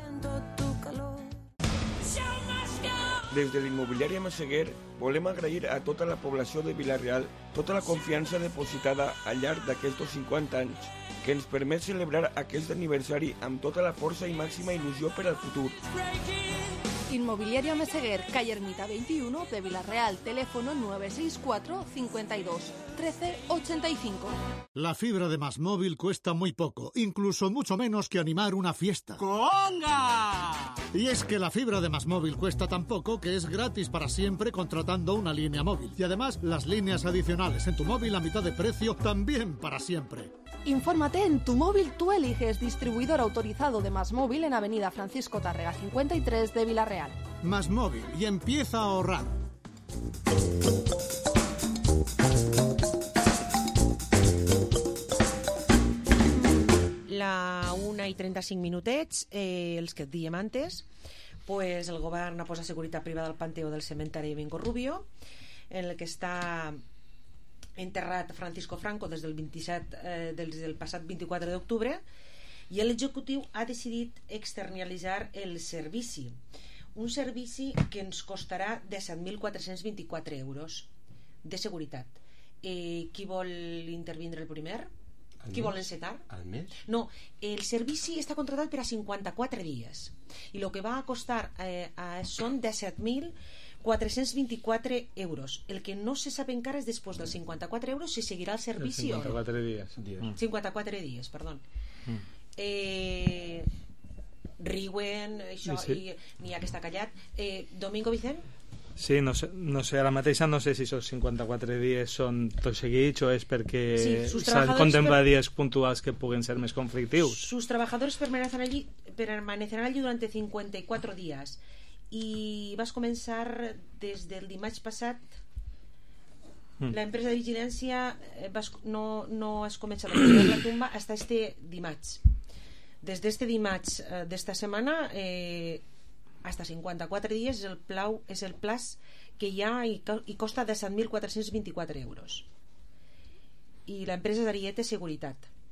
Des de l'immobiliària Massaguer volem agrair a tota la població de Vila-real tota la confiança depositada al llarg d'aquests cinquanta anys que ens permet celebrar aquest aniversari amb tota la força i màxima il·lusió per al futur. Inmobiliaria Meseguer, calle Ermita veintiuno de Villarreal, teléfono nueve seis cuatro, cincuenta y dos, trece ochenta y cinco. La fibra de Más Móvil cuesta muy poco, incluso mucho menos que animar una fiesta. ¡Conga! Y es que la fibra de Más Móvil cuesta tan poco que es gratis para siempre contratando una línea móvil. Y además, las líneas adicionales en tu móvil a mitad de precio también para siempre. Infórmate en Tu Móvil Tú Eliges, distribuidor autorizado de Más Móvil en Avenida Francisco Tárrega cincuenta y tres de Villarreal. Más Móvil y empieza a ahorrar. La una i trenta-cinc minutets, eh, els que et diem antes, pues el govern ha posat seguretat privada al panteó del cementeri de Mingo Rubio, en el que està enterrat Francisco Franco des del vint-i-set eh, des del passat vint-i-quatre d'octubre, i l'executiu ha decidit externalitzar el servici, un servici que ens costarà disset mil quatre-cents vint-i-quatre euros de seguretat. Eh, qui vol intervindre el primer? Al Qui mes? vol encetar? Al mes? No, el servici està contratat per a cinquanta-quatre dies i el que va a costar eh, a, són disset mil quatre-cents vint-i-quatre euros. El que no se sap encara és després dels cinquanta-quatre euros si seguirà el servici o no. cinquanta-quatre dies. Mm. cinquanta-quatre dies, perdó. Mm. Eh, riuen, això, Sí, sí. i n'hi ha que està callat. Eh, Domingo Vicent? Sí, no sé, no sé, ara mateixa no sé si aquests cinquanta-quatre dies són tots seguits o és perquè Sí, sus s'han trabajadores contemplat per- dies puntuals que puguen ser més conflictius. Sus trabajadores permanecerán allí, permanecerán allí durante cincuenta y cuatro días. I vas començar des del dimarts passat. Mm. La empresa de vigilància eh, vas, no, no has començat a posar la tumba hasta este dimarts. Desde este dimarts eh, d'esta setmana eh, hasta cinquanta-quatre dies és el, plau, és el plaç que hi ha i, co- i costa disset mil quatre-cents vint-i-quatre euros. I l'empresa és Ariete Seguretat.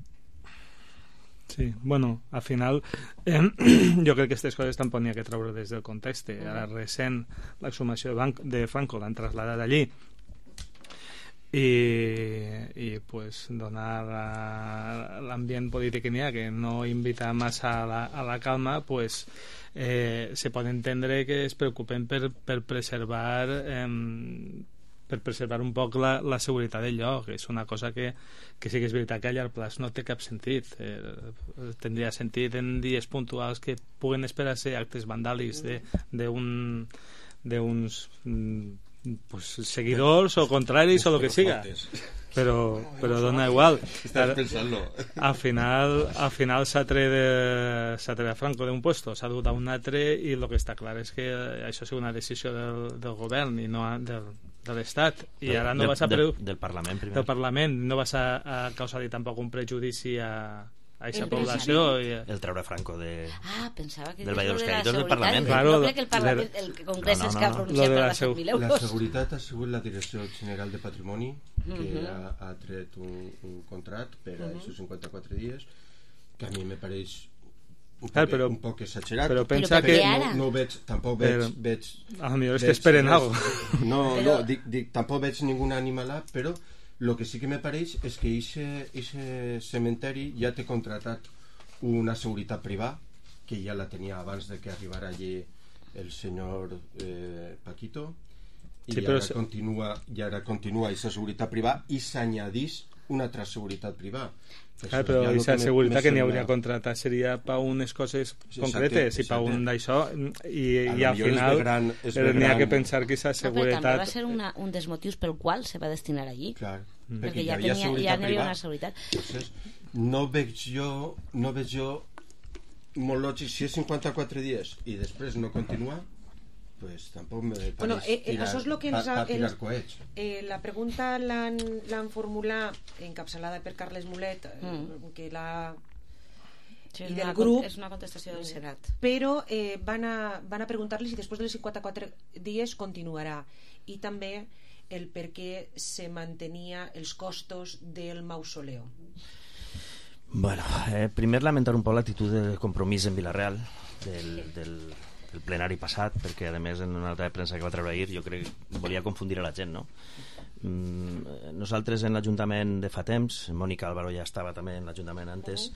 Sí, bueno, al final eh, jo crec que aquestes coses tampoc n'hi ha que treure des del context. Ara recent l'exhumació de, Banc, de Franco l'han trasladat allí i, i pues, donar la- l'ambient polític que n'hi ha, que no invita massa a la, a la calma, pues, eh, se pot entendre que es preocupen per, per preservar eh, per preservar un poc la, la seguretat del lloc. És una cosa que, que sí que és veritat que a llarg plaç no té cap sentit. Eh, tindria sentit en dies puntuals que puguen esperar-se actes vandàlics d'un d'uns pues, seguidors o contraris o el que siga, però, però dona igual. Al final al final s'ha tret s'ha tret a Franco d'un puesto, s'ha dut a un altre, i el que està clar és que això és una decisió del, del govern i no del, de l'Estat, i del, ara no del, vas a del, del Parlament primer. del Parlament no vas a, a causar-li tampoc un prejudici a a aquesta població. I... el treure Franco de... Ah, pensava que del Valle de los de la Caídos del Parlament. Claro, no crec que el Parlament, el Congrés no, no, no, és que ha pronunciat per les set mil euros. La seguretat ha sigut la Direcció General de Patrimoni que uh -huh. ha, ha tret un, un contract per a aquests uh -huh. cinquanta-quatre dies, que a mi me pareix un poc, però, un poc exagerat, però pensa però que no, no veig, tampoc veig, però, veig a lo millor és que esperen algo. No, no, dic, dic, tampoc veig ninguna animalà, però lo que sí que me pareix és que aquest cementeri ja té contratat una seguretat privada, que ja la tenia abans de que arribara allí el senyor eh, Paquito, i sí, ara, se... continua, i ara continua aquesta seguretat privada i s'añadís una altra seguretat privada. Ah, però aquesta seguretat que n'hi hauria contratat seria per unes coses concretes, i per un d'això, i, i al final n'hi ha que pensar que aquesta seguretat... No, però també va ser una, un dels motius pel qual se va destinar allí. Clar, mm. perquè, perquè ja, tenia, ja n'hi havia una seguretat. Entonces, no veig jo no veig jo molt lògic, si és cinquanta-quatre dies i després no continua, pues tampoc me pareix bueno, eh, eh, tirar, això és lo que ens ha, pa, tirar coets. Eh, la pregunta l'han formulat encapçalada per Carles Mulet, mm. que la sí, i del una, grup, és una contestació del Senat, però eh, van a, van a preguntar-li si després dels cinquanta-quatre dies continuarà, i també el per què se mantenia els costos del mausoleo. Bueno, eh, primer lamentar un poc l'actitud de Compromís en Vila-real del, del, del plenari passat, perquè a més en una altra premsa que va treure ahir jo crec que volia confundir a la gent, no? Mm, nosaltres en l'Ajuntament de fa temps, Mònica Álvaro ja estava també en l'Ajuntament antes,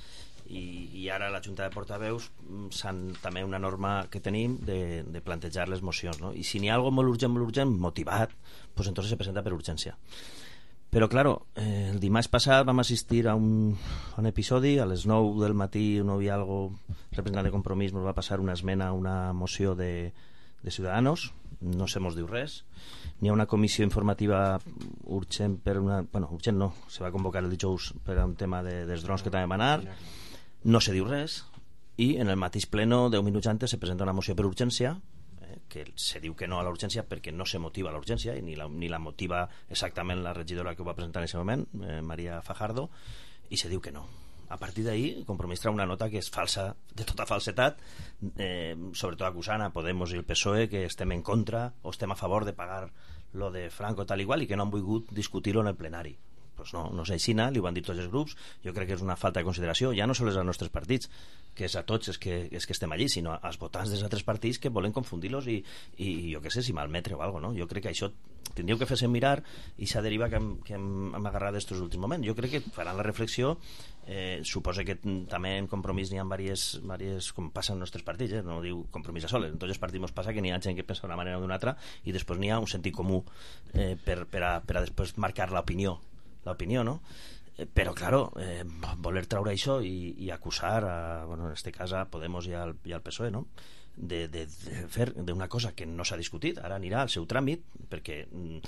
i, i ara a la Junta de Portaveus s'han també una norma que tenim de, de plantejar les mocions, no? I si n'hi ha alguna molt urgent, molt urgent, motivat, pues entonces se presenta per urgència. Però, claro, eh, el dimarts passat vam assistir a un, a un episodi, a les nou del matí, no hi havia algo, representant de Compromís ens va passar una esmena a una moció de, de Ciudadanos, no se mos diu res, n'hi ha una comissió informativa urgent per una... Bueno, urgent no, se va convocar el dijous per a un tema de, dels drons que també van anar, no se diu res, i en el mateix pleno, deu minuts antes, se presenta una moció per urgència, que se diu que no a la urgència perquè no se motiva la urgència i ni la, ni la motiva exactament la regidora que ho va presentar en aquest moment, eh, Maria Fajardo, i se diu que no. A partir d'ahí, Compromís treu una nota que és falsa, de tota falsetat, eh, sobretot acusant a Podemos i el P S O E que estem en contra o estem a favor de pagar lo de Franco tal igual i que no han volgut discutir-lo en el plenari. Pues no, no és així, li ho han dit tots els grups. Jo crec que és una falta de consideració, ja no sols als nostres partits, que és a tots els que, els que estem allí, sinó als votants dels altres partits que volen confundir-los i, i jo què sé, si malmetre o alguna cosa, no? Jo crec que això tindríeu que fer-se mirar i s'ha derivat que hem, que hem, hem agarrat d'estos últims moments. Jo crec que faran la reflexió, eh, suposa que també en Compromís n'hi ha diverses, diverses, com passa en els nostres partits, eh? No diu Compromís a soles, en tots els partits ens passa que n'hi ha gent que pensa d'una manera o d'una altra i després n'hi ha un sentit comú eh, per, per, a, per a després marcar l'opinió l'opinió, no? Eh, però, claro, eh, voler traure això i, i acusar, a, bueno, en este cas a Podemos i al, i al P S O E, no? De, de, de fer d'una cosa que no s'ha discutit, ara anirà al seu tràmit, perquè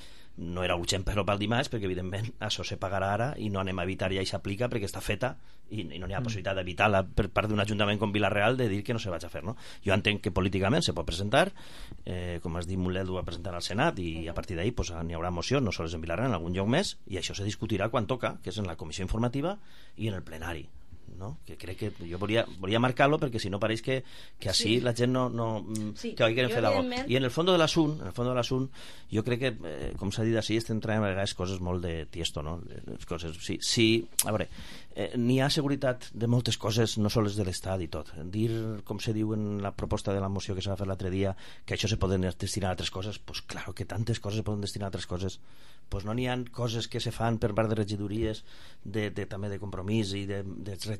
no era urgent però pel dimarts, perquè evidentment això se pagarà ara i no anem a evitar ja i s'aplica perquè està feta i, i no hi ha possibilitat d'evitar-la per part d'un ajuntament com Vila-real de dir que no se vaig a fer, no? Jo entenc que políticament se pot presentar, eh, com has dit Mulet ho va presentar al Senat i a partir d'ahí pues, n'hi haurà moció, no sols en Vila-real, en algun lloc més, i això se discutirà quan toca, que és en la comissió informativa i en el plenari, no? Que crec que jo volia, volia marcar-lo perquè si no pareix que, que així sí. La gent no, no sí. Que hagin fet alguna cosa. I en el fons de l'assunt en el fons de l'assunt jo crec que eh, com s'ha dit així estem traient a vegades coses molt de tiesto, no? Les coses, sí, sí, a veure eh, n'hi ha seguretat de moltes coses no sols de l'Estat i tot, dir com se diu en la proposta de la moció que s'ha fet l'altre dia que això se poden destinar a altres coses, pues claro que tantes coses se poden destinar a altres coses, pues no n'hi ha coses que se fan per part de regidories de, de, també de Compromís i de, de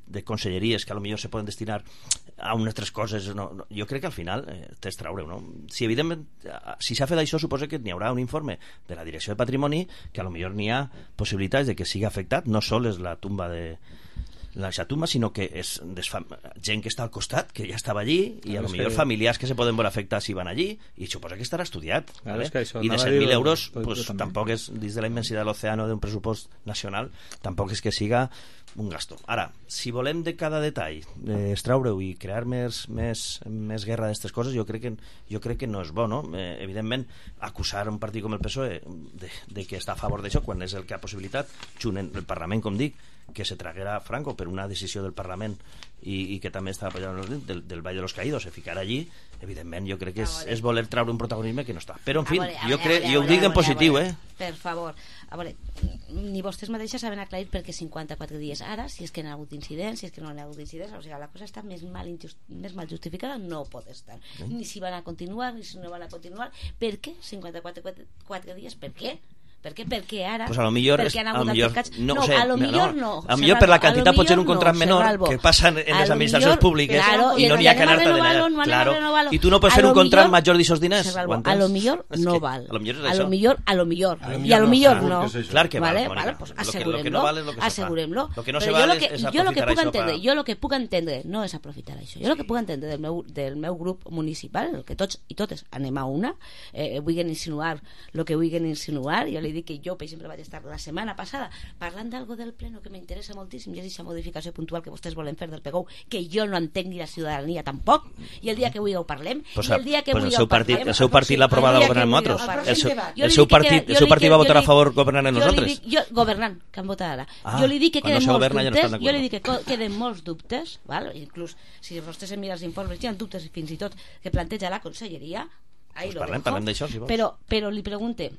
de conselleries que a lo millor se poden destinar a unes tres coses, no, no, jo crec que al final eh, t'és traure-ho, no? Si evidentment, si s'ha fet això, suposa que n'hi haurà un informe de la Direcció de Patrimoni que a lo millor n'hi ha possibilitats de que sigui afectat, no sol és la tumba de la tumba, sinó que és desfam... gent que està al costat, que ja estava allí, i a lo millor familiars que se poden veure afectats si van allí, i suposa que estarà estudiat, claro, ¿vale? Es que I de set mil euros pues, pues, tampoc és, dins de la immensitat de l'oceano d'un pressupost nacional, tampoc és que siga un gasto. Ara, si volem de cada detall eh, extraure-ho i crear més, més, més guerra d'aquestes coses, jo crec que, jo crec que no és bo, no? Eh, evidentment, acusar un partit com el P S O E de, de que està a favor d'això, quan és el que ha possibilitat, junt en el Parlament, com dic, que se traguera Franco per una decisió del Parlament i, i que també estava apoyant del, del Valle de los Caídos, se ficar allí, evidentment jo crec que és, és voler traure un protagonisme que no està. Però en fi, jo, crec, jo ho dic en positiu, eh? Per favor, a veure, ni vostès mateixes saben aclarir perquè cinquanta-quatre dies ara, si és que n'hi ha hagut incidents, si és que no n'hi ha hagut incidents, o sigui, la cosa està més mal, injust, més mal justificada, no pot estar. Ni si van a continuar, ni si no van a continuar. Per què cinquanta-quatre dies? Per què? Per què? Perquè ara... Pues a lo millor... Perquè han hagut afectats... No, no, sé, a lo millor no. A lo millor per la quantitat pot ser un contrat menor que passa en les administracions públiques i no n'hi ha que anar-te de allà. Claro. I tu no pots fer un contrat major d'aixòs diners. A lo millor no val. A lo millor és això. això. A lo millor, a lo millor. I a lo millor no. Clar que val, Vale, pues assegurem-lo. Assegurem-lo. Lo que no se val és aprofitar això. Jo el que puc entendre no és aprofitar això. Jo el que puc entendre del meu grup municipal, que tots i totes anem a una, vulguin insinuar el que vulguin insinuar, jo li dic que jo, per exemple, vaig estar la setmana passada parlant d'algo del pleno que m'interessa moltíssim, i és aquesta modificació puntual que vostès volen fer del P G U, que jo no entenc ni la ciutadania tampoc, i el dia que vull ho parlem, pues, i el dia que pues vull el seu ho parlem, partit, el seu partit l'ha aprovat a governar amb nosaltres. El seu, el seu partit, el seu partit va votar a favor governant amb nosaltres. Jo, governant, que han votat ara. Ah, jo li dic que queden no molts governa, dubtes, ja no jo li dic que queden molts dubtes, val? Inclús si vostès miren els informes, hi ha dubtes fins i tot que planteja la conselleria. Ahí pues lo parlem, dejo. parlem d'això, si vols. Però, però li pregunte,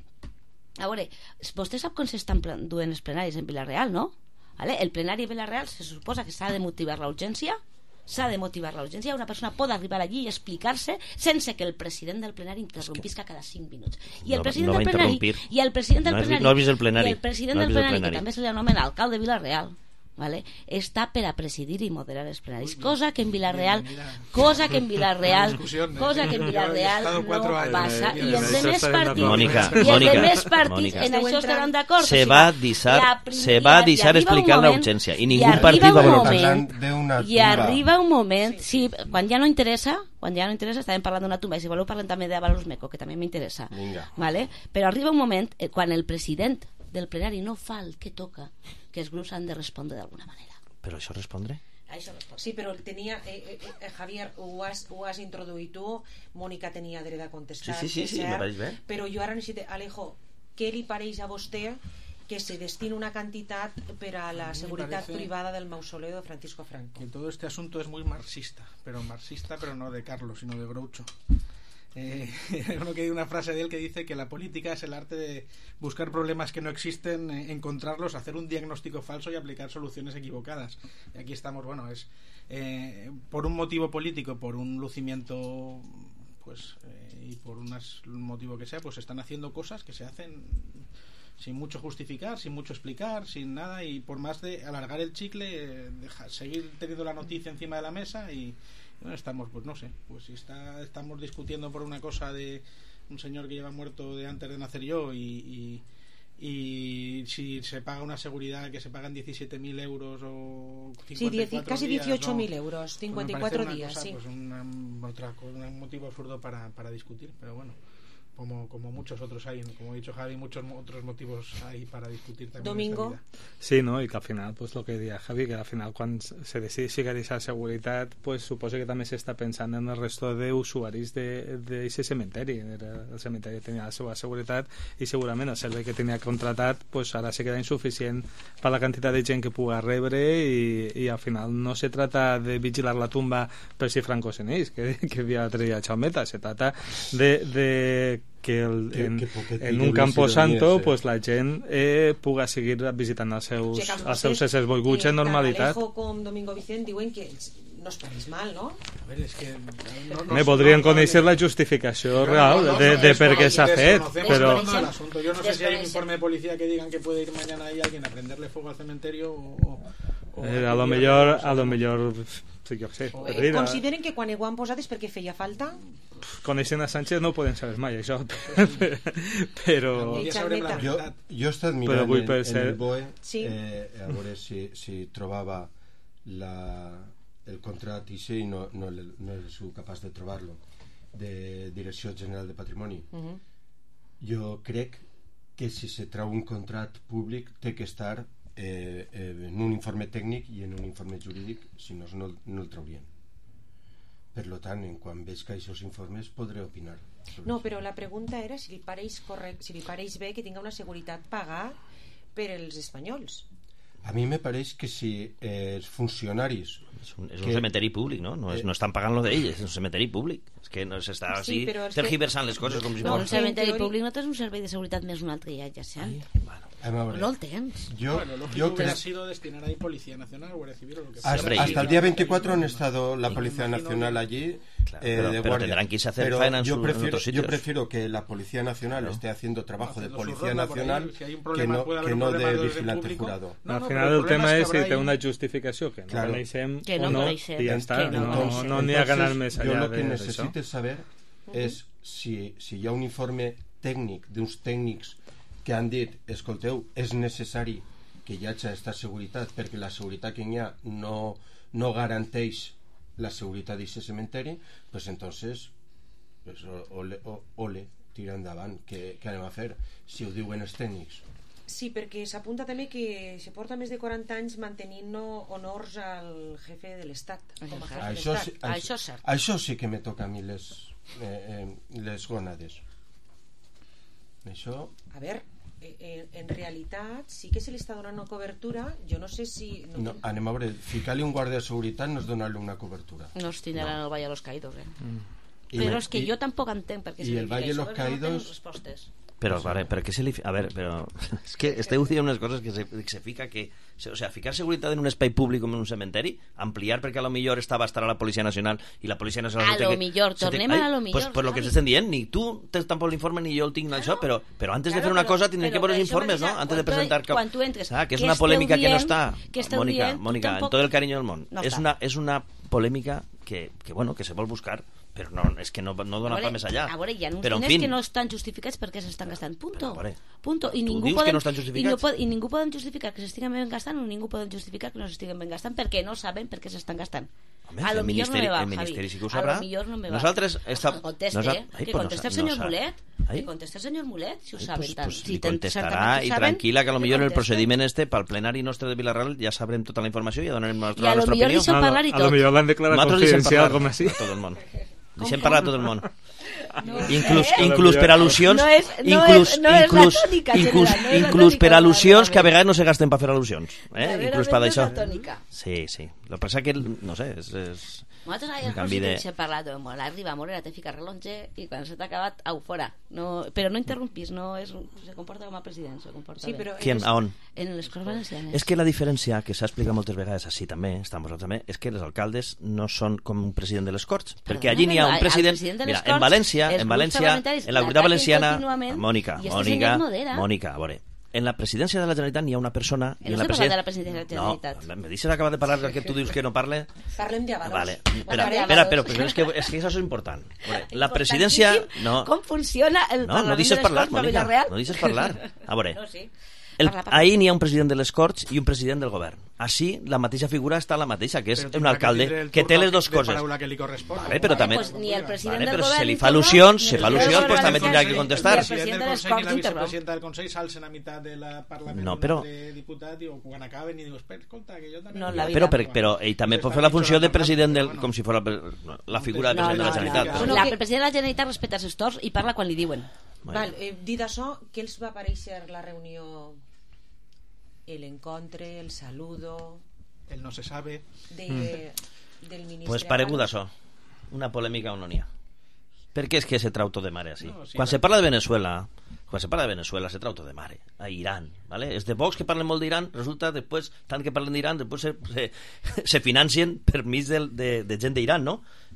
a veure, vostè sap com s'estan duent els plenaris en Vila-real, no? ¿Vale? El plenari de Vila-real se suposa que s'ha de motivar la urgència, s'ha de motivar la urgència, una persona pot arribar allí i explicar-se sense que el president del plenari interrompisca cada cinc minuts. I el no, president no del plenari, i el president del no plenari, no has vist el plenari, i el president no del plenari, plenari, que també se li anomena alcalde de Vila-real, ¿vale? Està per a presidir i moderar els plenaris, cosa que en Vila-real cosa que en Vila-real cosa que en Vila-real no passa, i els demés partits Mónica, i els Mónica, demés partits Mónica. en això estaran d'acord. Se va deixar se va deixar explicar la urgència i ningú partit va voler. I arriba un moment, sí, quan ja no interessa quan ja no interessa, estàvem parlant d'una tumba, i si voleu parlem també de Avalos Meco, que també m'interessa, ¿vale? Però arriba un moment quan el president del plenari no fa el que toca, que els grups han de respondre d'alguna manera. Però això respondre? Sí, però tenia, eh, eh, Javier, ho has, ho has introduït tu, Mònica tenia dret a contestar, sí, sí, sí, sí, me pareix bé. Però jo ara necessito, Alejo, què li pareix a vostè que se destina una cantidad para la seguridad privada del mausoleo de Francisco Franco? Que todo este asunto es muy marxista, pero marxista, pero no de Carlos, sino de Groucho. Eh, uno que hay una frase de él que dice que la política es el arte de buscar problemas que no existen, eh, encontrarlos, hacer un diagnóstico falso y aplicar soluciones equivocadas. Y aquí estamos, bueno, es eh, por un motivo político, por un lucimiento, pues, eh, y por un motivo que sea, pues se están haciendo cosas que se hacen sin mucho justificar, sin mucho explicar, sin nada, y por más de alargar el chicle, eh, dejar, seguir teniendo la noticia encima de la mesa y bueno, estamos, pues no sé, pues si está, estamos discutiendo por una cosa de un señor que lleva muerto de antes de nacer yo y, y, y si se paga una seguridad que se pagan diecisiete mil euros o cincuenta y cuatro sí, casi dieciocho mil euros, cincuenta y cuatro pues días, cosa, sí. Pues una, otra, un motivo absurdo para, para discutir, pero bueno. Como, como muchos otros hay, como ha dicho Javi, muchos otros motivos hay para discutir también. Domingo. Sí, no? I que al final, pues lo que deia Javi, que al final quan se decideixi aquesta seguretat, pues suposo que també s'està pensant en el resto d'usuaris d'aquest cementeri. El cementeri tenia la seva seguretat i segurament el servei que tenia contratat pues ara se queda insuficient per la quantitat de gent que puga rebre i, i al final no se trata de vigilar la tumba per si Franco se n'eix, que, que havia traït a Chaumeta, se trata de, de que el, en, que, que en un camposanto pues la gent eh, puga seguir visitant els seus, sí, els seus éssers volguts en normalitat. Alejo com Domingo Vicent diuen que no es pareix mal, no? A ver, es que no, no, me podrien no, conèixer no, la justificació no, real no, no, de, de, de per què s'ha fet, però... Yo no sé si hay un informe de policía que digan que puede ir mañana ahí alguien a prenderle fuego al cementerio o... o Eh, a lo millor, a lo millor, sí, jo sé, Eh, perdida. consideren que quan ho han posat és perquè feia falta? Coneixent a Sánchez no ho podem saber mai, això. Però... Jo, jo he estat Però mirant avui en, per en ser- el B O E Sí. eh, a veure si, si trobava la, el contrat i sí, no, no, el- no he sigut capaç de trobar-lo, de Direcció General de Patrimoni. Mhm. Jo crec que si se trau un contrat públic té que estar eh, eh, en un informe tècnic i en un informe jurídic, si no, no, no el traurien. Per lo tant, en quan veig que aquests informes podré opinar. No, però la pregunta era si li pareix correcte, si li pareix bé que tinga una seguretat pagada per els espanyols. A mi me pareix que si eh, els funcionaris... És un, és un cementeri públic, no? No, és, no estan pagant lo d'ell, és un cementeri públic. És que no s'està Sí, així però és que- tergiversant les coses com si No, fos... un cementeri públic no tens un servei de seguretat més un altre que hi ha adjacent. No el tens. Yo, Bueno, lógico yo hubiera creo- sido destinar ahí Policía Nacional, Guardia Civil o lo que Hasta, fuera. hasta el día veinticuatro han estado la Policía imagino- Nacional allí Claro, eh, pero- de pero guardia. tendrán que irse a hacer Pero faena en yo su- en prefiero, otros yo sitios. prefiero que la Policía Nacional Claro. esté haciendo trabajo de Haciendo su Policía ronda por ahí, Nacional si hay un que problema, no, puede haber que un no problema de de orden vigilante público. jurado. No, Al no, final però el el problema tema és és que si habrá té ahí- una justificació, que no Claro. coneixem Que no o no, coneixem, i ja està. que no No, coneixem. no n'hi ha que anar Entonces, més yo allà lo que de- necesite d'això. saber és si, si hi ha un informe tècnic d'uns tècnics que han dit, escolteu, és necessari que hi hagi aquesta seguretat perquè la seguretat que hi ha no, no garanteix la seguretat d'aquest cementeri, pues entonces pues, ole, o- ole, tira endavant, què, què anem a fer si ho diuen els tècnics? Sí, perquè s'apunta també que se porta més de quaranta anys mantenint no, honors al jefe de l'Estat. Com a jefe de Això, l'Estat. sí- això, això sí que me toca a mi les, eh, eh, les gònades. Això... A veure, eh, eh, en realitat sí que se li està donant una cobertura. Jo no sé si... No, No, anem a veure, ficar-li un guàrdia de seguretat no és donar-li una cobertura. No es tindran el Valle de los Caídos, eh? I Però me- és que i- jo tampoc entenc per què i significa el Valle de això, los perquè no tenen Caídos- respostes. Pero, vale, pero ¿qué se le... A ver, pero... Es que esteu diciendo unas cosas que se, que se fica que... O sea, ficar seguridad en un espai públic com en un cementeri, ampliar perquè a lo millor estava a estar a la Policia Nacional i la Policia Nacional... A se té lo que- millor, se té- tornem Ai, a lo millor, Pues, pues lo que Javi. s'estan dient, ni tu tens tampoc l'informe ni jo el tinc això, però, però antes de Claro, fer una però- cosa tindrem però que veure per els això informes, mateix, no? Antes de quan tu- presentar... quan tu entres, Ah, que és què una esteu polèmica que no dient? està. Què esteu Mónica, dient? Tu Mónica, en tampoc- tot el carinyo del món. No és, està. una, és una polèmica que, que, bueno, que se vol buscar, però no, és que no, no dona A veure, pa més allà. A veure, hi ha uns Però, en diners fin, que no estan justificats perquè s'estan gastant. Punto. a veure, Punto. I tu ningú dius que poden, no estan i, no justificats? pot, I ningú poden justificar que s'estiguen ben gastant o ningú poden justificar que no s'estiguen ben gastant perquè no saben per què s'estan gastant. Home, a lo el millor no ministeri, me va, el ministeri Javi. sí que ho A sabrà. lo millor no me va. Nosaltres està... Que conteste, nosa- eh? Ai, Que pues conteste el no senyor sa- Mulet. Ai. Que conteste el senyor Mulet, si ho Ai, saben pues, tant. pues, Si li ten- contestarà certament ho i saben, tranquil·la que a lo que millor en el conteste. procediment este pel plenari nostre de Vilareal ja sabrem tota la informació i ja donarem nostra, I a la lo nostra millor opinió. deixeu parlar i A lo tot. millor l'han declarat Nosaltres deixem confidencial parlar com així. a tot el món. Deixem parlar a tot el món. No, Inclús, eh? inclús per al·lusions No és- no inclús, és- no és la inclús, tònica, inclús, general, no és la inclús tònica per de la al·lusions que a regla. vegades no se gasten per fer al·lusions eh? Darrerament inclús per no és això la tònica. sí, sí, el que passa que no sé, és, és Nosaltres un ahir canvi de... de... hem parlat de molt, arriba a Morera, te fica relonge i quan se t'ha acabat, au, fora. No, però no interrompis, no és, se comporta com a president, se comporta Sí, bé. però Qui, a on? En les Corts Valencianes. És que la diferència, que s'ha explicat moltes vegades així també, estan vosaltres també, és que els alcaldes no són com un president de les Corts, perquè allí n'hi ha un al president... president de les Mira, en Corts, València, els en grups València, parlamentaris en la comunitat l'ataquen valenciana... contínuament, Mònica, i este Mònica, senyor modera. Mònica, a veure, en la presidència de la Generalitat n'hi ha una persona... Que i no en la estem parlant de la presidència- presidència de la Generalitat. No, me deixes acabar de parlar que tu dius que no parle? Parlem de Avalos. Vale, espera, Parlem espera, d'Avalos. però, però és, que, és que això és important. Veure, la presidència... No, Com funciona el no, no Parlament deixes de les parlar, Corts de Mònica, Vilareal? no deixes parlar. A veure, No, sí. el, Parla, parla. ahir n'hi ha un president de les Corts i un president del govern. Així, la mateixa figura està la mateixa, que és Però un tindrà alcalde tindre el que té turno les dues de coses. paraula que li correspon. Vale, però també... Pues ni el president Vale, del però govern se li ni fa torno, al·lusions, ni se el fa president al·lusions, del pues també govern, tindrà ni que el contestar. El president del de les Consell i Corts la interromp. vicepresidenta del Consell s'alcen a meitat de la Parlament No, un però- altre diputat i quan acaben i diu, espera, escolta, que jo també... No, la vida. Però, per, però ell també pot fer la funció de president del, com si fos la, la figura de No, president de no, la no, Generalitat. no. La, el president de la Generalitat respecta els torns i parla quan li diuen. Val, eh, dit això, què els va aparèixer la reunió, el encontre, el saludo El no se sabe. de, Mm. del ministre? Pues paregut Avalos? això, una polèmica on no n'hi ha. Per què és que se trau tot de mare així? No, sí, quan però- se parla de Venezuela, quan se parla de Venezuela se trau tot de mare. A Iran, ¿vale? És de Vox que parlen molt d'Iran, resulta després, tant que parlen d'Iran, després se, se, se financien per mig de, de, de gent d'Iran, no?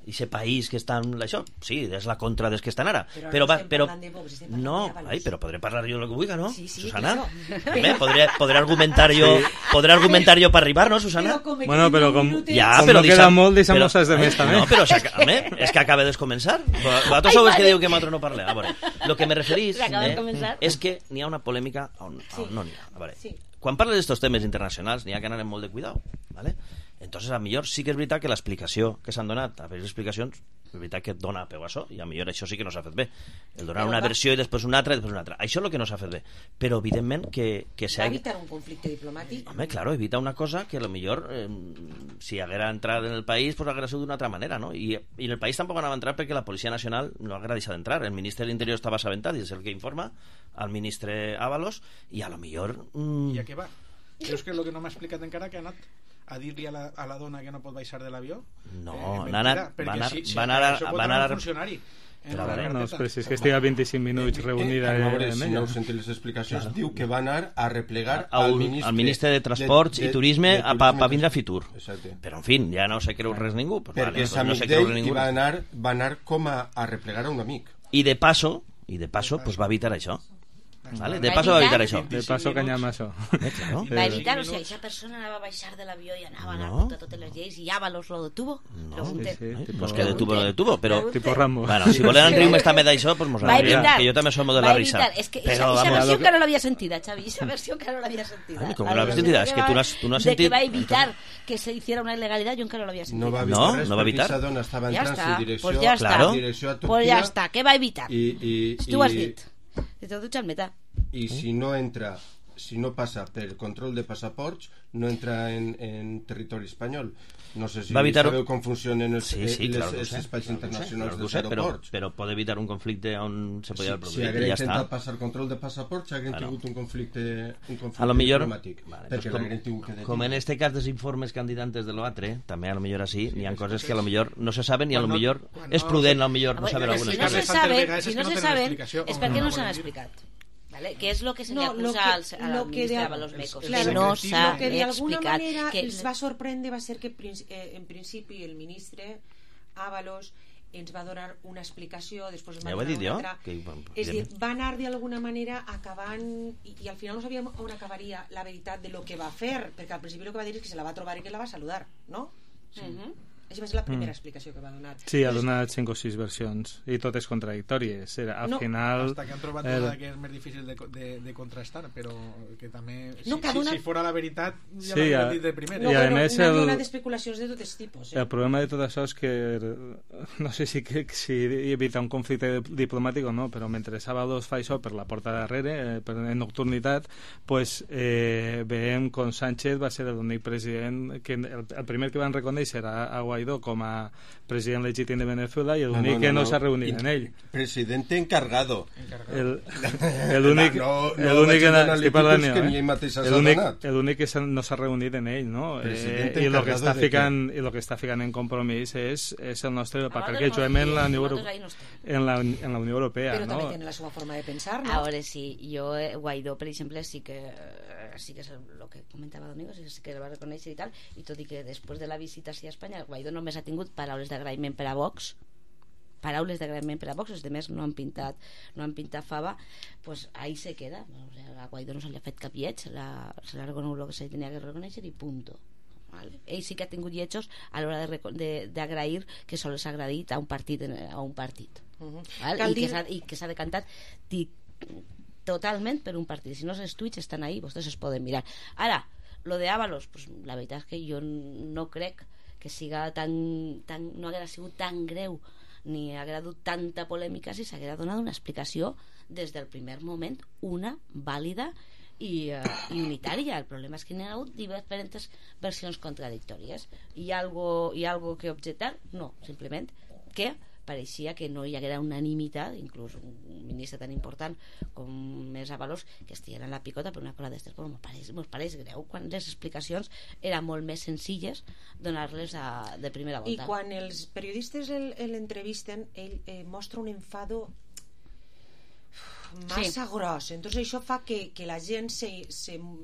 Ese país que està en això, sí, és la contra dels que estan ara. Però, Però, no va, estem però parlant de Vox, estem parlant no, d'Ábalos. ai, però podré parlar jo el que vulgui, no? Sí, sí, Susana? claro. Home, podré, podré argumentar jo, Sí. podré argumentar jo per arribar, no, Susana? Bueno, però com, Ja, com però no queda deixa'm- molt, deixa'm però- coses de més, també. No, però s'aca- home, és que acaba de començar. Vosaltres sou els que diu que nosaltres no parlem. A veure, lo que me referís Acaba de eh, començar. és que n'hi ha una polèmica on, Sí. on no n'hi ha. A veure, Sí. quan parles d'estos temes internacionals n'hi ha que anar amb molt de cuidado, ¿vale? Entonces, a millor sí que és veritat que l'explicació que s'han donat, a veure explicacions, és veritat que et dona peu a això, i a millor això sí que no s'ha fet bé. El donar Però una va- versió i després una altra i després una altra. Això és el que no s'ha fet bé. Però, evidentment, que, que Va s'ha... evitar un conflicte diplomàtic. Home, claro, evita una cosa que a lo millor eh, si haguera entrat en el país pues haguera sido d'una altra manera, no? I, i en el país tampoc anava a entrar perquè la Policia Nacional no haguera deixat d'entrar. El ministre de l'Interior estava assabentat i és el que informa al ministre Ábalos i a lo millor... Mm, I a què va? Creus que és el que no m'ha explicat encara, que ha anat a dir-li a, la, a la dona que no pot baixar de l'avió? No, eh, n'ha anat- perquè va anar- si, si va anar a- això pot va anar anar a- un funcionari. En Però, la a veure, No, carpeta. però si és que estigui vint-i-cinc minuts reunida Eh, a veure, amb si ella. no heu sentit les explicacions, diu que va anar a replegar al, al al ministre, ministre de Transports i Turisme a, pa, pa vindre a Fitur. Exacte. Però, en fi, ja no se creu res ningú. Pues, Perquè vale, és pues, no amic se creu d'ell res i ningú. va anar, va anar com a, a replegar a un amic. I de passo, i de passo, pues va evitar això. Vale? De Va passo va evitar? evitar això. De paso canyam això. Eh, claro. Va evitar, o sigui, aquesta persona anava a baixar de l'avió i anava a anar No. contra totes les lleis i Ábalos lo detuvo? Pregunte. Sí, sí, tipo- Pues que detuvo, lo detuvo, però... Pregunte. Tipo Rambo. Bueno, si volen riure també d'això, pues mos Va alegria, evitar. que jo també som de Va la risa. evitar. És que Però, esa, esa vamos, versió lo que- encara no l'havia sentida, Xavi, esa versió encara no l'havia sentida. Ai, com que La no l'havies versió sentida? És que va- tu no has- tu no has de que sentit- va evitar que se hiciera una ilegalidad, jo encara no l'havia sentida. No va evitar No, res no va perquè evitar. aquesta dona estava Ja entrant està, en direcció, pues ja està. Claro. direcció a Turquia Pues ja està, què va evitar? i, i, Si tu ho has i- dit. De tot xalmeta. i si no entra, si no passa per control de passaports, no entra en, en territori espanyol. No sé si Va evitar- sabeu com funcionen els, Sí, sí, eh, claro les, que ho els sé, espais claro que ho sé, internacionals claro que ho dels sé, però, aeroports. però pot evitar un conflicte on se podia Si, si produir haguera i ja intentat està. passar control de passaports, hagueren Claro. tingut un conflicte, un conflicte A lo millor, diplomàtic. vale, perquè pues l'hagueren tingut que com, detenir. com en este cas dels informes que han dit antes de l'altre, també a lo millor així, n'hi ha coses que a lo millor no se saben i a lo Quan no- millor quan és no- prudent a lo millor A no veure, saber però algunes si no coses. se Tantes saben, vegades si és no que no se tenen saben, explicació, és o perquè no no la s'han volen dir. explicat. ¿Vale? ¿Qué es lo que se le No, lo acusa que- al, a la lo que ministra de- Ábalos Mecos? claro, que no lo s'ha que de alguna explicat. manera Que... els va sorprendre va ser que prin- eh, en principi el ministre Ábalos ens va donar una explicació, després Ja va ho he donar dit una jo, altra. que- És a dir, va anar d'alguna manera acabant i, i al final no sabíem on acabaria la veritat de lo que va fer, perquè al principi el que va dir és que se la va trobar i que la va saludar, no? Sí. Mhm. Això va ser la primera Mm. explicació que va donar. Sí, ha Llavors, donat cinc o sis versions i totes contradictòries. Era, al No. final... Hasta que han trobat eh, una que és més difícil de, de, de contrastar, però que també si, No, que ha si, donat- si fora la veritat ja Sí, l'hauria a- dit de primera. no, I a bueno, més n'han el- donat especulacions de tots tipus. Eh? El problema de tot això és que no sé si, que, si evita un conflicte diplomàtic o no, però mentre Ábalos fa això per la porta darrere, eh, per, en nocturnitat, pues, eh, veiem com Sánchez va ser l'únic president que el, el primer que van reconèixer a, a Guaidó com a president legítim de Venezuela i l'únic que no, s'ha reunit en ell. Presidente encargado. El- l'únic No, no l'únic que, vaig donar estic parlant lectures jo, que eh? ni ell mateix s'ha l'únic donat. l'únic que s'ha- no s'ha reunit en ell, no? Eh, Presidente i el que encargado està de ficant i el que està ficant en compromís és, és el nostre paper nosaltres que no juguem en la Unió nosaltres Europea, ahí no estem. en la, en la Unió Europea, Però també no? tenen la seva forma de pensar, no? Ahora sí, yo eh, Guaidó, per exemple, sí que eh, sí que és el que comentava Domingo, sí, sí que el va reconèixer i tal, i tot i que després de la visita sí a Espanya, Guaidó només ha tingut paraules d'agraïment per a Vox, paraules d'agraïment per a Vox, els demés no han pintat no han pintat fava, pues ahí se queda. O sea, a Guaidó no se li ha fet cap lleig, se l'ha reconegut el que se tenia que reconèixer i punto. Vale. Ell sí que ha tingut lletjos a l'hora d'agrair que sols s'ha agradit a un partit a un partit. Uh-huh. Val? Cal I, que dir- s'ha, i que s'ha decantat ti, totalment per un partit. Si no els tuits estan ahí, vostès es poden mirar. Ara, lo de Ábalos, pues, la veritat és que jo no crec que siga tan, tan no haguera sigut tan greu ni haguera dut tanta polèmica si s'haguera donat una explicació des del primer moment, una vàlida i, uh, i unitària. El problema és que n'hi ha hagut diferents versions contradictòries. Hi ha algo, hi ha algo que objectar? No, simplement que pareixia que no hi haguera unanimitat, inclús un ministre tan important com és Ábalos, que estiguera en la picota per una cosa d'estes. Però m'ho pareix, m'ho pareix greu quan les explicacions eren molt més senzilles donar-les a, de primera volta. I quan els periodistes el- l'entrevisten, ell eh, mostra un enfado massa Sí. gros. Entonces això fa que, que la gent se, se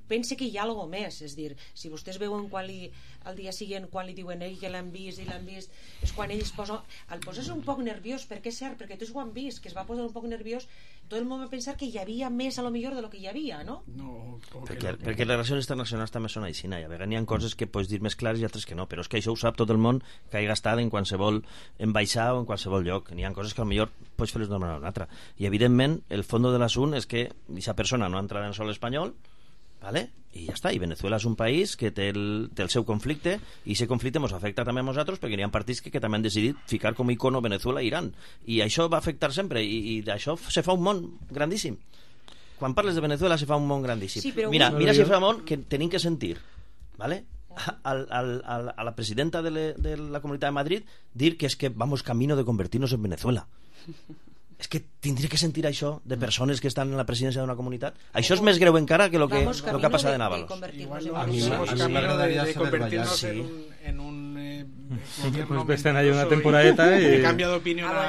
pense que hi ha alguna més, és dir, si vostès veuen quan li, al dia següent quan li diuen ell que l'han vist i l'han vist, és quan ell es posa, el poses un poc nerviós, perquè és cert, perquè tots ho han vist, que es va posar un poc nerviós, tot el món va pensar que hi havia més a lo millor de lo que hi havia, no? No, perquè, perquè les relacions internacionals també són així, i a vegades n'hi ha coses que pots dir més clares i altres que no, però és que això ho sap tot el món que hagi gastat en qualsevol ambaixada o en qualsevol lloc. N'hi ha coses que potser pots fer-les d'una manera o una altra. I evidentment el fons de l'assumpte és que aquesta persona no ha entrat en sol espanyol, ¿vale? I ja està, i Venezuela és un país que té el, té el seu conflicte i aquest conflicte ens afecta també a nosaltres perquè hi ha partits que, que també han decidit ficar com a icono Venezuela i Iran, i això va afectar sempre, i, i d'això se fa un món grandíssim. Quan parles de Venezuela se fa un món grandíssim. Sí, però mira, avui... mira si fa un món que tenim que sentir, ¿vale? Al, al, al, a la presidenta de, le, de la Comunitat de Madrid dir que és que vamos camino de convertirnos en Venezuela. És que tindria que sentir això de persones que estan en la presidència d'una comunitat. Això és més greu encara que el que, lo que ha passat en Ábalos. A mi m'agradaria convertir-nos en un, en un eh, pues ves ahí una temporadeta y que cambia d'opinió a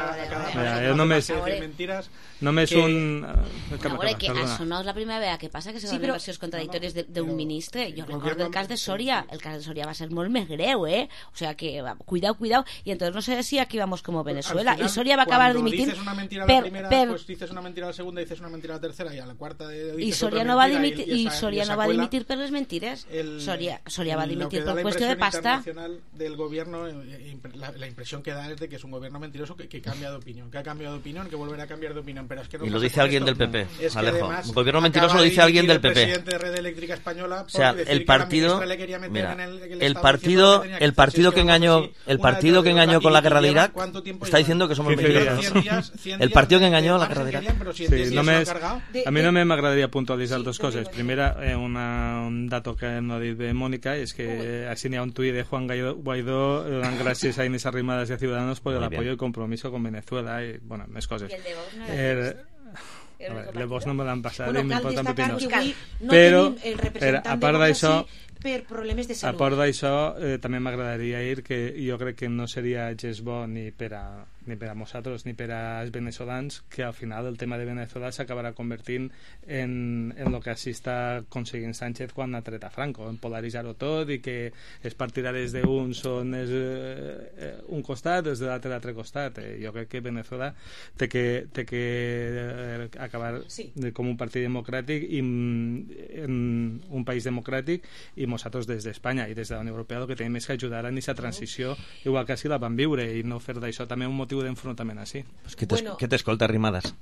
cada només mentiras. Només un... A veure, que això no és la primera vegada que passa, que se Sí, donen però- versions contradictòries de- d'un ministre. Jo el recordo gobierno- el cas de Soria. El cas de Soria va ser molt més greu, ¿eh? O sea que, va, cuidado, cuidado. Y entonces no se decía que íbamos como Venezuela. Al final, Y Soria va a acabar cuando dimitir. dices una mentira a per- la primera, per- pues dices una mentira a la segunda, dices una mentira a la tercera y a la cuarta de, y dices Soria otra no va a mentira dimitir, y y esa- Soria y esa no va a cuela, dimitir per les mentires. el- Soria, Soria va a lo dimitir que da por la cuestión de impresión pasta. internacional del gobierno, eh, impre- la, la impresión que da es de que es un gobierno mentiroso que, que cambia de opinión, que ha cambiado de opinión, que volverá a cambiar de opinión, pero es que no Y lo pasa dice con alguien esto. del P P, Es que Alejo. además Un gobierno mentiroso acaba lo de dice alguien dimitir del P P. el presidente de Red Eléctrica Española por O sea, decir el que la partido, ministra le quería meter mira, en el, en el Estado partido, diciendo que tenía que el partido hacerse que algo engañó, así, el una partido detrás que de engañó otra, con y- la y guerra de lleva Irak ¿cuánto tiempo está lleva? diciendo que somos quince días. mentirosos. cien días, cien El días, partido que veinte engañó la margen guerra de que Irak. querían, pero cien días Sí, ya se lo només, ha cargado. a mi només m'agradaria puntualitzar dues coses. Primera, eh, una, un dato que no ha dit bé Mónica, és que així n'hi ha un tuit de Juan Guaidó, Guaidó dan gracias a Inés Arrimadas y a Ciudadanos por el Muy apoyo bien. y compromiso con Venezuela y, bueno, més coses. Y el de Vox no era Eh, Vox. a veure, el de Vox no me l'han passat, Bueno, i cal m'importa un destacar pepino. que avui no Però, tenim el per, representant a de part Vox d'això, així per problemes de a salut. part d'això, eh, també m'agradaria dir que jo crec que no seria gens bo ni per a, ni per a nosaltres ni per als venezolans que al final el tema de Venezuela s'acabarà convertint en, en el que així està aconseguint Sánchez quan ha tret a Franco, en polaritzar-ho tot i que els partidaris d'un són és, eh, un costat, els de l'altre l'altre costat. Eh, jo crec que Venezuela té que, té que eh, acabar Sí. de, com un partit democràtic i mm, en un país democràtic, i nosaltres des d'Espanya i des de la Unió Europea el que tenim és que ajudar en aquesta transició igual que així la van viure i no fer d'això també un motiu d'enfrontament així. Pues que t'es- Bueno. que t'escolta, Arrimadas.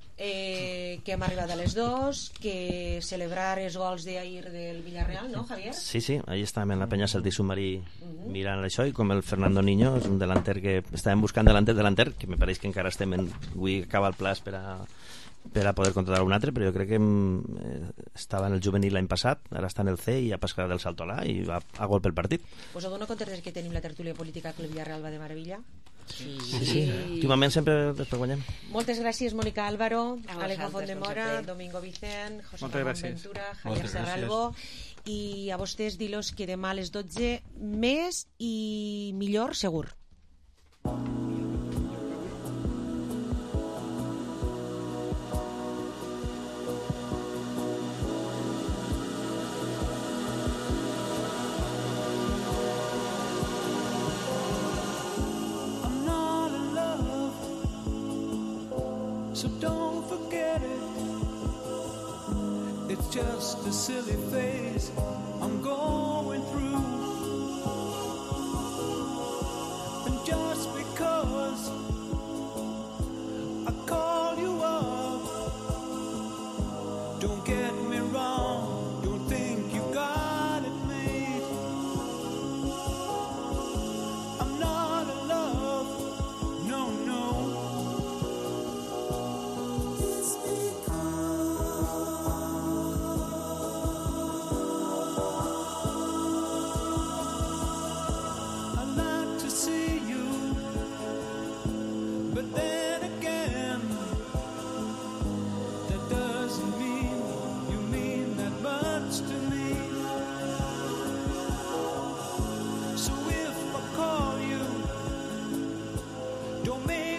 Eh, que hem arribat a les dos, que celebrar els gols d'ahir del Villarreal, no, Javier? Sí, sí, ahí estàvem en la penya Celtic Submarí mirant això, i com el Fernando Niño és un delanter que estàvem buscant delanter delanter, que me pareix que encara estem en, avui acaba el plaç per a per a poder contratar un altre, però jo crec que eh, estava en el juvenil l'any passat, ara està en el C i ha passat del salto a l'A i va a gol pel partit. Us dono compte des que tenim la tertúlia política que el Villarreal va de meravella. Sí. Sí, sí. Últimament sempre després guanyem. Moltes gràcies, Mónica Álvaro, A Alejo vosaltres, Fondemora, com sempre. Domingo Vicent, José Moltes Ramón gràcies. Ventura, Javier Moltes Serralbo, i a vostès dir-los que demà a les dotze més i millor segur. I'm not in love, so don't forget it. It's just a silly phase I'm going through. And just because I call you up, don't get me wrong, don't think you got it made. I'm not in love, no, no. It's I'd like to see you, but then again, that doesn't mean you mean that much to me. So if I call you, don't make